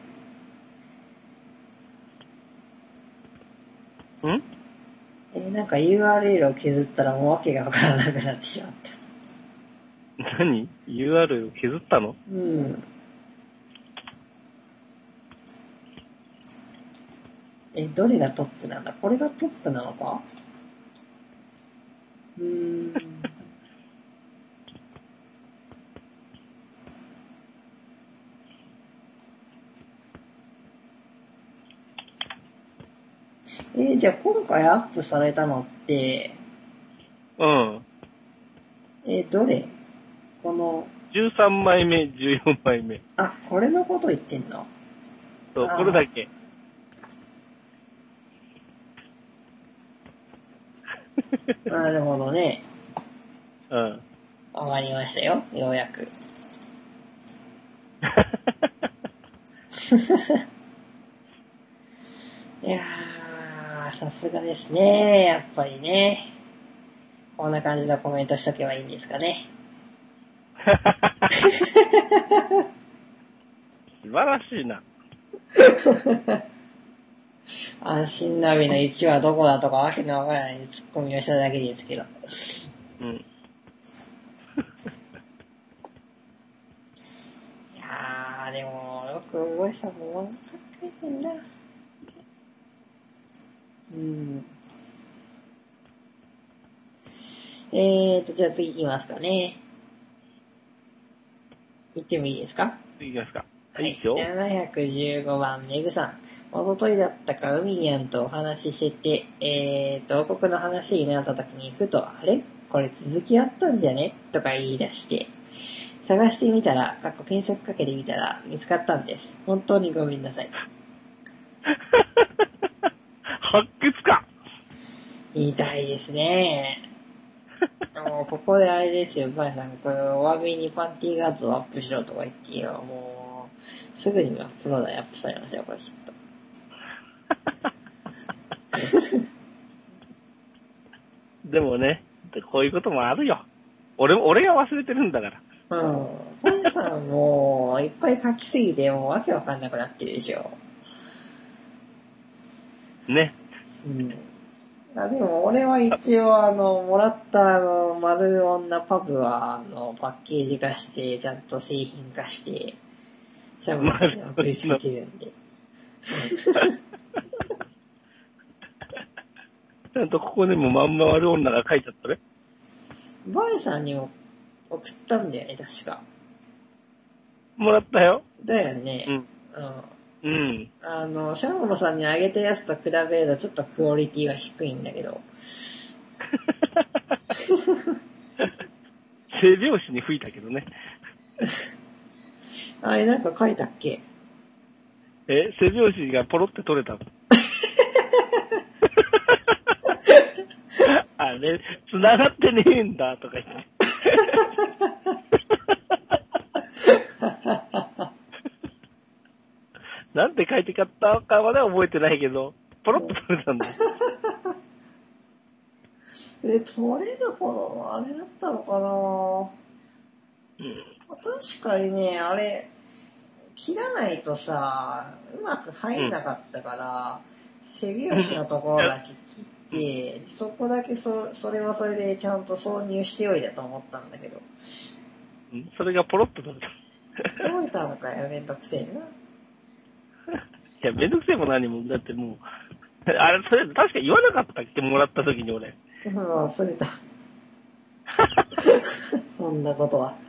え。ん？ え、なんか ユーアールエル を削ったらもうわけがわからなくなってしまった。 何？ ユーアールエル を削ったの？ うん。え、どれがトップなんだ？これがトップなのか？うーん。えー、じゃあ今回アップされたのって、 うん。 えー、どれ？この、 じゅうさんまいめ、じゅうよんまいめ。 あ、これのこと言ってんの？ そう、これだけ。 なるほどね。 うん。 わかりましたよ、ようやく。いやー、さすがですね。やっぱりね。こんな感じのコメントしとけばいいんですかね。 素晴らしいな。 安心ナビのいちはどこだとかわけのわからないツッコミをしただけですけど。 うん。いやー、でも、よく覚えてたもん、もん書いてんな。うん。えーと、じゃあ次行きますかね。行ってもいいですか？ いきますか。 はい。 いいですよ。 ななひゃくじゅうごばん、メグさん。おとといだったか、海にゃんとお話ししてて、えーと、王国の話になった時に、ふと、あれこれ続きあったんじゃねとか言い出して、探してみたら、過去検索かけてみたら、見つかったんです。本当にごめんなさい。 発掘か。 言いたいですね。もうここであれですよ、ばあさん、これお詫びにパンティー画像アップしろとか言ってよ、もう、すぐにアップロードにアップされますよ、これきっと。 でもね、こういうこともあるよ。俺、俺が忘れてるんだから。 うん。ばあさんもう、いっぱい書きすぎて、もうわけわかんなくなってるでしょ。 ね。 うん。あ、でも俺は一応あの、もらったあの、丸女パブは、あの、パッケージ化して、ちゃんと製品化して、シャムさんに送りつけてるんで。 ちゃんとここでもまんま悪女が書いちゃったね。 ばあさんにも送ったんだよね、確か。 もらったよ。 だよね。 うん。うん。うん。 あの、シャムロさんにあげたやつと比べるとちょっとクオリティは低いんだけど。 背拍子に吹いたけどね。 あれなんか書いたっけ？ え、背拍子がポロって取れたの。あれ、繋がってねえんだとか言って。なんて書いてかったかまでは覚えてないけど、ポロッと取れたんだ。 え、取れるほどのあれだったのかな？ うん、 確かにね、あれ、切らないとさ、うまく入んなかったから、うん、背拍子のところだけ切って、そこだけそ、それはそれでちゃんと挿入しておいたと思ったんだけど。 それがポロッと取れた。 取れたのかよ、めんどくせえな。 いや、めんどくせえも何も、だってもう、あれ、それ確か言わなかったっけ、もらった時に俺。 うん、忘れた。そんなことは。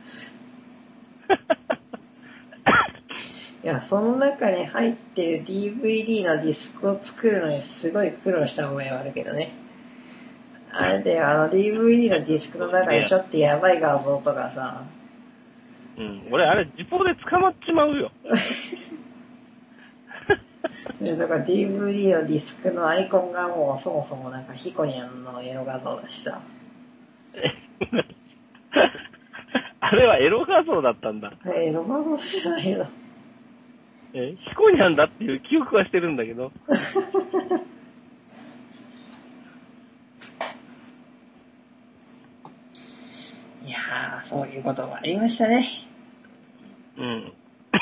いや、その中に入ってる ディーブイディー のディスクを作るのにすごい苦労した覚えはあるけどね。あれで、あの ディーブイディー のディスクの中にちょっとやばい画像とかさ。 うん、俺あれ、時報で捕まっちまうよ。 だから ディーブイディー のディスクのアイコンがもうそもそもなんかヒコニャンのエロ画像だしさ。 あれはエロ画像だったんだ。 エロ画像じゃないの。 え、ヒコニャンだっていう記憶はしてるんだけど。 いやー、そういうこともありましたね。 うん。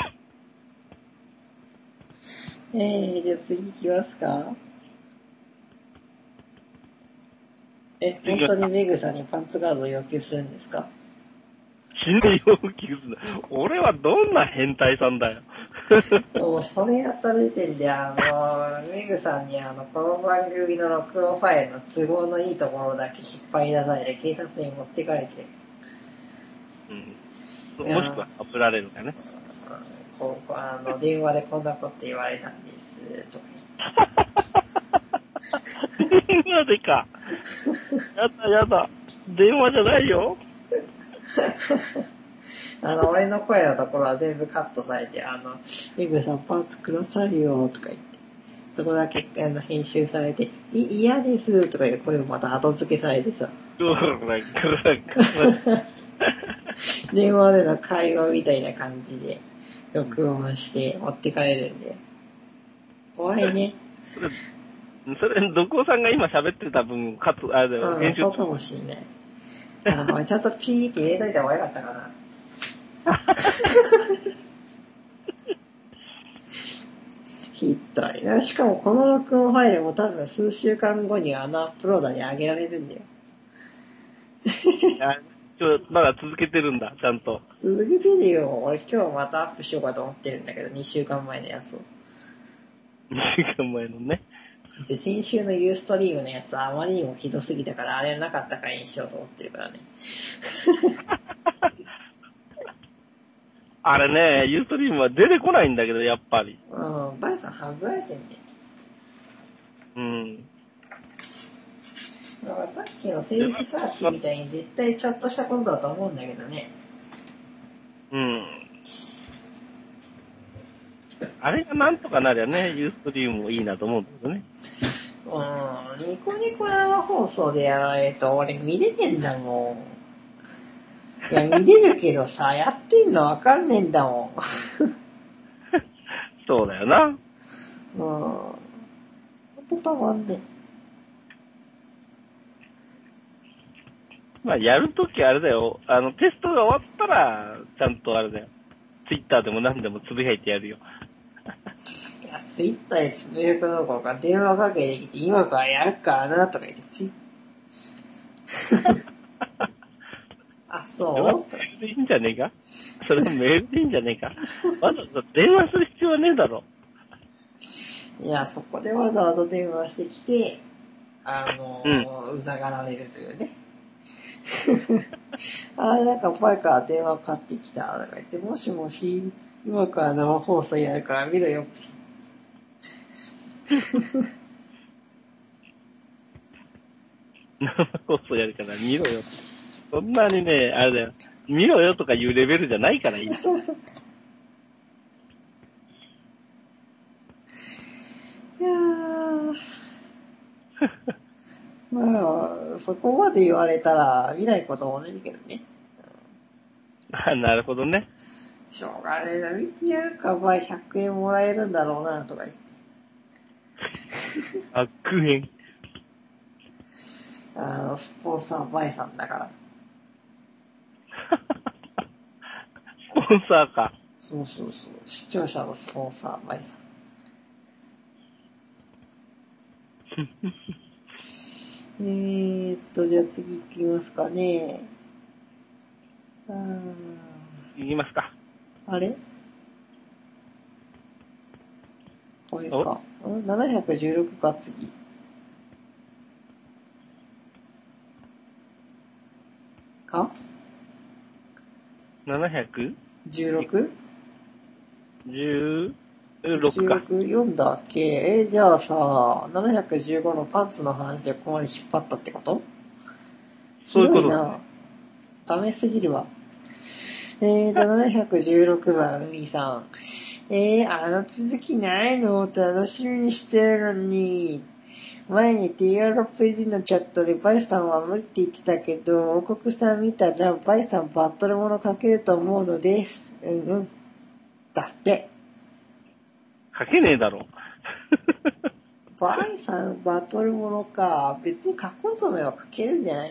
えー、じゃあ次行きますか。え、本当にメグさんにパンツガードを要求するんですか？ 死ぬ要求する。俺はどんな変態さんだよ。 もうそれやった時点で、あの、メグさんにあの、この番組の録音ファイルの都合のいいところだけ引っ張り出されて警察に持ってかれちゃう。うん。もしくは、あぶられるかね。 こう、あの、電話でこんなこと言われたんです、とか言って。電話でか。やだやだ。電話じゃないよ。 あの、俺の声のところは全部カットされて、あの、メグさんパンツくださいよ、とか言って。 そこだけあの編集されて、い嫌ですとかいう声もまた後付けされてさ。電話での会話みたいな感じで録音して持って帰るんで。怖いね。 それ、それ、ドコさんが今喋ってた分、かつ、あれだよ、 編集。そうかもしんない。あ、ちゃんとピーって入れといた方がよかったかな。ひどいな。しかもこの録音ファイルも多分数週間後にあのアップローダーに上げられるんだよ。 ちょ、まだ続けてるんだ、ちゃんと。 続けてるよ。俺今日またアップしようかと思ってるんだけど、にしゅうかんまえのやつを。 にしゅうかんまえのね。 で、先週のユーストリームのやつはあまりにもひどすぎたから、あれなかった回にしようと思ってるからね。 あれね、ユーストリームは出てこないんだけど、やっぱり。 うん、バイさん外られてんね。 うん。 だからさっきのセルフサーチみたいに絶対ちょっとしたことだと思うんだけどね。 うん。あれがなんとかなりゃね、ユーストリームもいいなと思うんだけどね。 うん、ニコニコ生放送でやられると俺見れねえんだもん。いや、見れるけどさ、やってんのわかんねえんだもん。 そうだよな。うん。 ほんとたまんねまあ、やるときあれだよ。あの、テストが終わったら、ちゃんとあれだよ。ツイッターでも何でもつぶやいてやるよ。 いや、ツイッターでつぶやくどころか電話かけてきて、今からやるかなとか言って、ツイあ、そうメールでいいんじゃねえかそれはメールでいいんじゃねえかわざわざ電話する必要はねえだろ。 いや、そこでわざわざ電話してきて、あのー、うん、うざがられるというね。あれなんか前から電話買ってきたとか言って、もしもし、今から生放送やるから見ろよ。 生放送やるから見ろよ。そんなにね、あれだよ。見ろよとかいうレベルじゃないからいい。いやー。まあ、そこまで言われたら見ないこともないけどね。 あ、なるほどね。 しょうがねえな、見てやるか、ばいひゃくえんもらえるんだろうな、とか言って。 ひゃくえん。 あの、スポンサーバイさんだから。 スポンサーか。 そうそうそう。視聴者のスポンサーバイさん。えーっと、じゃあ次行きますかね。うーん。 行きますか。 あれこれか。ん ?ななひゃくじゅうろく か、次。か ? ななひゃくじゅうろく? じゅうろくか。 じゅうろく読んだっけえー、じゃあさ、ななひゃくじゅうごのパンツの話でここまで引っ張ったってこと？ そういうこと。 ひどいな。ダメすぎるわ。えーと、ななひゃくじゅうろくばん、海さん。えー、あの続きないの楽しみにしてるのに。前に ティーアールピージー のチャットでバイさんは無理って言ってたけど、王国さん見たらバイさんバトルもの書けると思うのです。うんうん。だって。 書けねえだろ。 バイさんバトルものか。別に書こうと思えば書けるんじゃないの？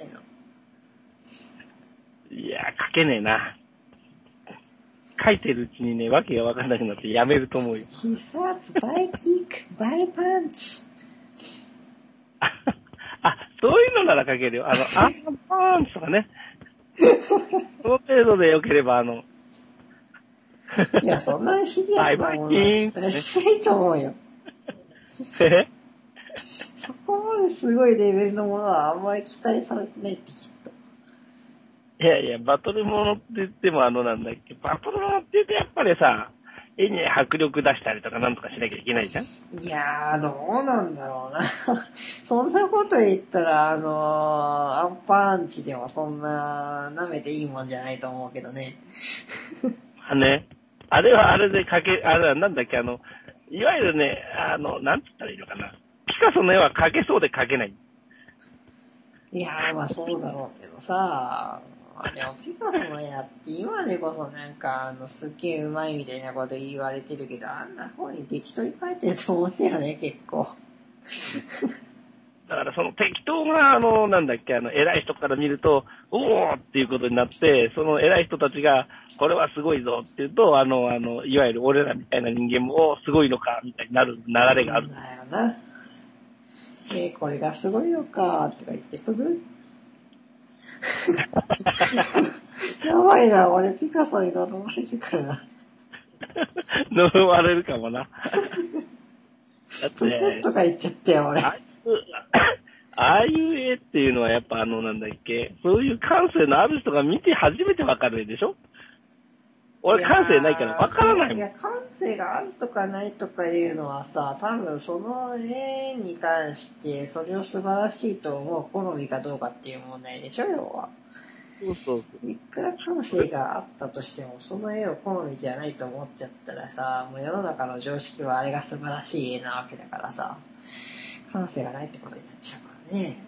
いや、書けねえな。書いてるうちにね、わけがわかんなくなってやめると思うよ。 必殺、バイキック、バイパンチ。 あ、そういうのなら書けるよ。あの、アンパンチとかね。その程度で良ければ、あの。 いや、そんなにシリアスなものは期待しないと思うよ。 えそこまですごいレベルのものはあんまり期待されてないってきっと。 いやいや、バトルものって言ってもあのなんだっけ、バトルものって言ってやっぱりさ、絵に迫力出したりとかなんとかしなきゃいけないじゃん？ いやー、どうなんだろうな。そんなこと言ったら、あのー、アンパンチでもそんな舐めていいもんじゃないと思うけどね。 あね、あれはあれでかけ、あれはなんだっけ、あの、 いわゆるね、あの、なんて言ったらいいのかな。ピカソの絵は描けそうで描けない。 いやー、まあそうだろうけどさ、まあでもピカソの絵だって今でこそなんか、あの、すっげえうまいみたいなこと言われてるけど、あんな方に適当に描いてると思うんだよね、結構。 だからその適当な、あの、なんだっけ、あの、偉い人から見ると、おーっていうことになって、その偉い人たちが、これはすごいぞって言うと、あの、あの、いわゆる俺らみたいな人間もすごいのか、みたいになる流れがある。 だよな。えー、これがすごいのか、とか言って、ぷぐやばいな、俺ピカソに呪われるから。 呪われるかもな。だって、 とか言っちゃったよ、俺。 ああいう絵っていうのはやっぱあのなんだっけ、そういう感性のある人が見て初めてわかる絵でしょ？俺感性ないからわからないもん。 いや、感性があるとかないとかいうのはさ、多分その絵に関してそれを素晴らしいと思う好みかどうかっていう問題でしょ、要は。 そうそうそう。 いくら感性があったとしても、その絵を好みじゃないと思っちゃったらさ、もう世の中の常識はあれが素晴らしい絵なわけだからさ、感性がないってことになっちゃうからね。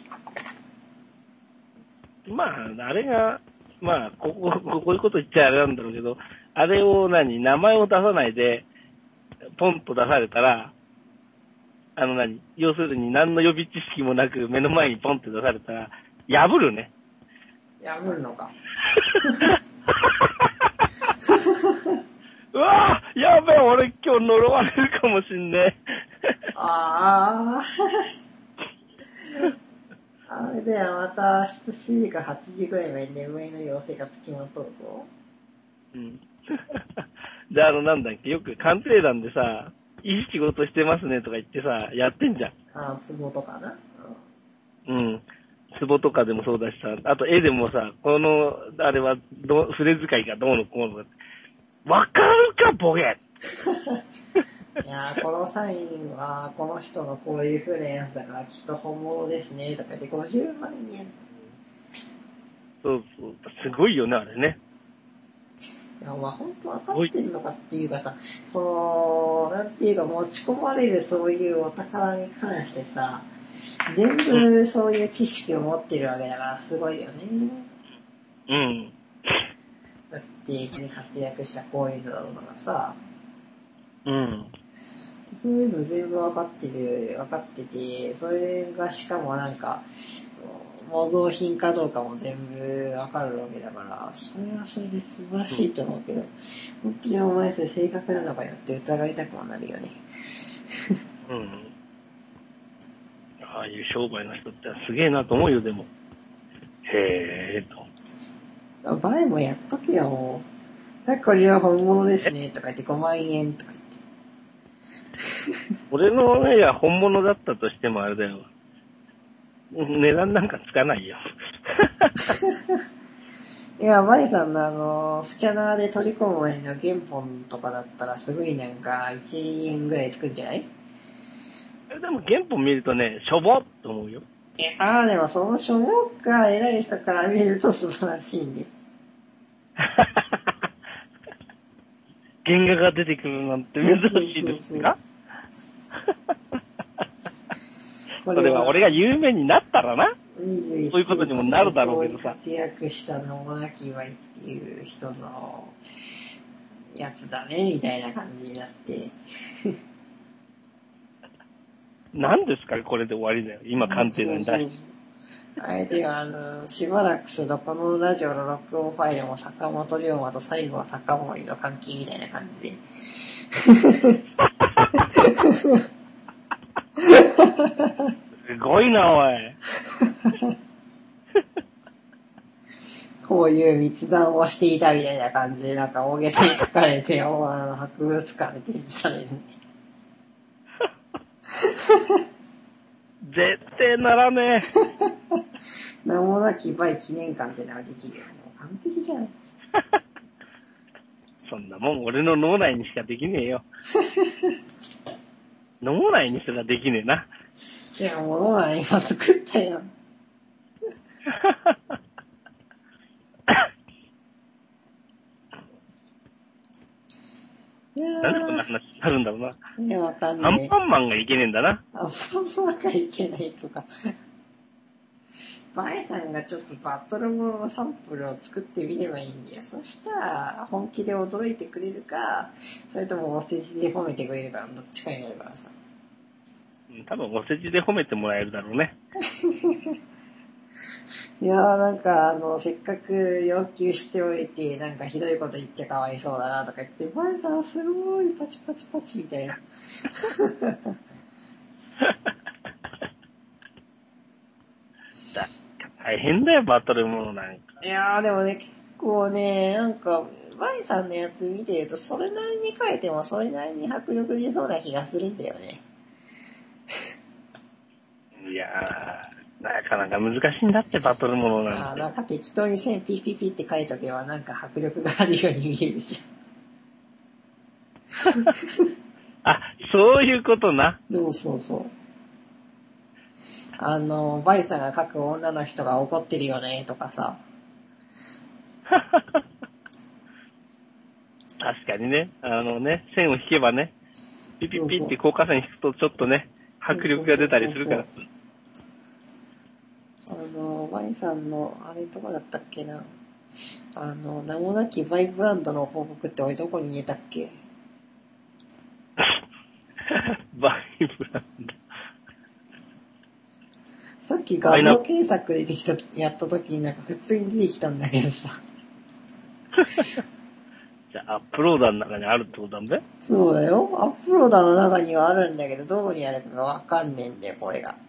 まあ、あれが、まあ、ここ、こういうこと言っちゃあれなんだろうけど、あれを何、名前を出さないで、ポンと出されたら、あの何、要するに何の予備知識もなく目の前にポンって出されたら、破るね。 破るのか。 うわぁ、やべえ、俺今日呪われるかもしんねえ。 ああ。あれだよ、またしちじかはちじぐらいまで眠りの妖精がつきまとうぞ。 うん。で、あの、なんだっけ、よく鑑定団でさ、いい仕事してますねとか言ってさ、やってんじゃん。 ああ、壺とかな。 うん。壺とかでもそうだしさ、あと絵でもさ、この、あれはど、筆使いがどうのこうのかって。わかるか、ボケいやー、このサインは、この人のこういう風なやつだからきっと本物ですね、とか言ってごじゅうまんえん。 そうそう。すごいよね、あれね。 いや、まあ本当わかってるのかっていうかさ、その、なんていうか持ち込まれるそういうお宝に関してさ、全部そういう知識を持ってるわけだからすごいよね。 うん。 だって、活躍したこういうのだとかさ、 うん。 そういうの全部わかってる、わかってて、それがしかもなんか、模造品かどうかも全部わかるわけだから、それはそれで素晴らしいと思うけど、本当にお前それ正確なのかよって疑いたくもなるよね。 うん。ああいう商売の人ってすげえなと思うよ、でも。へえと。前もやっとけよ、もう。これは本物ですね、とか言ってごまんえんとか言って。 俺の絵が本物だったとしてもあれだよ。値段なんかつかないよ。 いや、バイさんのあの、スキャナーで取り込む前の原本とかだったらすごいなんかいちえんぐらいつくんじゃない？ でも原本見るとね、しょぼっと思うよ。 いや、ああ、でもそのしょぼが偉い人から見ると素晴らしいんで。 原画が出てくるなんて珍しいですか？それは俺が有名になったらな。 にじゅういっそういうことにもなるだろうけどさ。 活躍した名もなきワイっていう人のやつだね、みたいな感じになって。 何ですかこれで終わりだよ。今鑑定団に出して。 相手は、あの、しばらくするとこのラジオの録音ファイルも坂本龍馬と最後は坂森の関係みたいな感じで。 すごいな、おい。 こういう密談をしていたみたいな感じで、なんか大げさに書かれて、あの博物館で展示されるんで。 絶対ならねえ。 名もなきバイ記念館ってのができるよ。もう完璧じゃん。 そんなもん俺の脳内にしかできねえよ。脳内にすらできねえな。 いや、もう脳内今作ったよ。 なんでこんな話なるんだろうな。 いや、わかんアない。 ンパンマンがいけねえんだな。 アンパンマンがいけないとか。バイさんがちょっとバトルモのサンプルを作ってみればいいんだよ。そしたら、本気で驚いてくれるか、それともお世辞で褒めてくれるか、どっちかになるからさ。 多分お世辞で褒めてもらえるだろうね。 いやーなんかあの、せっかく要求しておいて、なんかひどいこと言っちゃかわいそうだなとか言って、バイさんすごいパチパチパチみたいな。 だ大変だよ、バトルものなんか。 いやーでもね、結構ね、なんか、バイさんのやつ見てると、それなりに書いてもそれなりに迫力出そうな気がするんだよね。 いやー、なかなか難しいんだって、バトルものなんて。 あーなんか適当に線ピッピッピって書いとけばなんか迫力があるように見えるし。 あ、そういうことな。 そうそうそう。あの、バイさんが描く女の人が怒ってるよね、とかさ。 確かにね、あのね、線を引けばね、ピピピって効果線引くとちょっとね、迫力が出たりするから。 あの、バイさんの、あれどこだったっけな。あの、名もなきバイブランドの報告って俺どこに入れたっけバイブランド。 さっき画像検索でできた、やった時になんか普通に出てきたんだけどさ。 じゃあ、アップローダーの中にあるってことなんだよ。 そうだよ。アップローダーの中にはあるんだけど、どこにあるかがわかんねえんだよ、これが。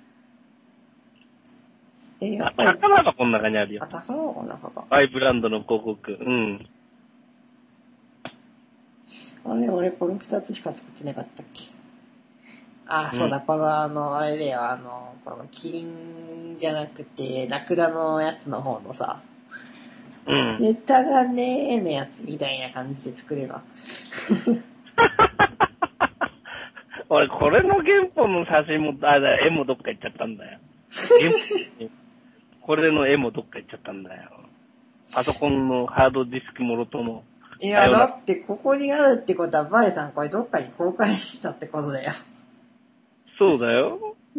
え、やっぱり。 あ、宝箱の中にあるよ。 あ、宝箱の中か。 バイブランドの広告。うん。 あれ、俺この二つしか作ってなかったっけ。あ、そうだ、うん、このあの、あれだよ、あの、このキリンじゃなくて、ラクダのやつの方のさ、 うん。 ネタがねえのやつみたいな感じで作れば。 俺、これの原本の写真も、あ、絵もどっか行っちゃったんだよ。これの絵もどっか行っちゃったんだよ。パソコンのハードディスクもろとも。 いや、だってここにあるってことは、バイさんこれどっかに公開してたってことだよ。 そうだよ。 うん。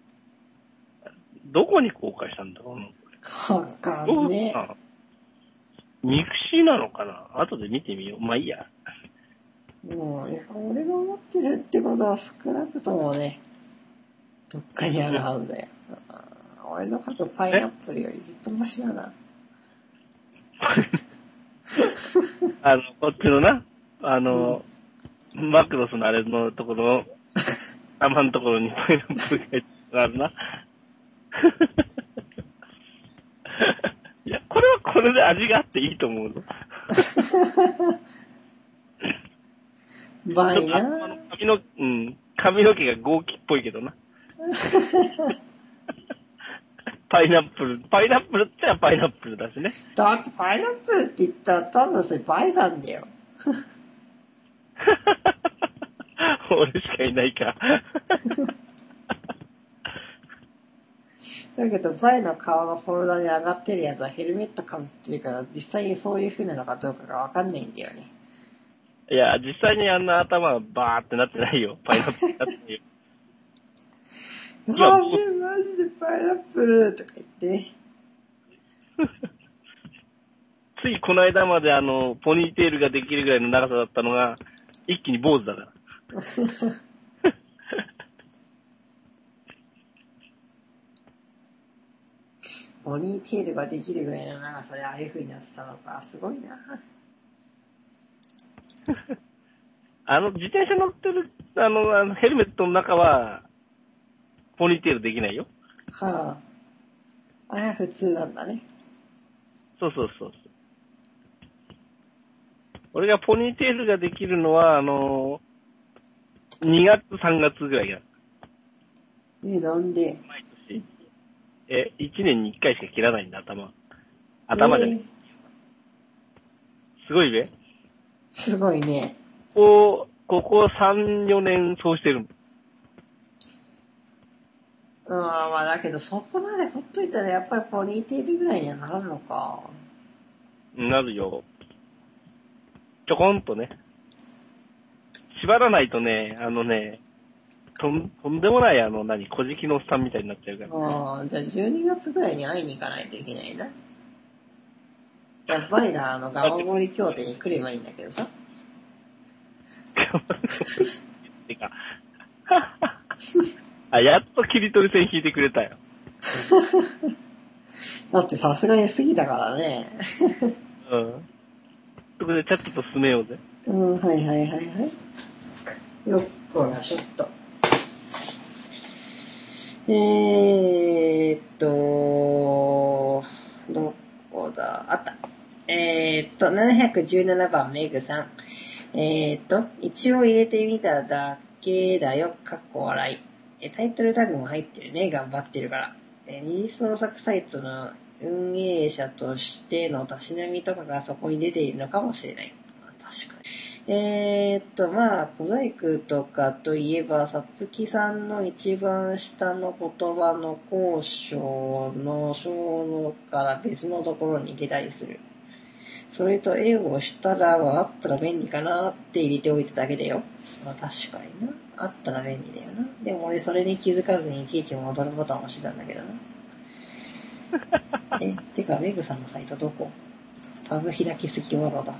どこに公開したんだろうな。 わかんねえ。 ミクシーなのかな？後で見てみよう。まあいいや。 もう、いや、俺が思ってるってことは少なくともね、どっかにあるはずだよ。俺の書くパイナップルよりずっとマシだな。 あの、こっちのな、あの、うん、マクロスのあれのところの、頭のところにパイナップルがあるな。いや、これはこれで味があっていいと思うの。 バイな。 髪の、うん、髪の毛が豪気っぽいけどな。パイナップル、パイナップルってのはパイナップルだしね。 だってパイナップルって言ったら多分それバイなんだよ。 俺しかいないか。 だけど、バイの顔のフォルダに上がってるやつはヘルメットかぶってるから、実際にそういう風なのかどうかがわかんないんだよね。 いや、実際にあんな頭がバーってなってないよ。パイナップルだってよ。 やべえ、マジでパイナップルとか言ってね。 ついこの間まであの、ポニーテールができるぐらいの長さだったのが、一気に坊主だから。 ポニーテールができるぐらいの長さでああいう風になってたのか、すごいな。 あの、自転車乗ってる、あの、あのヘルメットの中は、ポニーテールできないよ。 はあ。あれは普通なんだね。 そうそうそう。俺がポニーテールができるのは、あの、にがつ、さんがつぐらいや。 え、なんで？ 毎年。え、いちねんにいっかいしか切らないんだ、頭。頭じゃね、えー。すごいね。 すごいね。 ここ、ここさん、よねんそうしてる。 うん、まあだけどそこまでほっといたらやっぱりポニーテールぐらいにはなるのか。 なるよ。ちょこんとね。 縛らないとね、あのね、とん、とんでもない、あの、何、小じきのおっさんみたいになっちゃうから、ね。 ああ、じゃあじゅうにがつぐらいに会いに行かないといけないな。やっぱりな、あの、ガマモリ協定に来ればいいんだけどさ。 てか、あ、やっと切り取り線引いてくれたよ。 だってさすがに過ぎたからね。 うん。そこでチャットと進めようぜ。 うん、はいはいはいはい。よっこらしょっと。えーっと、どこだあった。えーっと、ななひゃくじゅうななばんメグさん。えーっと、一応入れてみただけだよ、かっこ笑い。タイトルタグも入ってるね、頑張ってるから。二次創作サイトの運営者としてのたしなみとかがそこに出ているのかもしれない。確かに。えーっと、まあ、小細工とかといえば、さつきさんの一番下の言葉の交渉の小のから別のところに行けたりする。それと絵をしたらはあったら便利かなって入れておいただけだよ。まあ確かにな。あったら便利だよな。でも俺それに気づかずにいちいち戻るボタンを押してたんだけどな。え、てかメグさんのサイトどこ？タブ開きすぎわろだ。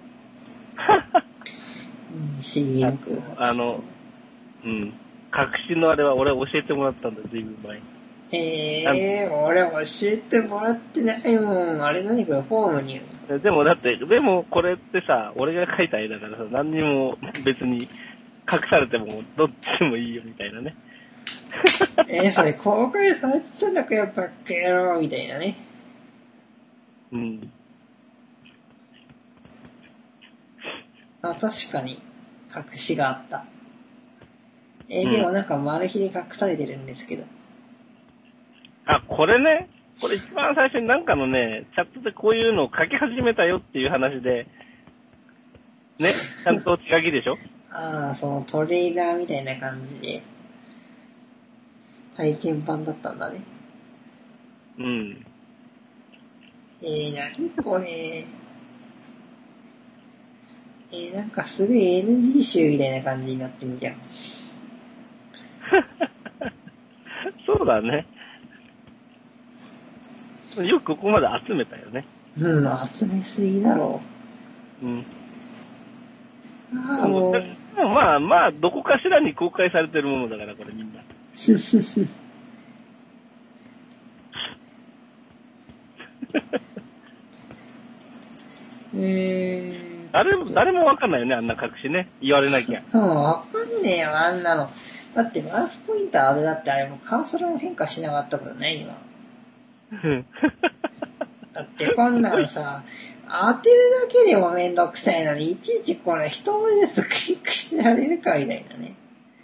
うん、シーエムきゅうじゅうはち。 あの、うん。確信のあれは俺教えてもらったんだ、ずいぶん前に。 えー、俺教えてもらってないもん。あれ何これ、フォームに。 でもだって、でもこれってさ、俺が描いた絵だからさ、何にも別に隠されてもどっちでもいいよみたいなね。 えー、それ公開されてたのかやっぱっけやろうみたいなね。 うん。 あ、確かに隠しがあった。えー、でもなんかマル秘に隠されてるんですけど。 あ、これね、これ一番最初になんかのね、チャットでこういうのを書き始めたよっていう話で、ね、ちゃんと手書きでしょ？ ああ、そのトレーラーみたいな感じで、体験版だったんだね。 うん。 えー、なにこれ。えー、なんかすごい エヌジー 集みたいな感じになってんじゃん。 そうだね。よくここまで集めたよね。 うん、集めすぎだろう。うん。 ああ、もう。でもまあまあ、どこかしらに公開されてるものだから、これみんな。えー、誰も、誰もわかんないよね、あんな隠しね。言われなきゃ。 うん、わかんねえよ、あんなの。だって、マウスポインターあれだってあれもカーソルも変化しなかったことない今。だってこんなんさ、当てるだけでもめんどくさいのに、いちいちこれ一文字ずつクリックしてられるかみたいなね。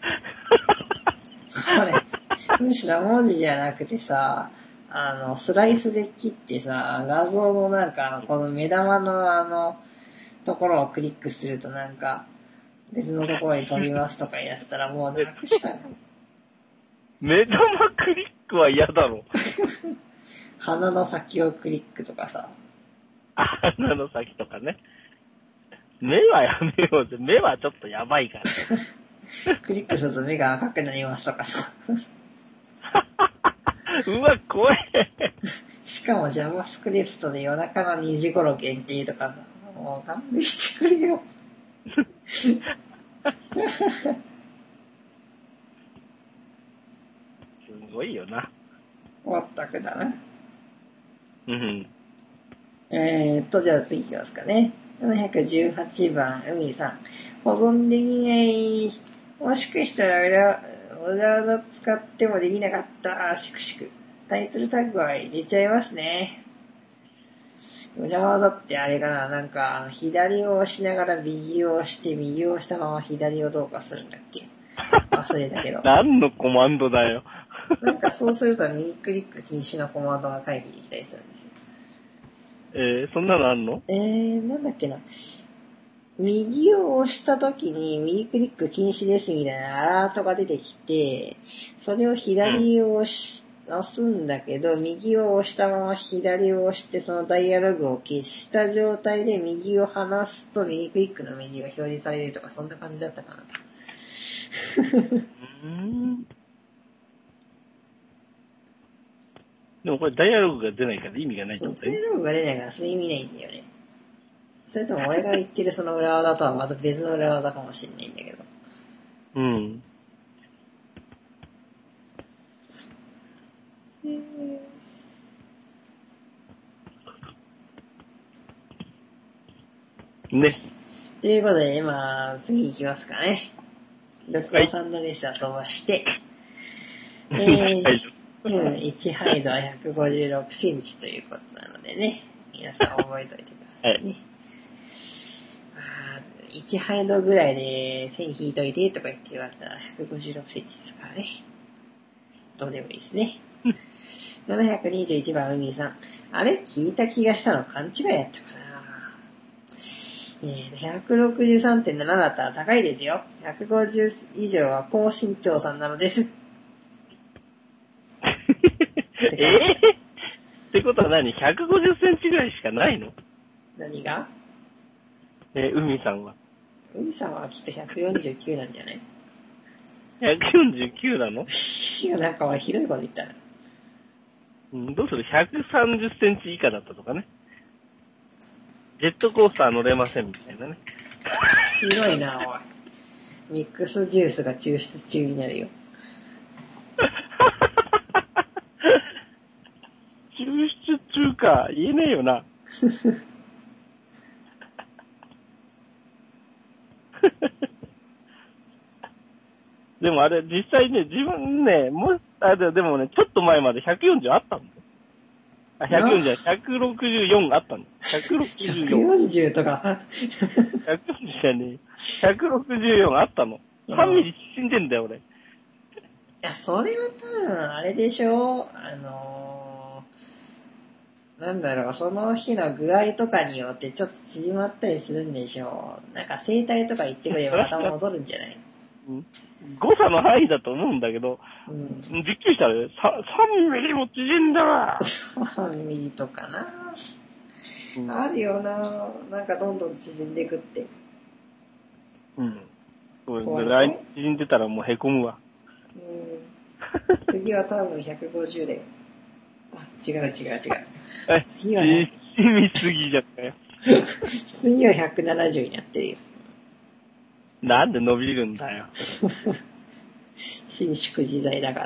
これ、むしろ文字じゃなくてさ、あの、スライスで切ってさ、画像のなんか、この目玉のあの、ところをクリックするとなんか、別のところに飛びますとか言い出したらもう泣くしかない。 目玉クリックは嫌だろ。 鼻の先をクリックとかさ。 鼻の先とかね。目はやめようぜ。目はちょっとやばいから。 クリックすると目が赤くなりますとかさ。 うわ、怖い。 しかも JavaScript で夜中のにじ頃限定とかさ。もう勘弁してくれよ。 すごいよな。 おったくだな。 うん。 えーっと、じゃあ次いきますかね。ななひゃくじゅうはちばん、海さん。保存できない。もしかしたら裏、裏技使ってもできなかった。しくしく。タイトルタグは入れちゃいますね。裏技ってあれかな、なんか、左を押しながら右を押して、右を押したまま左をどうかするんだっけ？忘れたけど。 何のコマンドだよ。 なんかそうすると右クリック禁止のコマンドが回避できたりするんですよ。 えー、そんなのあんの？ えー、なんだっけな。右を押した時に右クリック禁止ですみたいなアラートが出てきて、それを左を押し押すんだけど、右を押したまま左を押して、そのダイアログを消した状態で右を離すと右クリックのメニューが表示されるとか、そんな感じだったかな。 うーん。でもこれダイアログが出ないから意味がないってことね。 そう、ダイアログが出ないからそういう意味ないんだよね。それとも俺が言ってるその裏技とはまた別の裏技かもしれないんだけど。 うん。ね。 ということで、まあ、次行きますかね。ドクオさんのレースは飛ばして、はい、えー、うん、いちハイドはひゃくごじゅうろくセンチということなのでね、皆さん覚えておいてくださいね。はい、まあ、いちハイドぐらいで線引いといてとか言って言われたらひゃくごじゅうろくセンチですからね。どうでもいいですね。ななひゃくにじゅういちばん海さん。あれ聞いた気がしたの勘違いやったかな。えー、ひゃくろくじゅうさんてんなな だったら高いですよ。ひゃくごじゅう以上は高身長さんなのです。 えー、ってことは何 ?ひゃくごじゅっセンチぐらいしかないの？ 何が？ えー、海さんは。 海さんはきっとひゃくよんじゅうきゅうなんじゃない？ ひゃくよんじゅうきゅうなの？ いや、なんか俺ひどいこと言ったな。 うん、どうする ?ひゃくさんじゅっセンチ以下だったとかね。ジェットコースター乗れませんみたいなね。 ひどいな、おい。ミックスジュースが抽出中になるよ。 抽出中か。言えねえよな。でもあれ、実際ね、自分ね、もあでもね、ちょっと前までひゃくよんじゅうあったんだよ。あ、ひゃくよんじゅう、ひゃくろくじゅうよんあったんだよ。ひゃくろくじゅうよん。ひゃくよんじゅうとか。 ひゃくよんじゅうじゃねえ。ひゃくろくじゅうよんあったの。さんミリ縮んでんだよ、俺。いや、それは多分、あれでしょ？あのー、なんだろう、その日の具合とかによってちょっと縮まったりするんでしょう。なんか整体とか行ってくればまた戻るんじゃない？ うん、誤差の範囲だと思うんだけど、うん、びっくりしたね。さんミリも縮んだわ。 さんミリとかな、うん、あるよな。なんかどんどん縮んでいくって。 うん。そうですね。来日縮んでたらもう凹むわ。 うん。次は多分ひゃくごじゅうで。あ、違う違う違う。次はね。 縮みすぎじゃったよ。 次はひゃくななじゅうになってるよ。 なんで伸びるんだよ。 伸縮自在だから。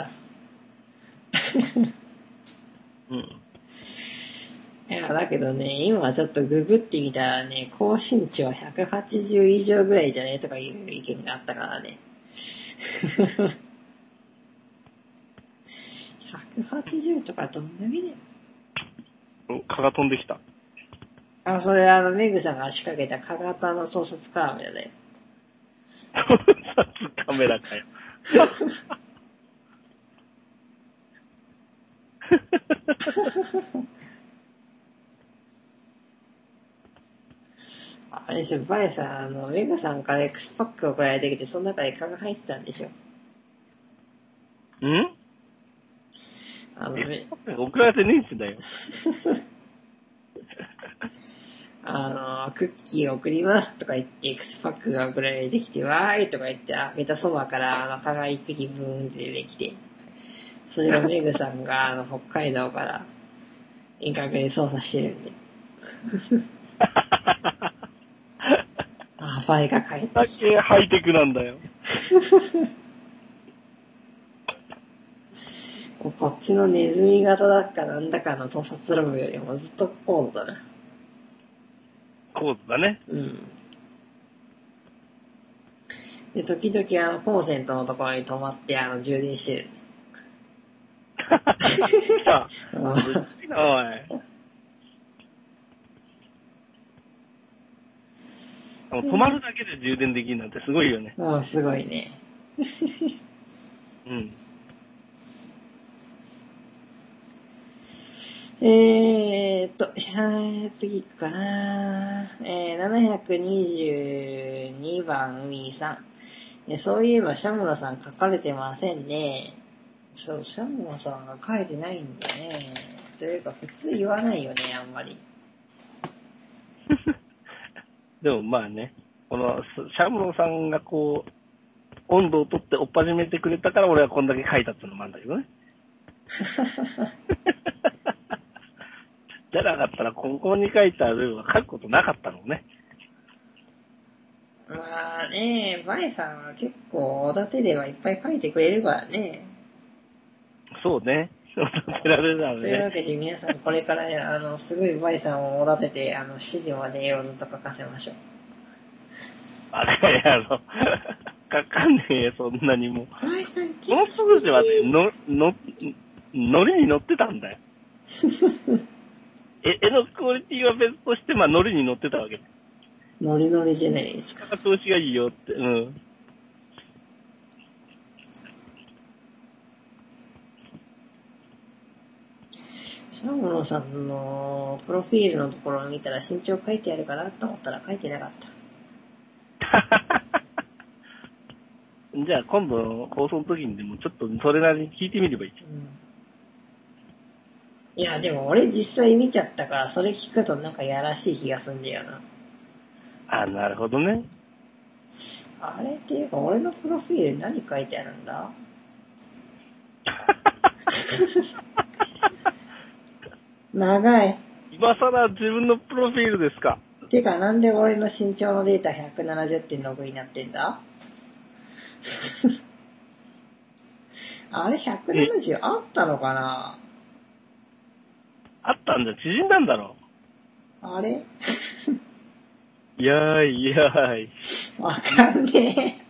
うん。 いや、だけどね、今ちょっとググってみたらね、高身長ひゃくはちじゅう以上ぐらいじゃねえとかいう意見があったからね。ひゃくはちじゅうとかどんだけで。 蚊が飛んできた。 あ、それあの、メグさんが仕掛けた蚊型の盗撮カメラだよ。 盗撮カメラかよ。 あれでしょ、バイさん、あの、メグさんから X パック送られてきて、その中に蚊が入ってたんでしょ。 んあの、 送られてねえんすだよ。 あの、クッキー送りますとか言って、X パックが送られてきて、わーいとか言って、開けたそばから、あの、蚊が一匹ブーンって出てきて、それをメグさんが、あの、北海道から、遠隔で操作してるんで。あ、バイが帰ってきた。 だけハイテクなんだよ。 こっちのネズミ型だかなんだかの盗撮ログよりもずっと高度だな。 高度だね。 うん。で、時々あの、コンセントのところに止まって、あの、充電してる。 あ、おい。止まるだけで充電できるなんてすごいよね。 ああ、すごいね。 うん。 えーっと、次行くかな。えー、ななひゃくにじゅうにばん、海さん。そういえば、シャムロさん書かれてませんね。 そう、シャモンさんが書いてないんだよね。というか、普通言わないよね、あんまり。 でもまあね、この、シャムロンさんがこう、温度を取って追っ始めてくれたから俺はこんだけ書いたっていうのもあるんだけどね。じゃなかったら、ここに書いたルールは書くことなかったのね。 まあね、バイさんは結構、おだてればいっぱい書いてくれるからね。 そうね。おだてられるだろうね。 というわけで皆さん、これからね、あの、すごいバイさんをおだてて、あの、しちじまで絵をずっと描かせましょう。 あれやろ。書かねえよ、そんなにも。 バイさん、 この数字はね、の、の、ノリに乗ってたんだよ。え、絵のクオリティは別として、まあ、ノリに乗ってたわけ。 ノリノリじゃないですか。 調子がいいよって、うん。 シャモノさんのプロフィールのところを見たら身長書いてあるかなと思ったら書いてなかった。 じゃあ今度の放送の時にでもちょっとそれなりに聞いてみればいいじゃん。うん、 いや、でも俺実際見ちゃったから、それ聞くとなんかやらしい気がすんだよな。 あ、なるほどね。 あれっていうか、俺のプロフィール何書いてあるんだ長い。 今更自分のプロフィールですか。 てか、なんで俺の身長のデータ ひゃくななじゅってんろく になってんだあれ ひゃくななじゅう あったのかな。 あったんだ、縮んだんだろう。あれいやーい、いやーい。 わかんね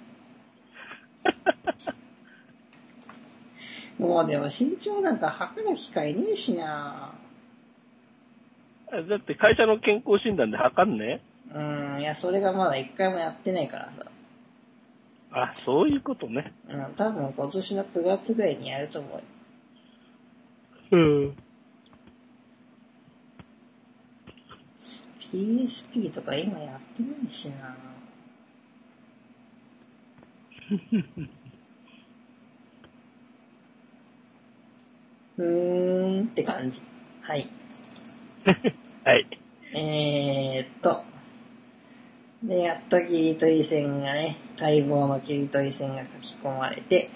え。もうでも身長なんか測る機会ねえしな。 だって会社の健康診断で測んねうーん、いや、それがまだ一回もやってないからさ。 あ、そういうことね。 うん、多分今年のくがつぐらいにやると思う。 うん。 ピーエスピー とか今やってないしな。うーんって感じ。はい。 はい。 えーっと。で、やっと切り取り線がね、待望の切り取り線が書き込まれて、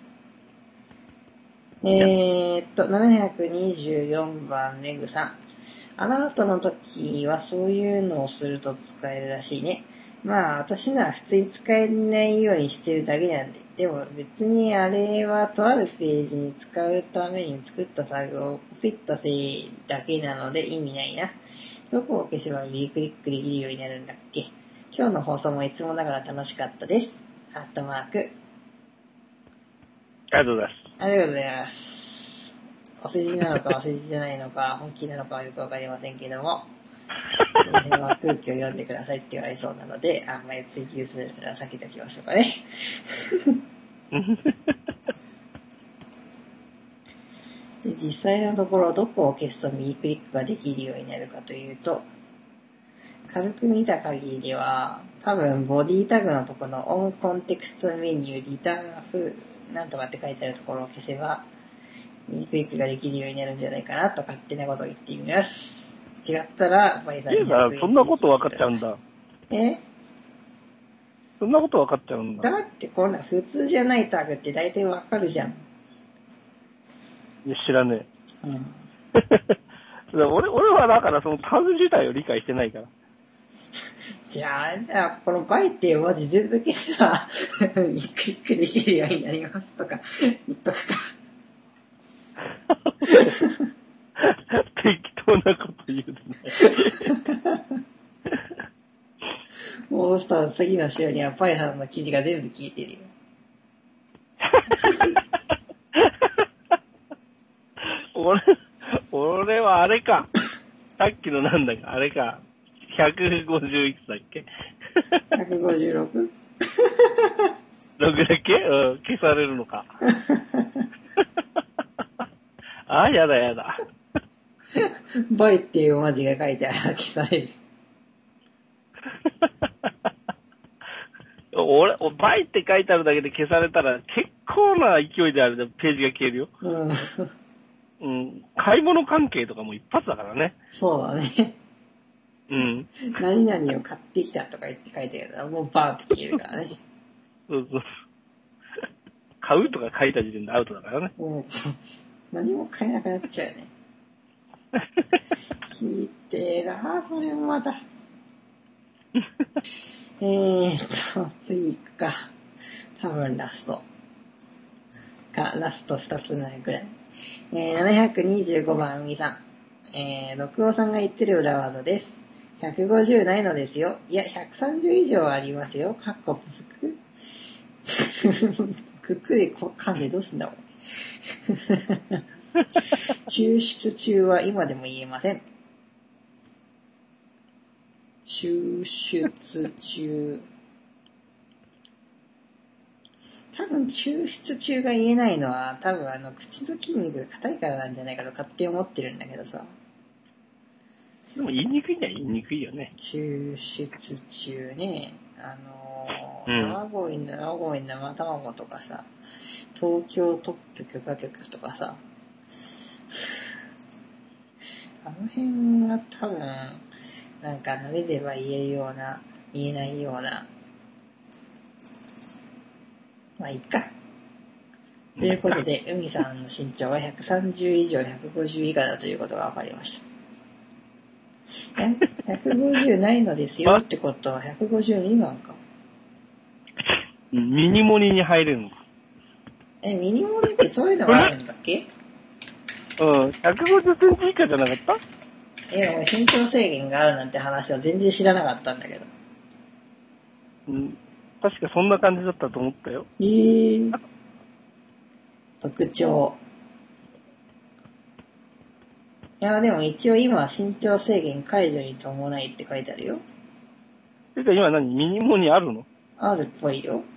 えーっと、ななひゃくにじゅうよんばんメグさん。アラートの時はそういうのをすると使えるらしいね。まあ私なら普通に使えないようにしてるだけなんで。でも別にあれはとあるページに使うために作ったタグをフィットせいだけなので意味ないな。どこを消せば右クリックできるようになるんだっけ。今日の放送もいつもながら楽しかったです。ハットマーク。 ありがとうございます。 ありがとうございます。お世辞なのかお世辞じゃないのか本気なのかはよくわかりませんけども、この辺は空気を読んでくださいって言われそうなので、あんまり追求するのは避けておきましょうかね。で実際のところどこを消すと右クリックができるようになるかというと、軽く見た限りでは多分ボディタグのところのオンコンテクストメニューリターンフなんとかって書いてあるところを消せば右クリックができるようになるんじゃないかなと勝手なことを言ってみます。違ったらバイさんにひゃくえん。 そんなこと分かっちゃうんだ。 えそんなこと分かっちゃうんだ。 だってこんな普通じゃないタグって大体わかるじゃん。 いや知らねえ。 うん。 俺、俺はだからそのタグ自体を理解してないから。 じゃあ、じゃあ、このバイっていう文字全部だけさ、クリックできるようになりますとか言っとくか。 適当なこと言うね。 もうしたら次の週にはパイさんの記事が全部聞いてるよ。 俺、俺はあれか。さっきのなんだか、あれか。ひゃくごじゅういくつだっけ ? ひゃくごじゅうろく? ろくだっけうん、消されるのか。あ、やだやだ。 バイっていう文字が書いてある消される。 俺、バイって書いてあるだけで消されたら結構な勢いであれでページが消えるよ。 うん。 うん。買い物関係とかも一発だからね。 そうだね。 うん。 何々を買ってきたとか言って書いてあるから、もうバーンって消えるからね。 そうそう。買うとか書いた時点でアウトだからね。 うん。何も買えなくなっちゃうよね。聞いてーな、それもまた。えーっと、次行くか。多分ラスト。か、ラスト二つ目ぐらい。えー、ななひゃくにじゅうごばん、海さん。えー、六尾さんが言ってる裏ワードです。ひゃくごじゅうないのですよ。いや、ひゃくさんじゅう以上ありますよ。かっこぷく。くくで噛んでどうすんだ、これ。抽出中は今でも言えません。抽出中。多分抽出中が言えないのは多分あの口の筋肉が硬いからなんじゃないかと勝手に思ってるんだけどさ。 でも言いにくいには言いにくいよね。 抽出中ね。あのー、 うん、 生恋生恋生卵とかさ、東京特許許可局とかさ、あの辺が多分なんか慣れれば言えるような言えないような、まあいいか。ということで、海さんの身長はひゃくさんじゅう以上ひゃくごじゅう以下だということが分かりました。え ?ひゃくごじゅうないのですよってことはひゃくごじゅうにばんか。 ミニモニに入れるの。 え、ミニモニってそういうのがあるんだっけ？ うん、ひゃくごじゅっセンチ以下じゃなかった？ え、俺身長制限があるなんて話は全然知らなかったんだけど。 うん、確かそんな感じだったと思ったよ。 えー。特徴。いや、でも一応今身長制限解除に伴いって書いてあるよ。 てか今何？ミニモニあるの？ あるっぽいよ。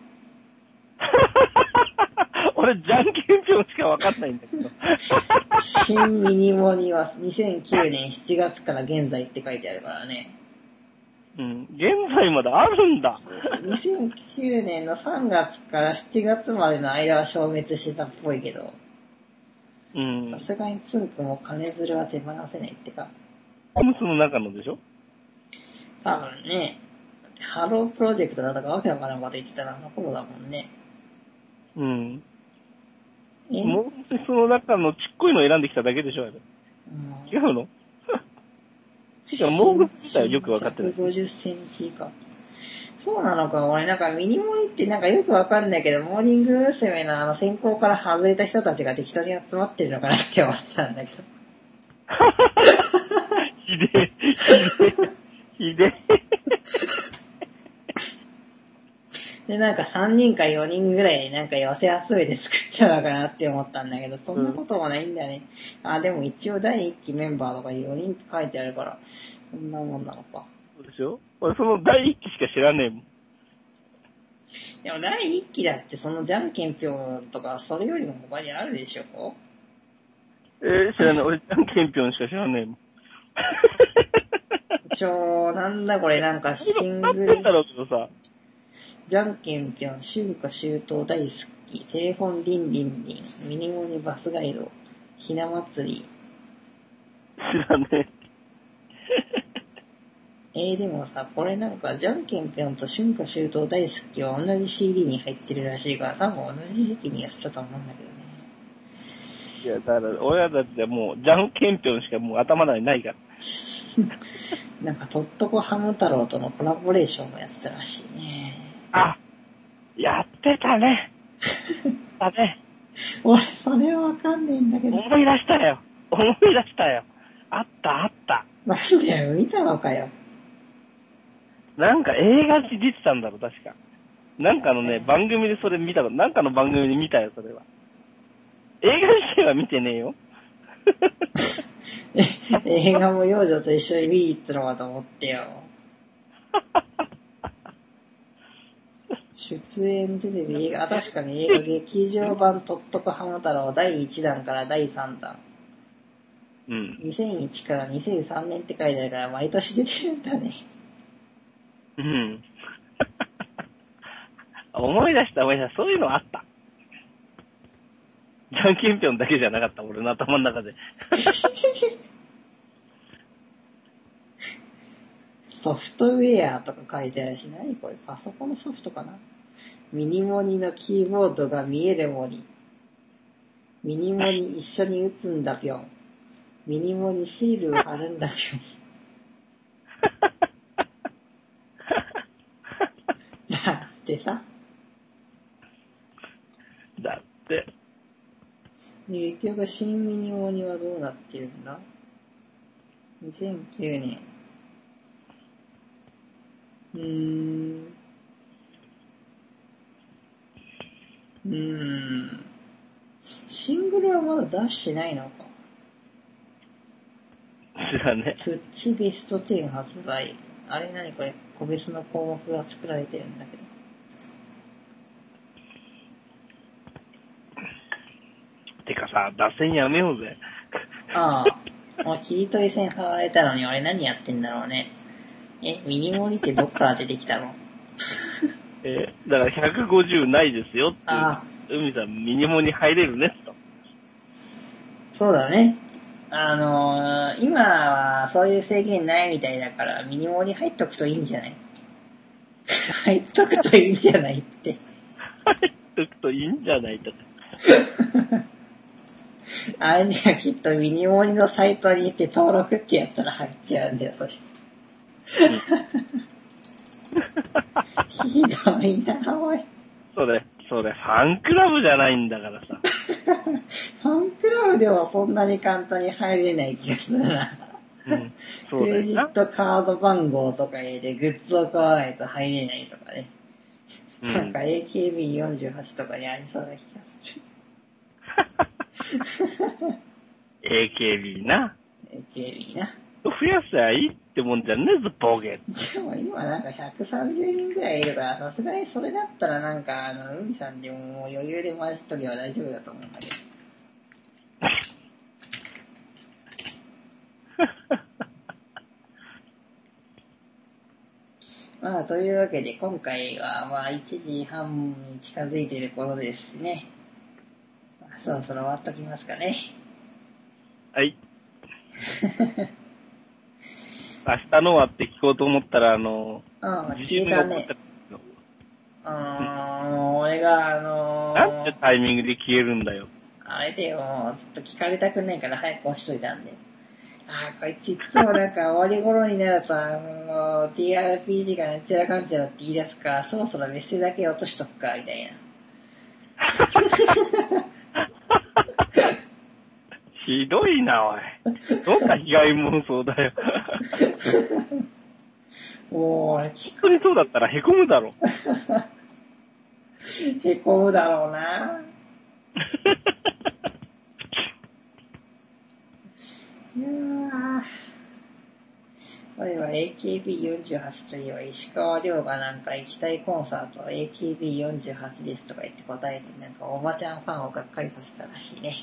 俺、じゃんけんぴょんしかわかんないんだけど。 新ミニモニはにせんきゅうねんしちがつから現在って書いてあるからね。 うん。現在まであるんだ。 そうそう。にせんきゅうねんのさんがつからしちがつまでの間は消滅してたっぽいけど。 うん。 さすがにツンクも金づるは手放せないってか。 コムスの中のでしょ？ 多分ね。ハロープロジェクトだとかわけわからんこと言ってたらあの頃だもんね。 うん。もうその中のちっこいのを選んできただけでしょ、あれ。うん、違うの？だからモーグル自体はよくわかってない。 ひゃくごじゅっセンチ以下。そうなのか、俺なんかミニモニってなんかよくわかんないけど、モーニング娘。のあの選考から外れた人たちが適当に集まってるのかなって思ってたんだけど。 ひでえ、ひでえ、ひでえ。 で、なんかさんにんかよにんぐらいでなんか寄せ集めて作ったのかなって思ったんだけど、そんなこともないんだね。うん、あ、でも一応だいいっきメンバーとかよにんって書いてあるから、そんなもんなのか。 そうでしょ？俺そのだいいっきしか知らねえもん。 でもだいいっきだってそのじゃんけんぴょんとかそれよりも他にあるでしょ？ えー、知らない。俺じゃんけんぴょんしか知らねえもん。 ちょ、なんだこれなんかシングル。 だろうけどさ。 じゃんけんぴょん、春夏秋冬大好き、テレフォンリンリンリン、ミニモニバスガイド、ひな祭り。 知らねえ。 えー、でもさ、これなんか、じゃんけんぴょんと春夏秋冬大好きは同じ シーディー に入ってるらしいから、多分同じ時期にやってたと思うんだけどね。 いや、だから、親たちはもう、じゃんけんぴょんしかもう頭の中にないから。 なんか、とっとこハム太郎とのコラボレーションもやってたらしいね。 あ、やってたね。だね。 俺、それはわかんねえんだけど。 思い出したよ。思い出したよ。あったあった。 なんだよ、見たのかよ。 なんか映画に出てたんだろ、確か。なんかのね、番組でそれ見たの、なんかの番組で見たよ、それは。映画自体は見てねえよ。 映画も幼女と一緒に見に行ったのかと思ってよ。出演テレビ映画、あ、確かに映画劇場版とっとこハム太郎だいいちだんからだいさんだん。うん。にせんいちからにせんさんねんって書いてあるから毎年出てるんだね。 うん。思い出した思い出した。そういうのあった。 じゃんけんぴょんだけじゃなかった、俺の頭の中で。 ソフトウェアとか書いてあるし、何これパソコンのソフトかな。ミニモニのキーボードが見えるモニ。ミニモニ一緒に打つんだぴょん。ミニモニシールを貼るんだぴょん。だってさ。 だって。 結局新ミニモニはどうなってるんだ ?にせんきゅう 年。うーん。うーん。シングルはまだ出してないのか。 知らね。 プッチベストじゅう発売。あれ何これ、個別の項目が作られてるんだけど。 てかさ、脱線やめようぜ。 ああ。もう切り取り線貼られたのに俺何やってんだろうね。え、ミニモニってどっから出てきたの？ えー、だからひゃくごじゅうないですよって。 ああ。 海さんミニモニ入れるねと。 そうだね。あのー、今はそういう制限ないみたいだからミニモニ入っとくといいんじゃない？入っとくといいんじゃないって。 入っとくといいんじゃないとか。 あれにはきっとミニモニのサイトに行って登録ってやったら入っちゃうんだよ、そして。ひどいな、おい。 それ、それ、ファンクラブじゃないんだからさ。 ファンクラブでもそんなに簡単に入れない気がするな。うん、クレジットカード番号とか入れてグッズを買わないと入れないとかね。うん、なんか エーケービーよんじゅうはち とかにありそうな気がする。 エーケービー な。 エーケービー な。 増やせばいいってもんじゃねえぞ、ボケ。 でも今なんかひゃくさんじゅうにんぐらいいるから、さすがにそれだったらなんか、あの、海さんでももう余裕で回しとけば大丈夫だと思うんだけど。まあ、というわけで今回はまあいちじはんに近づいていることですしね。まあ、そろそろ終わっときますかね。 はい。明日のはって聞こうと思ったら、あの、 うん、消えたね。あー、俺が、あのー、 なんてタイミングで消えるんだよ。 あれでよ、ちょっと聞かれたくないから早く押しといたんで。あー、こいついつもなんか終わり頃になると、あのー、ティーアールピージー がなんちゃらかんちゃらって言い出すから、そろそろメッセだけ落としとくか、みたいな。 ひどいな、おい。どんな被害妄想だよ。 もう、 本当にそうだったら凹むだろ。 凹むだろうな。いやー。これは エーケービーよんじゅうはち といえば石川遼がなんか行きたいコンサート エーケービーよんじゅうはち ですとか言って答えて、なんかおばちゃんファンをがっかりさせたらしいね。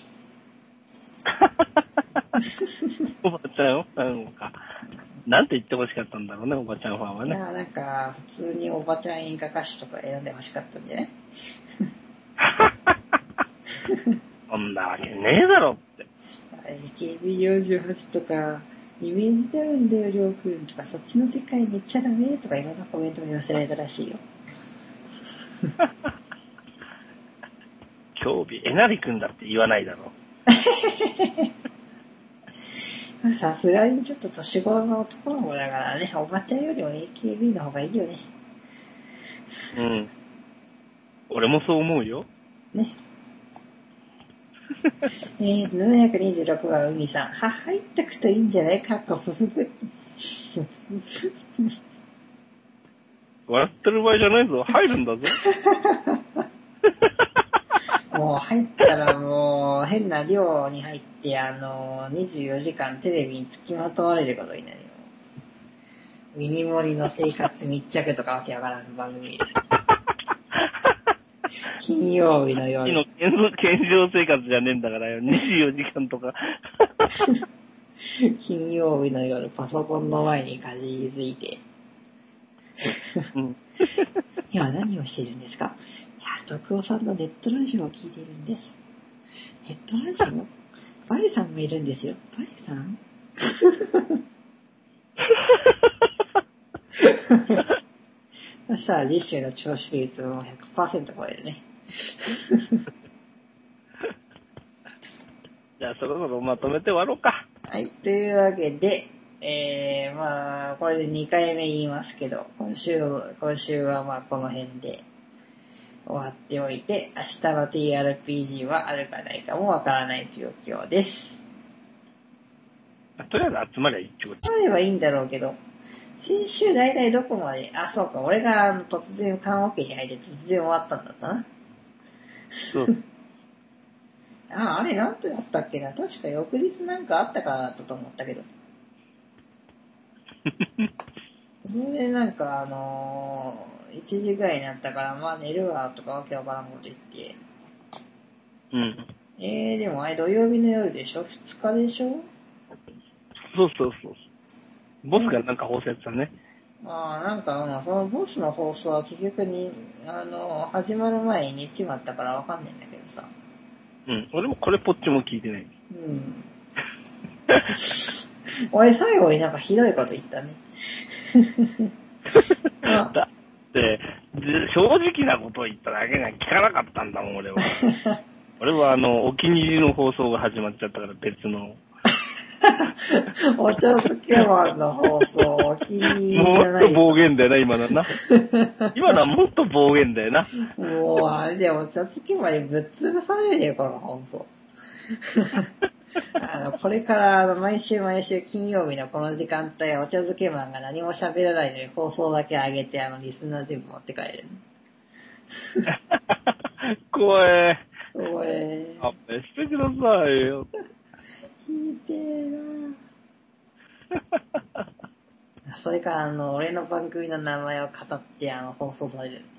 おばちゃんファンか。なんて言ってほしかったんだろうね、おばちゃんファンはね。 いやーなんか、普通におばちゃん演歌歌手とか選んでほしかったんじゃない？ そんなわけねえだろって。 エーケービーよんじゅうはち とか、イメージダウンだよ、りょうくんとか、そっちの世界に行っちゃダメとかいろんなコメントが寄せられたらしいよ。 興味、えなりくんだって言わないだろ。 さすがにちょっと年頃の男の子だからね、おばちゃんよりも エーケービー の方がいいよね。 うん。俺もそう思うよ。 ね。えー、ななひゃくにじゅうろくは海さん。は、入っとくといいんじゃないかっこふふふ。 笑ってる場合じゃないぞ。入るんだぞ。 もう入ったらもう変な寮に入って、あの、にじゅうよじかんテレビに付きまとわれることになるよ。ミニモリの生活密着とかわけわからん番組です。金曜日の夜。 健常生活じゃねえんだからよ。にじゅうよじかんとか。 金曜日の夜、パソコンの前にかじりついて。うん、今何をしているんですか？いや、徳尾さんのネットラジオを聞いているんです。 ヘッドラジオバイさんもいるんですよ。バイさんそしたら次週の聴取率も ひゃくパーセント 超えるね。 じゃあそろそろまとめて終わろうか。 はい。というわけで、えー、まあ、これでにかいめ言いますけど、今週、今週はまあこの辺で終わっておいて、明日の ティーアールピージー はあるかないかもわからない状況です。 とりあえず集まりゃいいってこと。 集まればいいんだろうけど、先週大体どこまで、あ、そうか、俺があの突然棺桶に入って突然終わったんだったな。 そう。 あ、あれなんとやったっけな。確か翌日なんかあったからだったと思ったけど。それでなんかあのー、いちじぐらいになったから、まあ寝るわとかわけわからんこと言って。 うん。 えー、でもあれ土曜日の夜でしょ？ ふつ 日でしょ？ そうそうそう。ボスがなんか放送やってたね。 ああ、なんか、まあ、そのボスの放送は結局に、あの、始まる前に寝ちまったからわかんないんだけどさ。 うん。俺もこれっぽっちも聞いてない。 うん。俺最後になんかひどいこと言ったね。 だって、正直なことを言っただけが聞かなかったんだもん、俺は。俺はあの、お気に入りの放送が始まっちゃったから別の。 お茶漬けマンの放送、お気に入りじゃない。 もっと暴言だよな、今のな。今のはもっと暴言だよな。 もう、あれでお茶漬けマンにぶっ潰されるよ、この放送。あの、これからあの毎週毎週金曜日のこの時間帯、お茶漬けマンが何も喋らないのに放送だけ上げて、あの、リスナー全部持って帰る。 怖え。 怖え。 あ、してくださいよ。 聞いてーな。それから、あの、俺の番組の名前を語って、あの、放送される。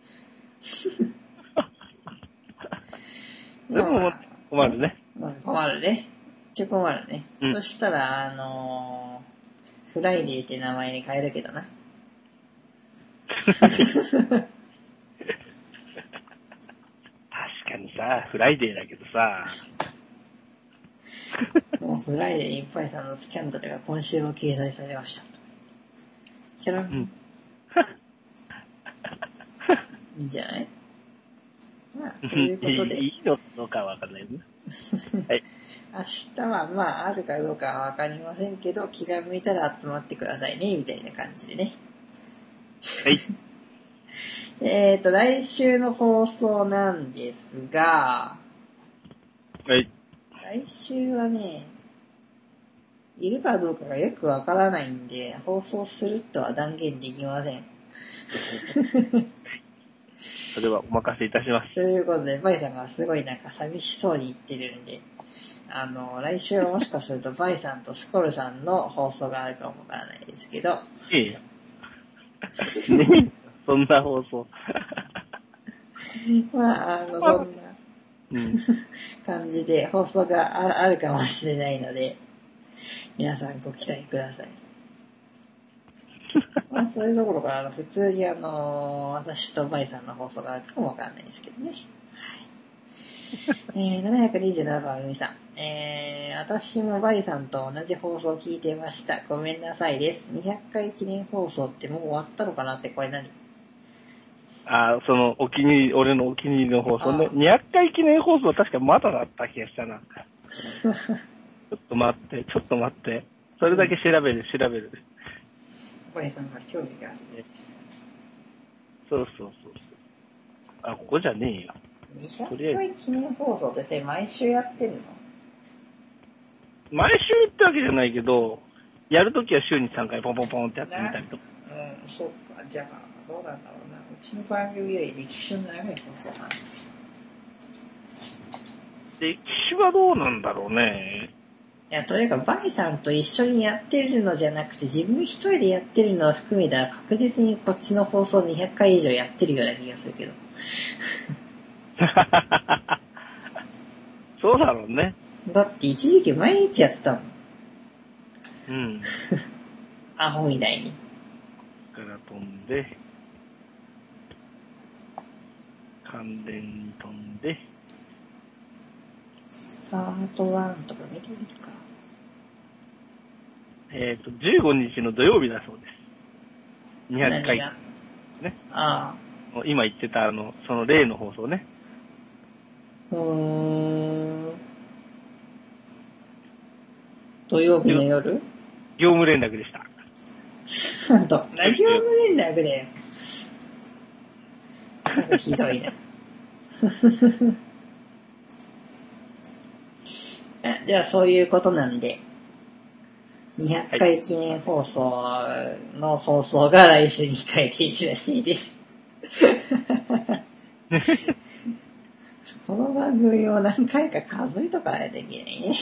でも、まあ、困るね。 うん、困るね。ちょ困るね。うん、そしたら、あのー、フライデーって名前に変えるけどな。 確かにさ、フライデーだけどさ。 もうフライデーにいっぱいさんのスキャンダルが今週も掲載されました。キャラン。うん、いいんじゃない？まあ、そういうことで。 いいのかわかんないね。はい。 明日はまあ、あるかどうかはわかりませんけど、気が向いたら集まってくださいね、みたいな感じでね。 はい。 えっと、来週の放送なんですが、 はい。 来週はね、いるかどうかがよくわからないんで、放送するとは断言できません。 それはお任せいたします。 ということで、バイさんがすごいなんか寂しそうに言ってるんで、あの、来週はもしかするとバイさんとスコルさんの放送があるかもわからないですけど。 いいよ。ね、そんな放送。 まあ、あの、そんな感じで放送があるかもしれないので、皆さんご期待ください。まあ、そういうところから、あの、普通にあの、私とバイさんの放送があるかもわからないですけどね。はい。えー、ななひゃくにじゅうななばん、みさん。えー、私もバイさんと同じ放送を聞いてました。ごめんなさいです。にひゃっかい記念放送ってもう終わったのかなって、これ何？ ああ、その、お気に入り、俺のお気に入りの放送ね。にひゃっかい記念放送は確かまだだった気がしたな。ちょっと待って、ちょっと待って。それだけ調べる、調べる。 バイさんが興味があるんです。 そうそうそう。あ、ここじゃねえよ。 にひゃっかい記念放送ってさ、毎週やってるの？ 毎週ってわけじゃないけど、やるときは週にさんかいポンポンポンってやってみたりとか。 うん、そうか。じゃあ、どうなんだろうな。うちの番組より歴史の長い放送なんだ。 歴史はどうなんだろうね。 いや、というか、バイさんと一緒にやってるのじゃなくて、自分一人でやってるのを含めたら、確実にこっちの放送にひゃっかい以上やってるような気がするけど。 そうだろうね。 だって一時期毎日やってたもん。 うん。 アホみたいに。 から飛んで、関連に飛んで、 パートワンとか見てみるか。 えっ、ー、と、じゅうごにちの土曜日だそうです。にひゃっかい。ね。 ああ。今言ってた、あの、その例の放送ね。 うーん。土曜日の夜？ 業務連絡でした。 どんな業務連絡だよ。なんかひどいね。じゃあそういうことなんで、にひゃっかい記念放送の放送が来週にかいでいるらしいです。この番組を何回か数えとかないといけないね。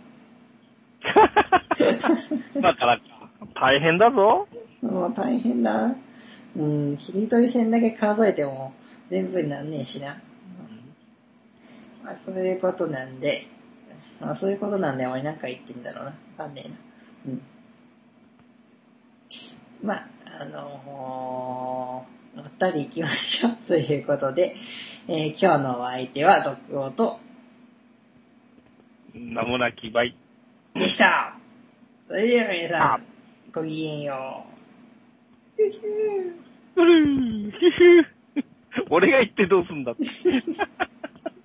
だから大変だぞ。 もう大変だ。うん、切り取り線だけ数えても全部になんねえしな。うん、まあそういうことなんで、まあそういうことなんで俺なんか言ってんだろうな。わかんねえな。うん。まあ、あのー、まったり行きましょうということで、えー、今日のお相手はドッグオと名もなきバイでした。それでは皆さん、ごきげんよう。ひゅひゅー。 ひゅひゅ。俺が言ってどうすんだって。